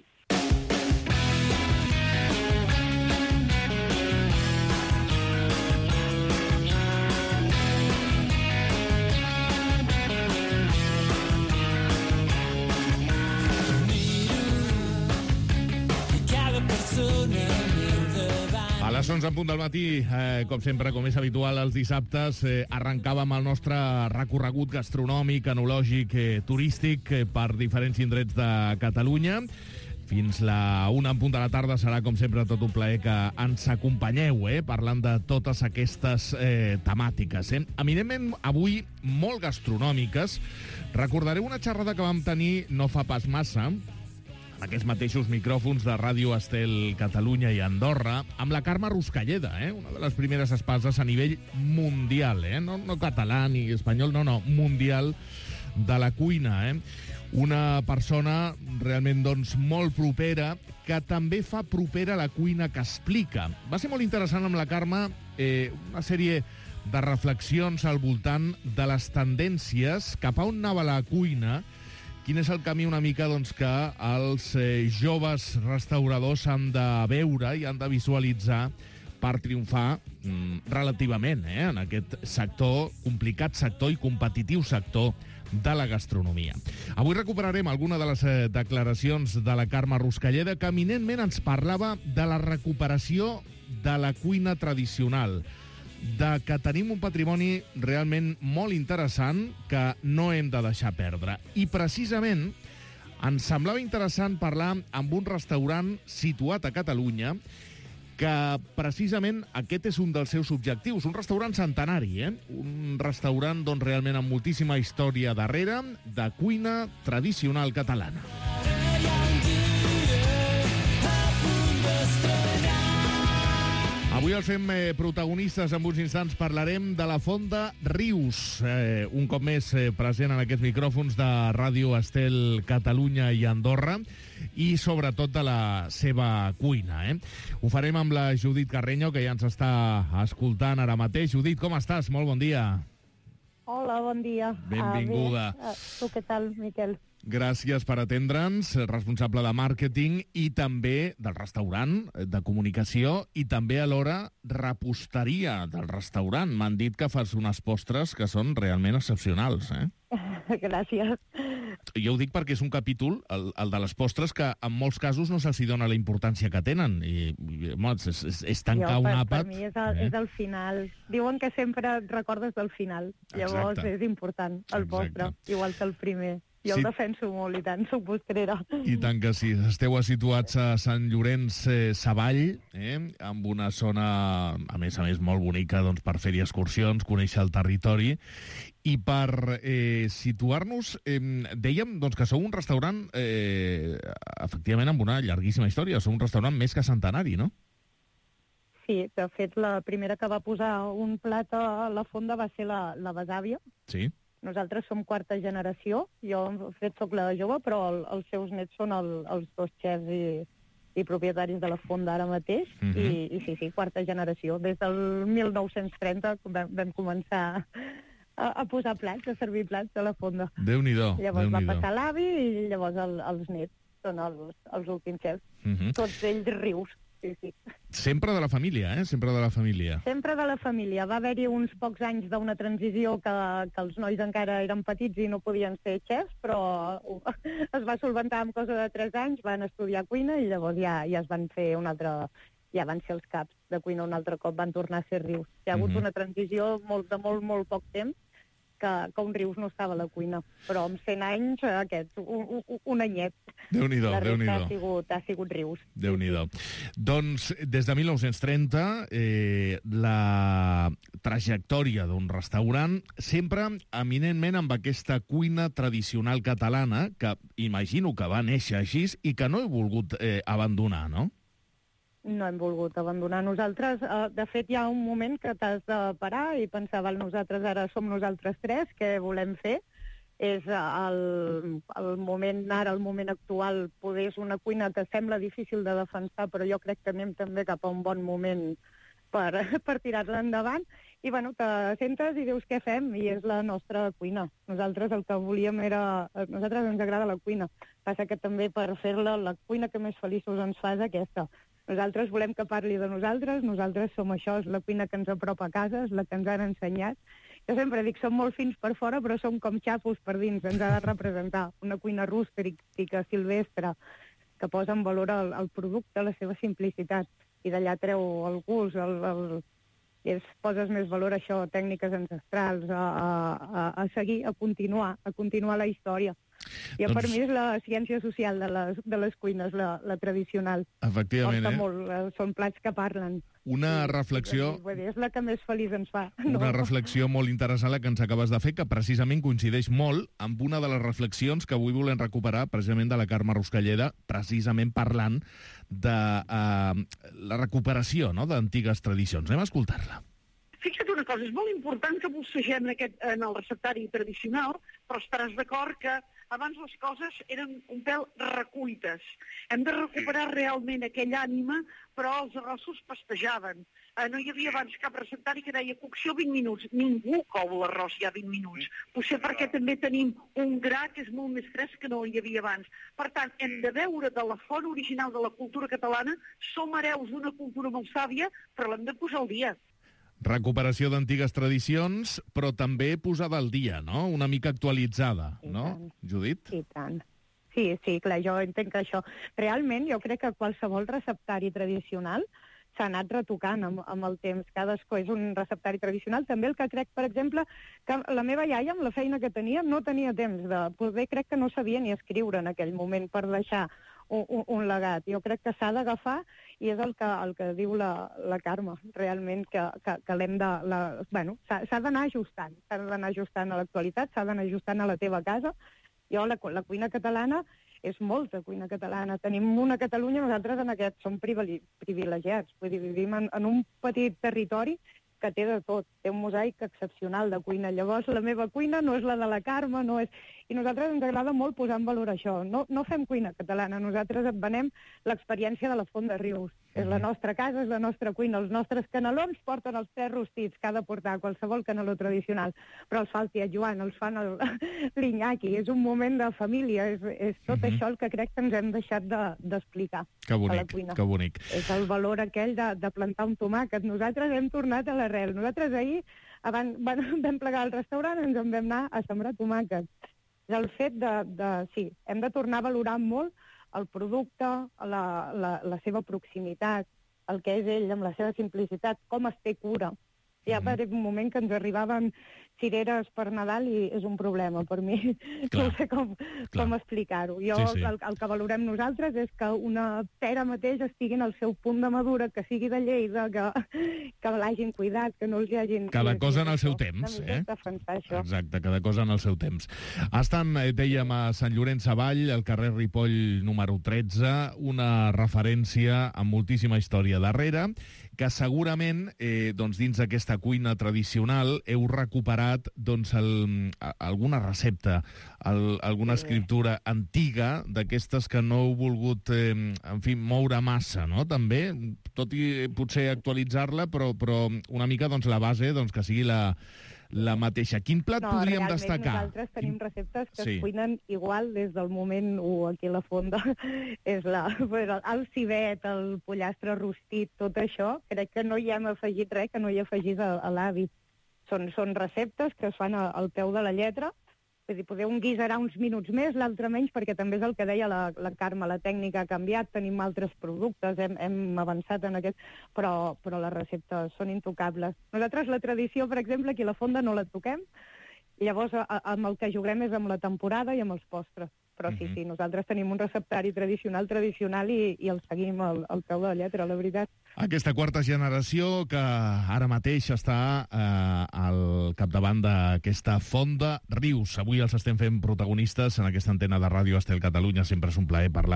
[SPEAKER 6] A les onze en punt del matí, eh, com sempre, com és habitual, els dissabtes eh, arrencàvem el nostre recorregut gastronòmic, enològic, eh, turístic eh, per diferents indrets de Catalunya. Fins la una en punt de la tarda serà, com sempre, tot un plaer que ens acompanyeu, eh, parlant de totes aquestes eh, temàtiques. Eh? Eminentment, avui, molt gastronòmiques. Recordareu una xerrada que vam tenir no fa pas massa, aquests mateixos micròfons de Ràdio Estel Catalunya i Andorra, amb la Carme Ruscalleda, eh? Una de les primeres espases a nivell mundial, eh? no, no català ni espanyol, no, no, mundial de la cuina. Eh? Una persona realment doncs, molt propera, que també fa propera la cuina que explica. Va ser molt interessant amb la Carme eh, una sèrie de reflexions al voltant de les tendències cap a on anava la cuina. Quin és el camí una mica doncs, que els eh, joves restauradors han de veure i han de visualitzar per triomfar mm, relativament eh, en aquest sector, complicat sector i competitiu sector de la gastronomia. Avui recuperarem alguna de les eh, declaracions de la Carme Ruscalleda, que eminentment ens parlava de la recuperació de la cuina tradicional, de que tenim un patrimoni realment molt interessant que no hem de deixar perdre. I precisament ens semblava interessant parlar amb un restaurant situat a Catalunya que precisament aquest és un dels seus objectius, un restaurant centenari, eh? Un restaurant doncs, realment amb moltíssima història darrere, de cuina tradicional catalana. Avui els fem eh, protagonistes. En uns instants parlarem de la Fonda Rius, eh, un cop més eh, present en aquests micròfons de Ràdio Estel Catalunya i Andorra, i sobretot de la seva cuina. Eh? Ho farem amb la Judit Carreño, que ja ens està escoltant ara mateix. Judit, com estàs? Molt bon dia.
[SPEAKER 13] Hola, bon dia.
[SPEAKER 6] Benvinguda.
[SPEAKER 13] Ah, bé. Ah, tu què tal, Miquel?
[SPEAKER 6] Gràcies per atendre'ns, responsable de màrqueting i també del restaurant, de comunicació, i també alhora reposteria del restaurant. M'han dit que fas unes postres que són realment excepcionals, eh?
[SPEAKER 13] Gràcies.
[SPEAKER 6] Jo ho dic perquè és un capítol, el, el de les postres, que en molts casos no se'ls dona la importància que tenen. I, i home, és, és, és tancar
[SPEAKER 13] jo, per,
[SPEAKER 6] un àpat...
[SPEAKER 13] Per mi és el, eh? és el final. Diuen que sempre et recordes del final. Llavors
[SPEAKER 6] Exacte.
[SPEAKER 13] és important, el postre, igual que el primer. Jo
[SPEAKER 6] Sí.
[SPEAKER 13] el defenso molt, i tant, soc postrera.
[SPEAKER 6] I tant que sí. Esteu situats a Sant Llorenç eh, Savall, eh, amb una zona, a més a més, molt bonica doncs, per fer-hi excursions, conèixer el territori. I per eh, situar-nos, eh, dèiem doncs, que sou un restaurant, eh, efectivament, amb una llarguíssima història. Sou un restaurant més que centenari, no?
[SPEAKER 13] Sí, de fet, la primera que va posar un plat a la fonda va ser la, la besàvia.
[SPEAKER 6] Sí.
[SPEAKER 13] Nosaltres som quarta generació, jo, de fet, soc la jove, però el, els seus nets són el, els dos xefs i, i propietaris de la fonda ara mateix,
[SPEAKER 6] Mhm.
[SPEAKER 13] I, i sí, sí, quarta generació. Des del mil nou-cents trenta vam, vam començar a, a posar plats, a servir plats a la fonda.
[SPEAKER 6] Déu-n'hi-do,
[SPEAKER 13] Llavors va
[SPEAKER 6] Déu-n'hi-do.
[SPEAKER 13] passar l'avi i llavors el, els nets són els, els últims xefs.
[SPEAKER 6] Mhm.
[SPEAKER 13] Tots ells rius, sí, sí.
[SPEAKER 6] Sempre de la família, eh? Sempre de la família.
[SPEAKER 13] Sempre de la família. Va haver-hi uns pocs anys d'una transició que, que els nois encara eren petits i no podien ser xefs, però es va solventar en cosa de tres anys, van estudiar cuina i llavors ja, ja es van fer un altre... ja van ser els caps de cuina un altre cop, van tornar a ser rius. Hi ha hagut
[SPEAKER 6] Mhm.
[SPEAKER 13] una transició molt, de molt, molt poc temps que, que un rius no estava a la cuina, però amb cent anys, aquest, un, un, un anyet.
[SPEAKER 6] Déu-n'hi-do,
[SPEAKER 13] La resta
[SPEAKER 6] Déu-n'hi-do.
[SPEAKER 13] ha sigut, ha sigut rius.
[SPEAKER 6] Déu-n'hi-do. Doncs, des de mil nou-cents trenta, eh, la trajectòria d'un restaurant, sempre eminentment amb aquesta cuina tradicional catalana, que imagino que va néixer així i que no he volgut eh, abandonar, no?
[SPEAKER 13] No hem volgut abandonar nosaltres. Eh, de fet, hi ha un moment que t'has de parar i pensar, val, nosaltres ara som nosaltres tres, què volem fer? És eh, el, el moment, ara, el moment actual, poder és una cuina que sembla difícil de defensar, però jo crec que anem també cap a un bon moment per, per tirar-la endavant. I, bueno, te sentes i dius què fem, i és la nostra cuina. Nosaltres el que volíem era... A nosaltres ens agrada la cuina. Passa que també per fer-la, la cuina que més feliços ens fa és aquesta. Nosaltres volem que parli de nosaltres, nosaltres som això, és la cuina que ens apropa a casa, és la que ens han ensenyat. Jo sempre dic, som molt fins per fora, però som com xapos per dins, ens ha de representar una cuina rústica, silvestre, que posa en valor el, el producte, la seva simplicitat, i d'allà treu el gust, el, el, i es poses més valor a això, tècniques ancestrals, a, a, a seguir, a continuar, a continuar la història. I doncs... per mi és la ciència social de les, de les cuines, la, la tradicional.
[SPEAKER 6] Efectivament,
[SPEAKER 13] Porta
[SPEAKER 6] eh?
[SPEAKER 13] molt, eh? Són plats que parlen.
[SPEAKER 6] Una reflexió...
[SPEAKER 13] Vull dir, és la que més feliç ens fa.
[SPEAKER 6] Una reflexió molt interessant la que ens acabes de fer, que precisament coincideix molt amb una de les reflexions que avui volem recuperar, precisament de la Carme Ruscalleda, precisament parlant de uh, la recuperació, no?, d'antigues tradicions. Anem a escoltar-la.
[SPEAKER 15] Fixa't una cosa, és molt important que bussegem en, aquest, en el receptari tradicional, però estaràs d'acord que abans les coses eren un pèl recuites. Hem de recuperar realment aquella ànima, però els arrossos pastejaven. Eh, no hi havia abans cap receptari que deia cocció vint minuts. Ningú cou l'arròs ja vint minuts. Potser perquè també tenim un gra que és molt més fresc que no hi havia abans. Per tant, hem de veure de la font original de la cultura catalana, som hereus d'una cultura molt sàvia, però l'hem de posar al dia.
[SPEAKER 6] Recuperació d'antigues tradicions, però també posada al dia, no? Una mica actualitzada, no, Judit?
[SPEAKER 13] I tant. Sí, sí, clar, jo entenc que això... Realment, jo crec que qualsevol receptari tradicional s'ha anat retocant amb, amb el temps. Cadascú és un receptari tradicional. També el que crec, per exemple, que la meva iaia, amb la feina que tenia, no tenia temps de poder, crec que no sabia ni escriure en aquell moment per deixar un, un, un legat. Jo crec que s'ha d'agafar i és el que, el que diu la, la Carme, realment, que, que, que l'hem de... La, bueno, s'ha d'anar ajustant, s'ha d'anar ajustant a l'actualitat, s'ha d'anar ajustant a la teva casa. Jo, la, la cuina catalana és molta cuina catalana. Tenim una Catalunya, nosaltres en aquest som privilegiats. Vull dir, vivim en, en un petit territori que té de tot, té un mosaic excepcional de cuina. Llavors, la meva cuina no és la de la Carme, no és... I a nosaltres ens agrada molt posar en valor això. No, no fem cuina catalana, nosaltres et venem l'experiència de la Font de Rius. És la nostra casa, és la nostra cuina. Els nostres canelons porten els tres rostits que ha de portar qualsevol caneló tradicional, però els fa el tiet Joan, els fan l'Iñaki. És un moment de família, és, és tot uh-huh. això el que crec que ens hem deixat d'explicar de,
[SPEAKER 6] que bonic,
[SPEAKER 13] a la cuina.
[SPEAKER 6] Que bonic.
[SPEAKER 13] És el valor aquell de, de plantar un tomàquet. Nosaltres hem tornat a l'arrel. Nosaltres ahir, abans, bueno, vam plegar al restaurant, ens en vam anar a sembrar tomàquet. És el fet de, de... Sí, hem de tornar a valorar molt el producte, la, la, la seva proximitat, el que és ell, amb la seva simplicitat, com es té cura. Hi ha per un moment que ens arribaven cireres per Nadal i és un problema per mi. Clar, no sé com, com explicar-ho. Jo sí, sí. El, el que valorem nosaltres és que una pera mateix estigui en el seu punt de madura, que sigui de Lleida, que, que l'hagin cuidat, que no els hi hagin...
[SPEAKER 6] Cada cosa en el seu temps, eh? Exacte, cada cosa en el seu temps. Estan, dèiem, a Sant Llorenç Savall, al carrer Ripoll número tretze, una referència amb moltíssima història darrere, que segurament, eh, doncs, dins d'aquesta cuina tradicional heu recuperat doncs, el, alguna recepta, el, alguna escriptura antiga d'aquestes que no heu volgut eh, en fi, moure massa, no? També, tot i potser actualitzar-la, però, però una mica doncs, la base doncs, que sigui la, la mateixa. Quin plat
[SPEAKER 13] no,
[SPEAKER 6] podríem destacar?
[SPEAKER 13] Nosaltres tenim receptes que
[SPEAKER 6] sí.
[SPEAKER 13] es cuinen igual des del moment u aquí a la fonda. És la, el civet, el pollastre rostit, tot això, crec que no hi hem afegit res que no hi afegís a, a l'avi. Són, són receptes que es fan al peu de la lletra. Vull dir, poder un guisarà uns minuts més, l'altre menys, perquè també és el que deia la, la Carme, la tècnica ha canviat, tenim altres productes, hem, hem avançat en aquest, però, però les receptes són intocables. Nosaltres la tradició, per exemple, aquí a la Fonda no la toquem, i llavors a, a, amb el que juguem és amb la temporada i amb els postres. Però sí, sí, nosaltres tenim un receptari tradicional, tradicional, i, i el seguim al, al peu de la lletra, la veritat.
[SPEAKER 6] Aquesta quarta generació que ara mateix està eh, al capdavant d'aquesta Fonda Rius. Avui els estem fent protagonistes en aquesta antena de Ràdio Estel Catalunya. Sempre és un plaer parlar,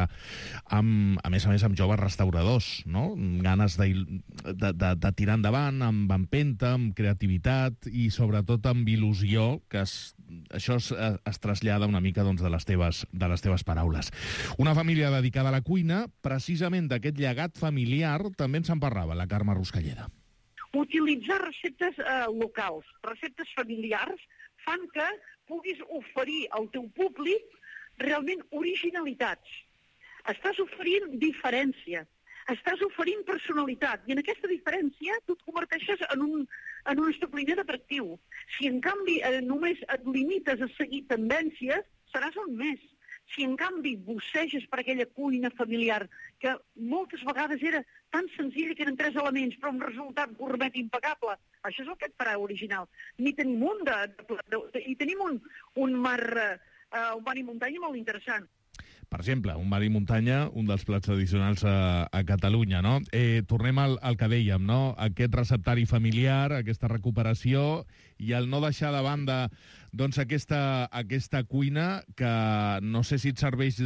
[SPEAKER 6] amb, a més a més, amb joves restauradors, no? Ganes de, de, de, de tirar endavant, amb empenta, amb creativitat i sobretot amb il·lusió, que es, això es, es trasllada una mica doncs, de les teves de les teves paraules. Una família dedicada a la cuina, precisament d'aquest llegat familiar, també ens en parlava la Carme Ruscalleda.
[SPEAKER 15] Utilitzar receptes eh, locals, receptes familiars, fan que puguis oferir al teu públic realment originalitats. Estàs oferint diferència, estàs oferint personalitat, i en aquesta diferència tu et converteixes en un, en un establiment atractiu. Si en canvi eh, només et limites a seguir tendències, seràs un més. Si en canvi busseges per aquella cuina familiar, que moltes vegades era tan senzilla que eren tres elements, però un resultat gourmet impecable, això és el que et farà original. Ni tenim un de... de, de, de i tenim un, un, mar, uh, un mar i muntanya molt interessant.
[SPEAKER 6] Per exemple, un mar i muntanya, un dels plats tradicionals a, a Catalunya, no? Eh, tornem al, al que dèiem, no? Aquest receptari familiar, aquesta recuperació i el no deixar de banda doncs, aquesta, aquesta cuina que no sé si et serveix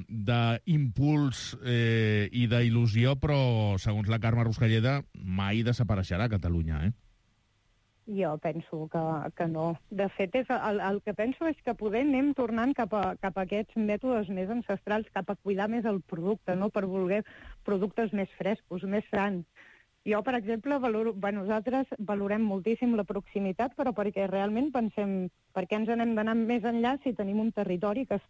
[SPEAKER 6] d'impuls eh, i d'il·lusió, però, segons la Carme Ruscalleda, mai desapareixerà a Catalunya, eh?
[SPEAKER 13] Jo penso que, que no. De fet, és el, el que penso és que poder anem tornant cap a, cap a aquests mètodes més ancestrals, cap a cuidar més el producte, no? Per voler productes més frescos, més sans. Jo, per exemple, valoro, bueno, nosaltres valorem moltíssim la proximitat, però perquè realment pensem per què ens n'hem d'anar més enllà si tenim un territori que està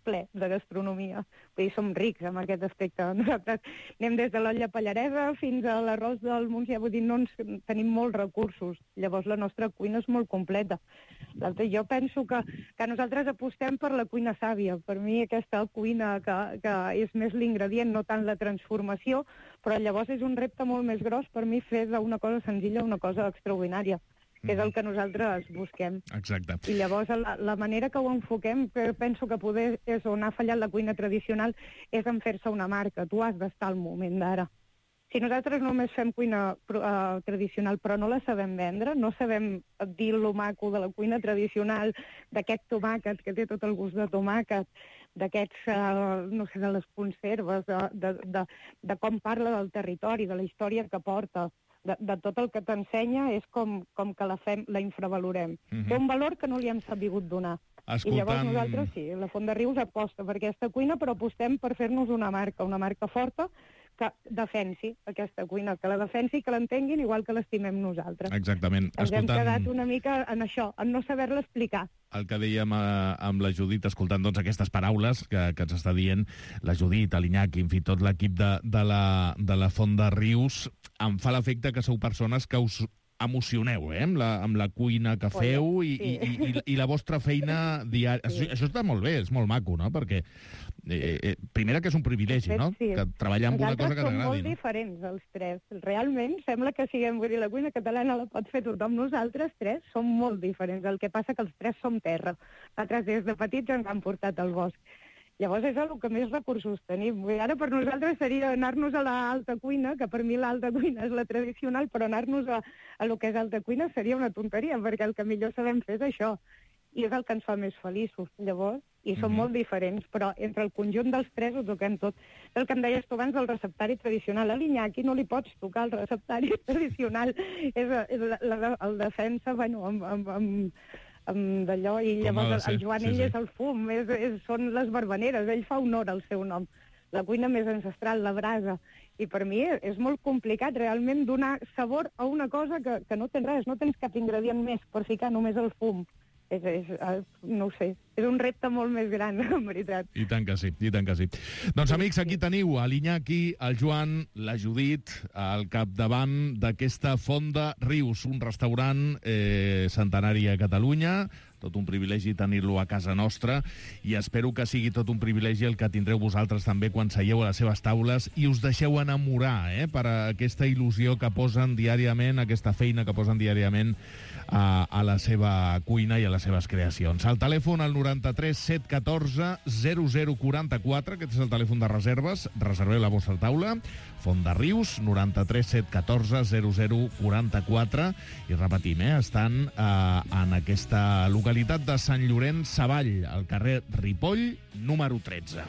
[SPEAKER 13] ple de gastronomia. Vull dir, som rics en aquest aspecte. Nosaltres anem des de l'olla pallaresa fins a l'arròs del Montsià, vull dir, no ens, tenim molts recursos. Llavors la nostra cuina és molt completa. L'altre, jo penso que, que nosaltres apostem per la cuina sàvia. Per mi aquesta cuina que, que és més l'ingredient, no tant la transformació, però llavors és un repte molt més gros per mi fer d'una cosa senzilla una cosa extraordinària, que és el que nosaltres busquem.
[SPEAKER 6] Exacte.
[SPEAKER 13] I llavors la, la manera que ho enfoquem, que penso que poder és on ha fallat la cuina tradicional, és en fer-se una marca. Tu has d'estar al moment d'ara. Si nosaltres només fem cuina uh, tradicional però no la sabem vendre, no sabem dir lo maco de la cuina tradicional, d'aquest tomàquet que té tot el gust de tomàquet, d'aquests, uh, no sé, de les conserves, de, de, de, de com parla del territori, de la història que porta, de, de tot el que t'ensenya, és com, com que la, fem, la infravalorem.
[SPEAKER 6] Mhm.
[SPEAKER 13] Té un valor que no li hem sabut donar.
[SPEAKER 6] Escoltant-
[SPEAKER 13] I llavors nosaltres sí, la Font de Rius aposta per aquesta cuina, però apostem per fer-nos una marca, una marca forta, que defensi aquesta cuina, que la defensi i que l'entenguin igual que l'estimem nosaltres.
[SPEAKER 6] Exactament.
[SPEAKER 13] Ens hem
[SPEAKER 6] Escoltant
[SPEAKER 13] quedat una mica en això, en no saber-la explicar.
[SPEAKER 6] el que dèiem eh, amb la Judit, escoltant doncs, aquestes paraules que, que ens està dient la Judit, l'Iñaki, en fi, tot l'equip de, de, la, de la Font de Rius, em fa l'efecte que sou persones que us emocioneu, eh, amb la, amb la cuina que feu i,
[SPEAKER 13] sí.
[SPEAKER 6] i, i, i la vostra feina diària. Sí. Això, això està molt bé, és molt maco, no? Perquè, eh, eh, primera, que és un privilegi, no?
[SPEAKER 13] Sí.
[SPEAKER 6] Que treballar amb una cosa que
[SPEAKER 13] Nosaltres som
[SPEAKER 6] t'agradi.
[SPEAKER 13] molt
[SPEAKER 6] No?
[SPEAKER 13] diferents, els tres. Realment, sembla que siguem, vull dir, la cuina catalana la pot fer tothom. Nosaltres tres som molt diferents. El que passa que els tres som terra. Nosaltres des de petits ens han portat al bosc. Llavors és el que més recursos tenim. Ara per nosaltres seria anar-nos a l'alta cuina, que per mi l'alta cuina és la tradicional, però anar-nos a, a lo que és alta cuina seria una tonteria, perquè el que millor sabem fer és això. I és el que ens fa més feliços, llavors. I som
[SPEAKER 6] Mhm.
[SPEAKER 13] molt diferents, però entre el conjunt dels tres ho toquem tot. El que em deies tu abans del receptari tradicional. A l'Iñaki no li pots tocar el receptari tradicional. És, és la, la, el defensa, bueno, amb... amb, amb amb d'allò, i
[SPEAKER 6] Com ha de
[SPEAKER 13] llavors
[SPEAKER 6] ser,
[SPEAKER 13] el Joan,
[SPEAKER 6] sí,
[SPEAKER 13] ell
[SPEAKER 6] sí.
[SPEAKER 13] és el fum, és, és, són les barbaneres, ell fa honor al seu nom. La cuina més ancestral, la brasa. I per mi és molt complicat realment donar sabor a una cosa que, que no tens res, no tens cap ingredient més per ficar només el fum. És, és, no ho sé, és un repte molt més gran, en veritat.
[SPEAKER 6] I tant que sí, i tant que sí. Doncs, amics, aquí teniu a l'Iñaki, el Joan, la Judit, al capdavant d'aquesta Font de Rius, un restaurant eh, centenari a Catalunya, tot un privilegi tenir-lo a casa nostra, i espero que sigui tot un privilegi el que tindreu vosaltres també quan seieu a les seves taules i us deixeu enamorar eh, per aquesta il·lusió que posen diàriament, aquesta feina que posen diàriament a, a la seva cuina i a les seves creacions. El telèfon al noranta-tres set catorze zero zero quaranta-quatre, aquest és el telèfon de reserves, reserveu la vostra taula, Font de Rius, noranta-tres set catorze zero zero quaranta-quatre, i repetim, eh, estan eh, en aquesta localitat de Sant Llorenç Savall, al carrer Ripoll, número tretze.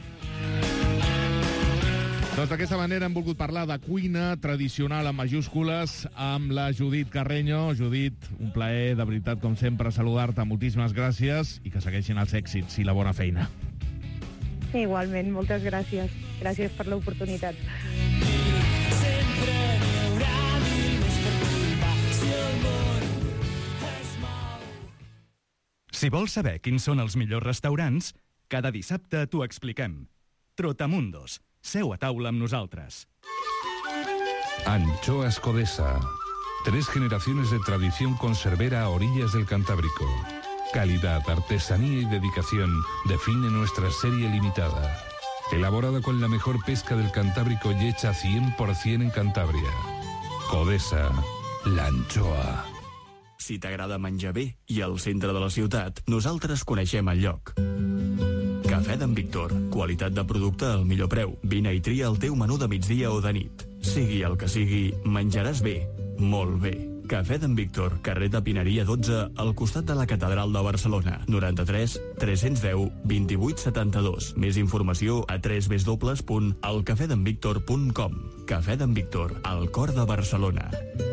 [SPEAKER 6] Doncs d'aquesta manera hem volgut parlar de cuina tradicional en majúscules amb la Judit Carreño. Judit, un plaer, de veritat, com sempre, saludar-te. Moltíssimes gràcies i que segueixin els èxits i la bona feina.
[SPEAKER 13] Igualment, moltes gràcies. Gràcies per l'oportunitat.
[SPEAKER 26] Sempre n'hi haurà mil més per culpar si el món es mou.
[SPEAKER 2] Si vols saber quins són els millors restaurants, cada dissabte t'ho expliquem. Trotamundos. Seu a taula amb nosaltres.
[SPEAKER 10] Anchoas Codesa. Tres generaciones de tradición conservera a orillas del Cantábrico. Calidad, artesanía y dedicación define nuestra serie limitada. Elaborada con la mejor pesca del Cantábrico y hecha cien por cien en Cantabria. Codesa, la anchoa.
[SPEAKER 9] Si t'agrada menjar bé i al centre de la ciutat, nosaltres coneixem el lloc. Cafè d'en Víctor. Qualitat de producte al millor preu. Vine i tria el teu menú de migdia o de nit. Sigui el que sigui, menjaràs bé. Molt bé. Cafè d'en Víctor, carrer de Pineria dotze, al costat de la Catedral de Barcelona. noranta-tres tres-cents deu vint-i-vuit setanta-dos. Més informació a w w w punt el cafè d'en víctor punt com. Cafè d'en Víctor, al cor de Barcelona.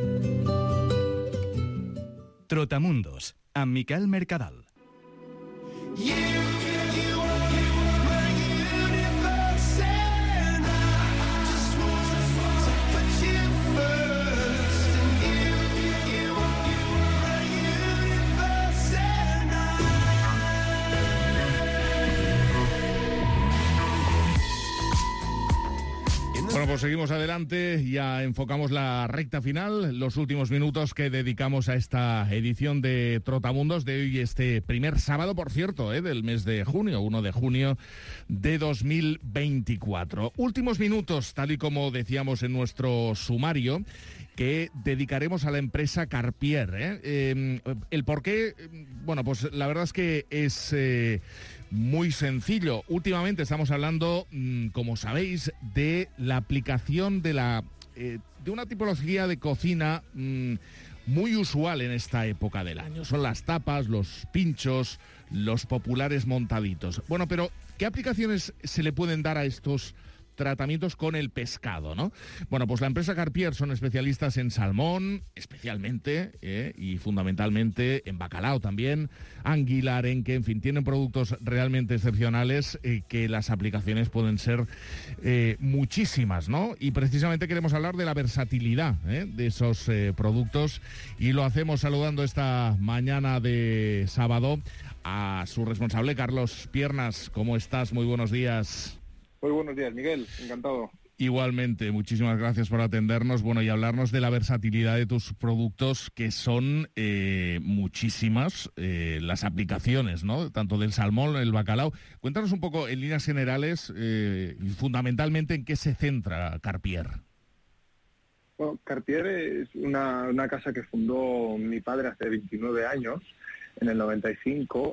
[SPEAKER 2] Trotamundos, amb Miquel Mercadal.
[SPEAKER 6] pues seguimos adelante, ya enfocamos la recta final, los últimos minutos que dedicamos a esta edición de Trotamundos de hoy, este primer sábado, por cierto, ¿eh? del mes de junio, uno de junio de dos mil veinticuatro. Últimos minutos, tal y como decíamos en nuestro sumario, que dedicaremos a la empresa Carpier. ¿eh? Eh, el por qué, bueno, pues la verdad es que es eh, muy sencillo. Últimamente estamos hablando, mmm, como sabéis, de la aplicación de, la, eh, de una tipología de cocina mmm, muy usual en esta época del año. Son las tapas, los pinchos, los populares montaditos. Bueno, pero ¿qué aplicaciones se le pueden dar a estos tratamientos con el pescado, ¿no? Bueno, pues la empresa Carpier son especialistas en salmón, especialmente, eh, y fundamentalmente en bacalao también, anguila, arenque, en fin, tienen productos realmente excepcionales eh, que las aplicaciones pueden ser eh, muchísimas, ¿no? Y precisamente queremos hablar de la versatilidad eh, de esos eh, productos y lo hacemos saludando esta mañana de sábado a su responsable, Carlos Piernas. ¿Cómo estás? Muy buenos días.
[SPEAKER 14] Muy buenos días, Miguel. Encantado.
[SPEAKER 6] Igualmente, muchísimas gracias por atendernos. Bueno, y hablarnos de la versatilidad de tus productos, que son eh, muchísimas eh, las aplicaciones, ¿no? Tanto del salmón, el bacalao. Cuéntanos un poco, en líneas generales, eh, y fundamentalmente, en qué se centra Carpier.
[SPEAKER 14] Bueno, Carpier es una, una casa que fundó mi padre hace veintinueve años, en el noventa y cinco.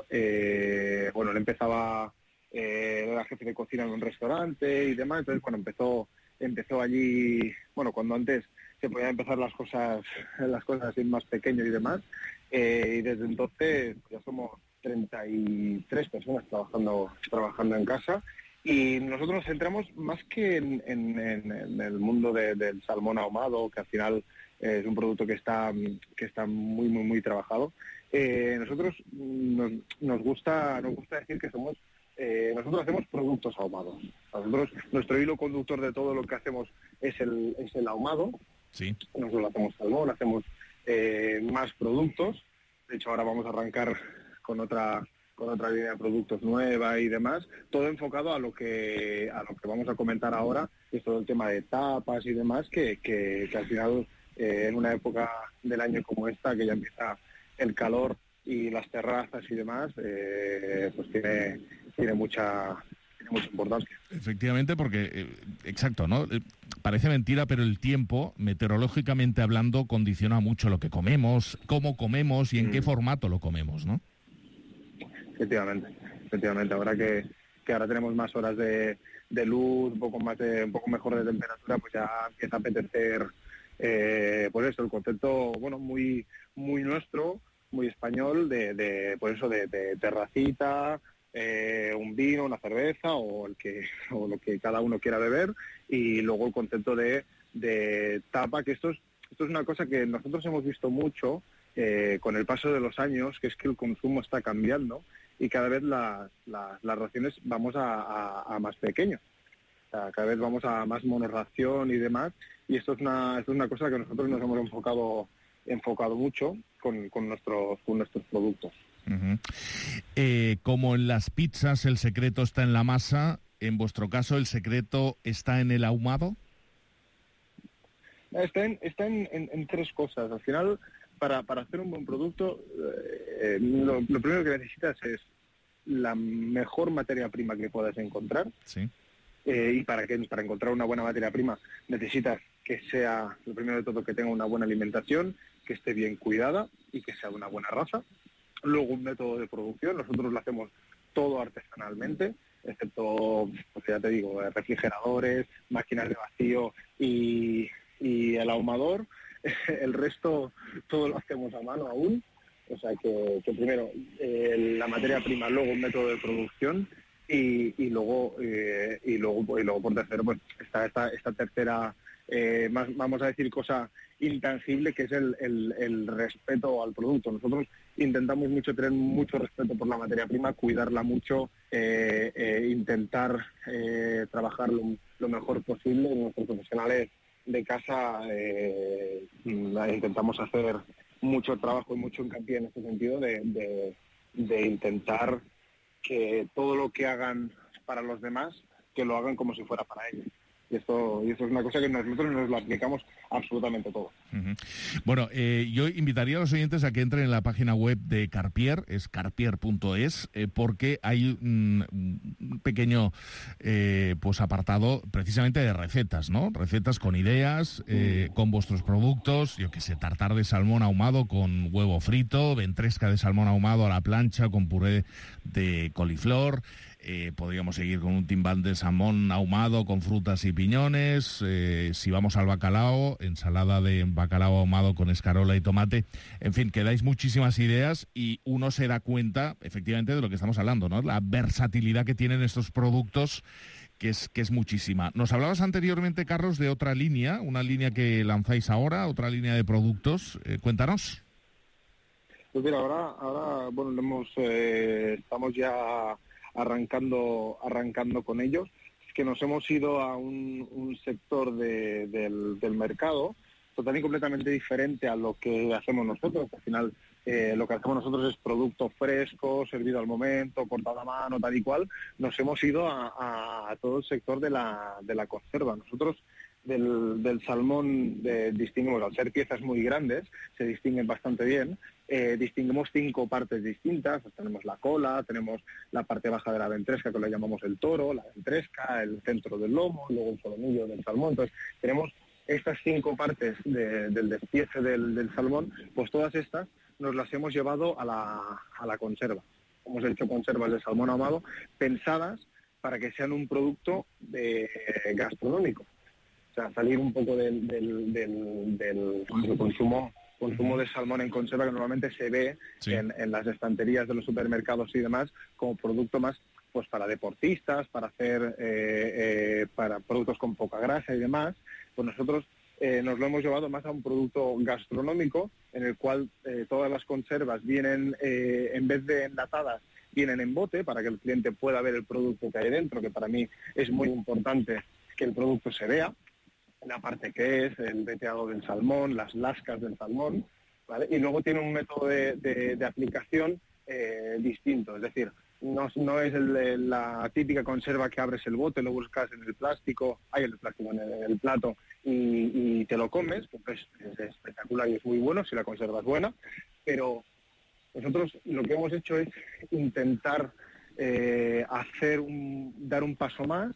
[SPEAKER 14] Eh, bueno, él empezaba... Eh, era jefe de cocina en un restaurante y demás, entonces bueno, empezó empezó allí, bueno, cuando antes se podían empezar las cosas las cosas así más pequeño y demás, eh, y desde entonces ya somos treinta y tres personas trabajando trabajando en casa, y nosotros nos centramos más que en, en, en, en el mundo de, del salmón ahumado, que al final eh, es un producto que está que está muy muy muy trabajado. Eh, nosotros nos, nos gusta nos gusta decir que somos Eh, nosotros hacemos productos ahumados. Nosotros, nuestro hilo conductor de todo lo que hacemos es el, es el ahumado.
[SPEAKER 6] Sí.
[SPEAKER 14] Nosotros hacemos salmón, hacemos eh, más productos. De hecho, ahora vamos a arrancar con otra con otra línea de productos nueva y demás. Todo enfocado a lo que a lo que vamos a comentar ahora, que es todo el tema de tapas y demás, que, que, que al final, eh, en una época del año como esta, que ya empieza el calor y las terrazas y demás, eh, pues tiene tiene mucha tiene mucha importancia.
[SPEAKER 6] Efectivamente, porque, eh, exacto, ¿no? Eh, parece mentira, pero el tiempo, meteorológicamente hablando, condiciona mucho lo que comemos, cómo comemos y en mm. qué formato lo comemos, ¿no?
[SPEAKER 14] Efectivamente, efectivamente. Ahora que, que ahora tenemos más horas de, de luz, un poco más de, un poco mejor de temperatura, pues ya empieza a apetecer, eh, pues eso, el concepto, bueno, muy muy nuestro, muy español, de, de por eso de, de terracita, eh, un vino, una cerveza o el que o lo que cada uno quiera beber, y luego el concepto de, de tapa, que esto es, esto es una cosa que nosotros hemos visto mucho eh, con el paso de los años, que es que el consumo está cambiando y cada vez las, las, las raciones vamos a, a, a más pequeño. O sea, cada vez vamos a más monorración y demás, y esto es una, esto es una cosa que nosotros nos hemos enfocado enfocado mucho con, con, nuestros, con nuestros productos.
[SPEAKER 6] Uh-huh. Eh, como en las pizzas el secreto está en la masa, en vuestro caso el secreto está en el ahumado.
[SPEAKER 14] Está en, está en, en, en tres cosas. Al final, para, para hacer un buen producto, eh, lo, lo primero que necesitas es la mejor materia prima que puedas encontrar.
[SPEAKER 6] Sí.
[SPEAKER 14] Eh, y para que para encontrar una buena materia prima necesitas que sea, lo primero de todo, que tenga una buena alimentación, que esté bien cuidada y que sea de una buena raza. Luego, un método de producción. Nosotros lo hacemos todo artesanalmente, excepto, pues ya te digo, refrigeradores, máquinas de vacío y, y el ahumador. El resto todo lo hacemos a mano aún. O sea que, que primero eh, la materia prima, luego un método de producción y, y luego eh, y luego y luego por tercero pues está esta esta tercera eh, más vamos a decir cosa intangible, que es el, el, el respeto al producto. Nosotros intentamos mucho tener mucho respeto por la materia prima, cuidarla mucho, eh, eh, intentar eh, trabajar lo, lo mejor posible. Nuestros profesionales de casa eh, intentamos hacer mucho trabajo y mucho hincapié en este sentido de, de, de intentar que todo lo que hagan para los demás, que lo hagan como si fuera para ellos. Y esto, y esto es una cosa que nosotros nos lo aplicamos absolutamente todo.
[SPEAKER 6] Uh-huh. Bueno, eh, yo invitaría a los oyentes a que entren en la página web de Carpier, es carpier punto es, eh, porque hay un, un pequeño eh, pues apartado precisamente de recetas, ¿no? Recetas con ideas, eh, con vuestros productos, yo que sé, tartar de salmón ahumado con huevo frito, ventresca de salmón ahumado a la plancha con puré de coliflor. Eh, podríamos seguir con un timbal de salmón ahumado con frutas y piñones. Eh, si vamos al bacalao, ensalada de bacalao ahumado con escarola y tomate. En fin, que dais muchísimas ideas y uno se da cuenta, efectivamente, de lo que estamos hablando, ¿no? La versatilidad que tienen estos productos, que es, que es muchísima. Nos hablabas anteriormente, Carlos, de otra línea, una línea que lanzáis ahora, otra línea de productos. Eh, cuéntanos.
[SPEAKER 14] Pues mira, ahora, ahora bueno, hemos, eh, estamos ya arrancando arrancando con ellos. Es que nos hemos ido a un, un sector de, del, del mercado totalmente completamente diferente a lo que hacemos nosotros. Al final eh, lo que hacemos nosotros es producto fresco, servido al momento, cortado a mano, tal y cual. Nos hemos ido a, a, a todo el sector de la, de la conserva. Nosotros del, del salmón de, distinguimos, al ser piezas muy grandes, se distinguen bastante bien. Eh, distinguimos cinco partes distintas. Tenemos la cola, tenemos la parte baja de la ventresca, que le llamamos el toro, la ventresca, el centro del lomo, luego el solomillo del salmón. Entonces tenemos estas cinco partes de, del despiece del, del salmón, pues todas estas nos las hemos llevado a la, a la conserva. Hemos hecho conservas de salmón ahumado pensadas para que sean un producto de, gastronómico. O sea, salir un poco del, del, del, del, del consumo consumo de salmón en conserva, que normalmente se ve sí. en, en las estanterías de los supermercados y demás como producto más pues para deportistas, para hacer eh, eh, para productos con poca grasa y demás. Pues nosotros eh, nos lo hemos llevado más a un producto gastronómico, en el cual eh, todas las conservas vienen, eh, en vez de enlatadas, vienen en bote para que el cliente pueda ver el producto que hay dentro, que para mí es muy importante que el producto se vea, la parte que es, el veteado del salmón, las lascas del salmón, ¿vale? Y luego tiene un método de, de, de aplicación eh, distinto, es decir, no, no es el de la típica conserva que abres el bote, lo buscas en el plástico, hay el plástico en el, en el plato y, y te lo comes, pues es espectacular y es muy bueno si la conserva es buena, pero nosotros lo que hemos hecho es intentar eh, hacer un, dar un paso más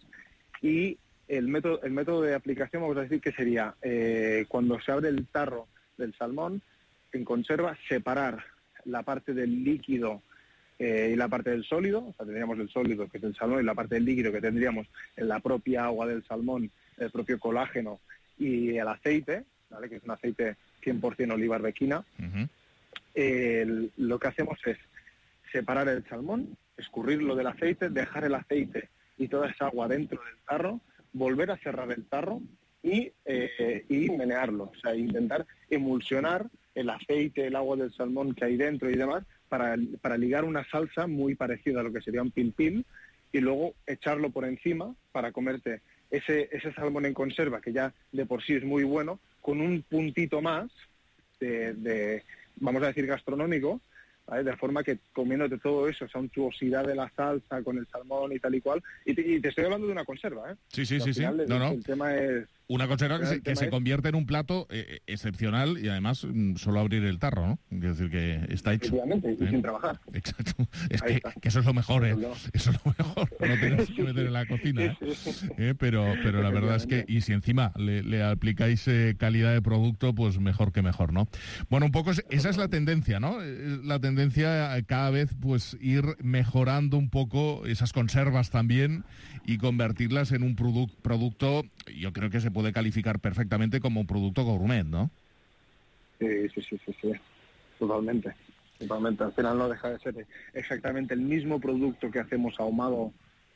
[SPEAKER 14] y El método, el método de aplicación, vamos a decir que sería, eh, cuando se abre el tarro del salmón, en conserva, separar la parte del líquido eh, y la parte del sólido. O sea, tendríamos el sólido, que es el salmón, y la parte del líquido, que tendríamos en la propia agua del salmón, el propio colágeno y el aceite, ¿vale? Que es un aceite cien por ciento oliva arbequina. Uh-huh. Eh, lo que hacemos es separar el salmón, escurrirlo del aceite, dejar el aceite y toda esa agua dentro del tarro, volver a cerrar el tarro y, eh, y menearlo, o sea, intentar emulsionar el aceite, el agua del salmón que hay dentro y demás, para, para ligar una salsa muy parecida a lo que sería un pil pil, y luego echarlo por encima para comerte ese, ese salmón en conserva, que ya de por sí es muy bueno, con un puntito más de, de vamos a decir, gastronómico, ¿vale? De forma que comiéndote todo eso, esa untuosidad de la salsa con el salmón y tal y cual, y te, y te estoy hablando de una conserva, ¿eh?
[SPEAKER 6] Sí, sí, sí, sí. No, no.
[SPEAKER 14] El tema es...
[SPEAKER 6] Una conserva que se, que se convierte en un plato eh, excepcional y además mm, solo abrir el tarro, ¿no? Quiero decir que está hecho.
[SPEAKER 14] Efectivamente, y
[SPEAKER 6] ¿eh?
[SPEAKER 14] sin trabajar.
[SPEAKER 6] Exacto. Es que, que eso es lo mejor, ¿eh? Eso es lo mejor. No tienes que meter en la cocina, ¿eh? ¿Eh? Pero, pero la verdad es que, y si encima le, le aplicáis eh, calidad de producto, pues mejor que mejor, ¿no? Bueno, un poco esa es la tendencia, ¿no? La tendencia a cada vez pues ir mejorando un poco esas conservas también y convertirlas en un produ- producto, yo creo que se puede calificar perfectamente como un producto gourmet, ¿no?
[SPEAKER 14] Sí, sí, sí, sí, sí. Totalmente. Totalmente. Al final no deja de ser exactamente el mismo producto que hacemos ahumado,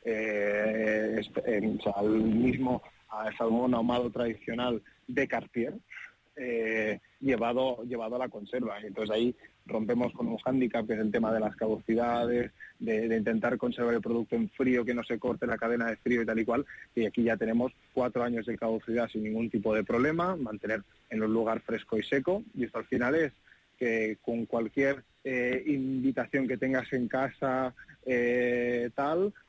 [SPEAKER 14] eh, eh, o sea, el mismo salmón ahumado tradicional de Carpier, eh, llevado, llevado a la conserva. Y entonces ahí rompemos con un hándicap, que es el tema de las caducidades, de, de intentar conservar el producto en frío, que no se corte la cadena de frío y tal y cual, y aquí ya tenemos cuatro años de caducidad sin ningún tipo de problema, mantener en un lugar fresco y seco, y esto al final es que con cualquier eh, invitación que tengas en casa, eh, tal,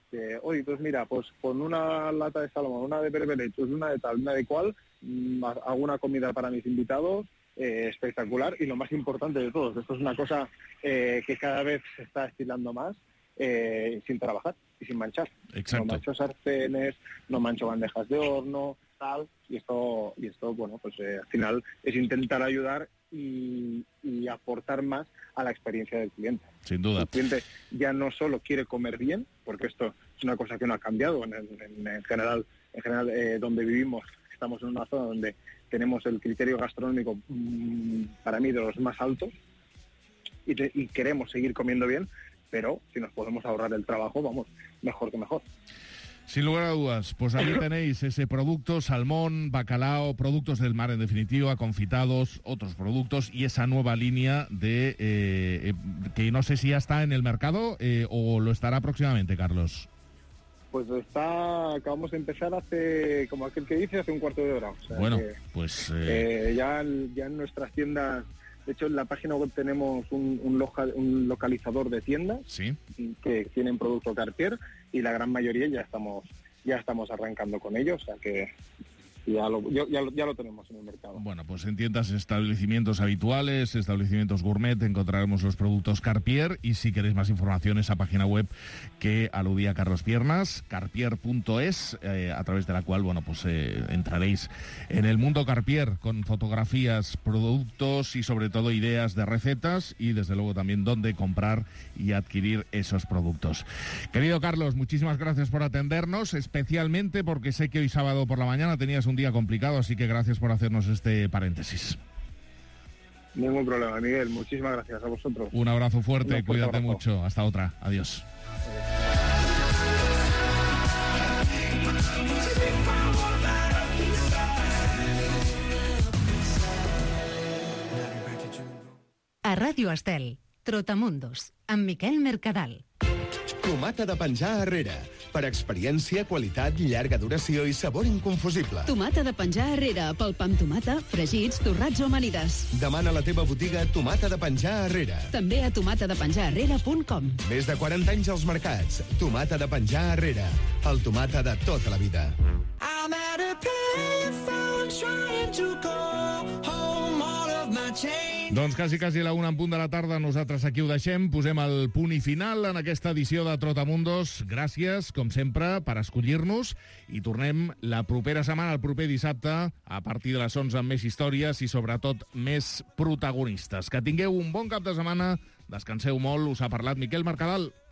[SPEAKER 14] que, oye, pues mira, pues con una lata de salmón, una de berberechos, una de tal, una de cual, mmm, hago una comida para mis invitados eh, espectacular, y lo más importante de todo, esto es una cosa eh, que cada vez se está estilando más, eh, sin trabajar y sin manchar.
[SPEAKER 6] Exacto.
[SPEAKER 14] No mancho sartenes, no mancho bandejas de horno, tal, y esto, y esto bueno, pues eh, al final es intentar ayudar y, y aportar más a la experiencia del cliente.
[SPEAKER 6] Sin duda.
[SPEAKER 14] El cliente ya no solo quiere comer bien, porque esto es una cosa que no ha cambiado en, en, en general, en general eh, donde vivimos, estamos en una zona donde tenemos el criterio gastronómico mmm, para mí de los más altos, y, te, y queremos seguir comiendo bien, pero si nos podemos ahorrar el trabajo, vamos, mejor que mejor.
[SPEAKER 6] Sin lugar a dudas, pues ahí tenéis ese producto, salmón, bacalao, productos del mar en definitiva, confitados, otros productos y esa nueva línea de eh, eh, que no sé si ya está en el mercado eh, o lo estará próximamente, Carlos.
[SPEAKER 14] Pues está, acabamos de empezar hace, como aquel que dice, hace un cuarto de hora. O sea
[SPEAKER 6] bueno,
[SPEAKER 14] que,
[SPEAKER 6] pues... Eh...
[SPEAKER 14] Eh, ya, ya en nuestras tiendas, de hecho en la página web tenemos un, un, loja, un localizador de tiendas
[SPEAKER 6] ¿sí?
[SPEAKER 14] que tienen producto Cartier, y la gran mayoría ya estamos ya estamos arrancando con ellos, o sea que ya lo, ya, ya, lo, ya lo tenemos en el mercado.
[SPEAKER 6] Bueno, pues en tiendas, establecimientos habituales, establecimientos gourmet, encontraremos los productos Carpier, y si queréis más información, esa página web que aludía Carlos Piernas, carpier punto es, eh, a través de la cual, bueno, pues eh, entraréis en el mundo Carpier con fotografías, productos y sobre todo ideas de recetas, y desde luego también dónde comprar y adquirir esos productos. Querido Carlos, muchísimas gracias por atendernos, especialmente porque sé que hoy sábado por la mañana tenías un día complicado, así que gracias por hacernos este paréntesis.
[SPEAKER 14] Ningún problema, Miguel. Muchísimas gracias a vosotros.
[SPEAKER 6] Un abrazo fuerte,
[SPEAKER 14] Un fuerte
[SPEAKER 6] cuídate
[SPEAKER 14] abrazo.
[SPEAKER 6] mucho. Hasta otra. Adiós.
[SPEAKER 3] A Ràdio Estel, Trotamundos, amb Miquel Mercadal.
[SPEAKER 7] Tomata de penjar Herrera. Per experiència, qualitat, llarga duració i sabor inconfusible.
[SPEAKER 8] Tomata de penjar Herrera, pel pa amb tomata, fregits, torrats o amanides.
[SPEAKER 7] Demana a la teva botiga Tomata de penjar Herrera.
[SPEAKER 8] També a tomata de penjar herrera punt com.
[SPEAKER 7] Més de quaranta anys als mercats. Tomata de penjar Herrera. El tomata de tota la vida.
[SPEAKER 26] I'm at a payphone trying to call home all of my change.
[SPEAKER 6] Doncs quasi, quasi la una en punt de la tarda, nosaltres aquí ho deixem, posem el punt i final en aquesta edició de Trotamundos. Gràcies, com sempre, per escollir-nos, i tornem la propera setmana, el proper dissabte, a partir de les onze, amb més històries i, sobretot, més protagonistes. Que tingueu un bon cap de setmana, descanseu molt, us ha parlat Miquel Mercadal.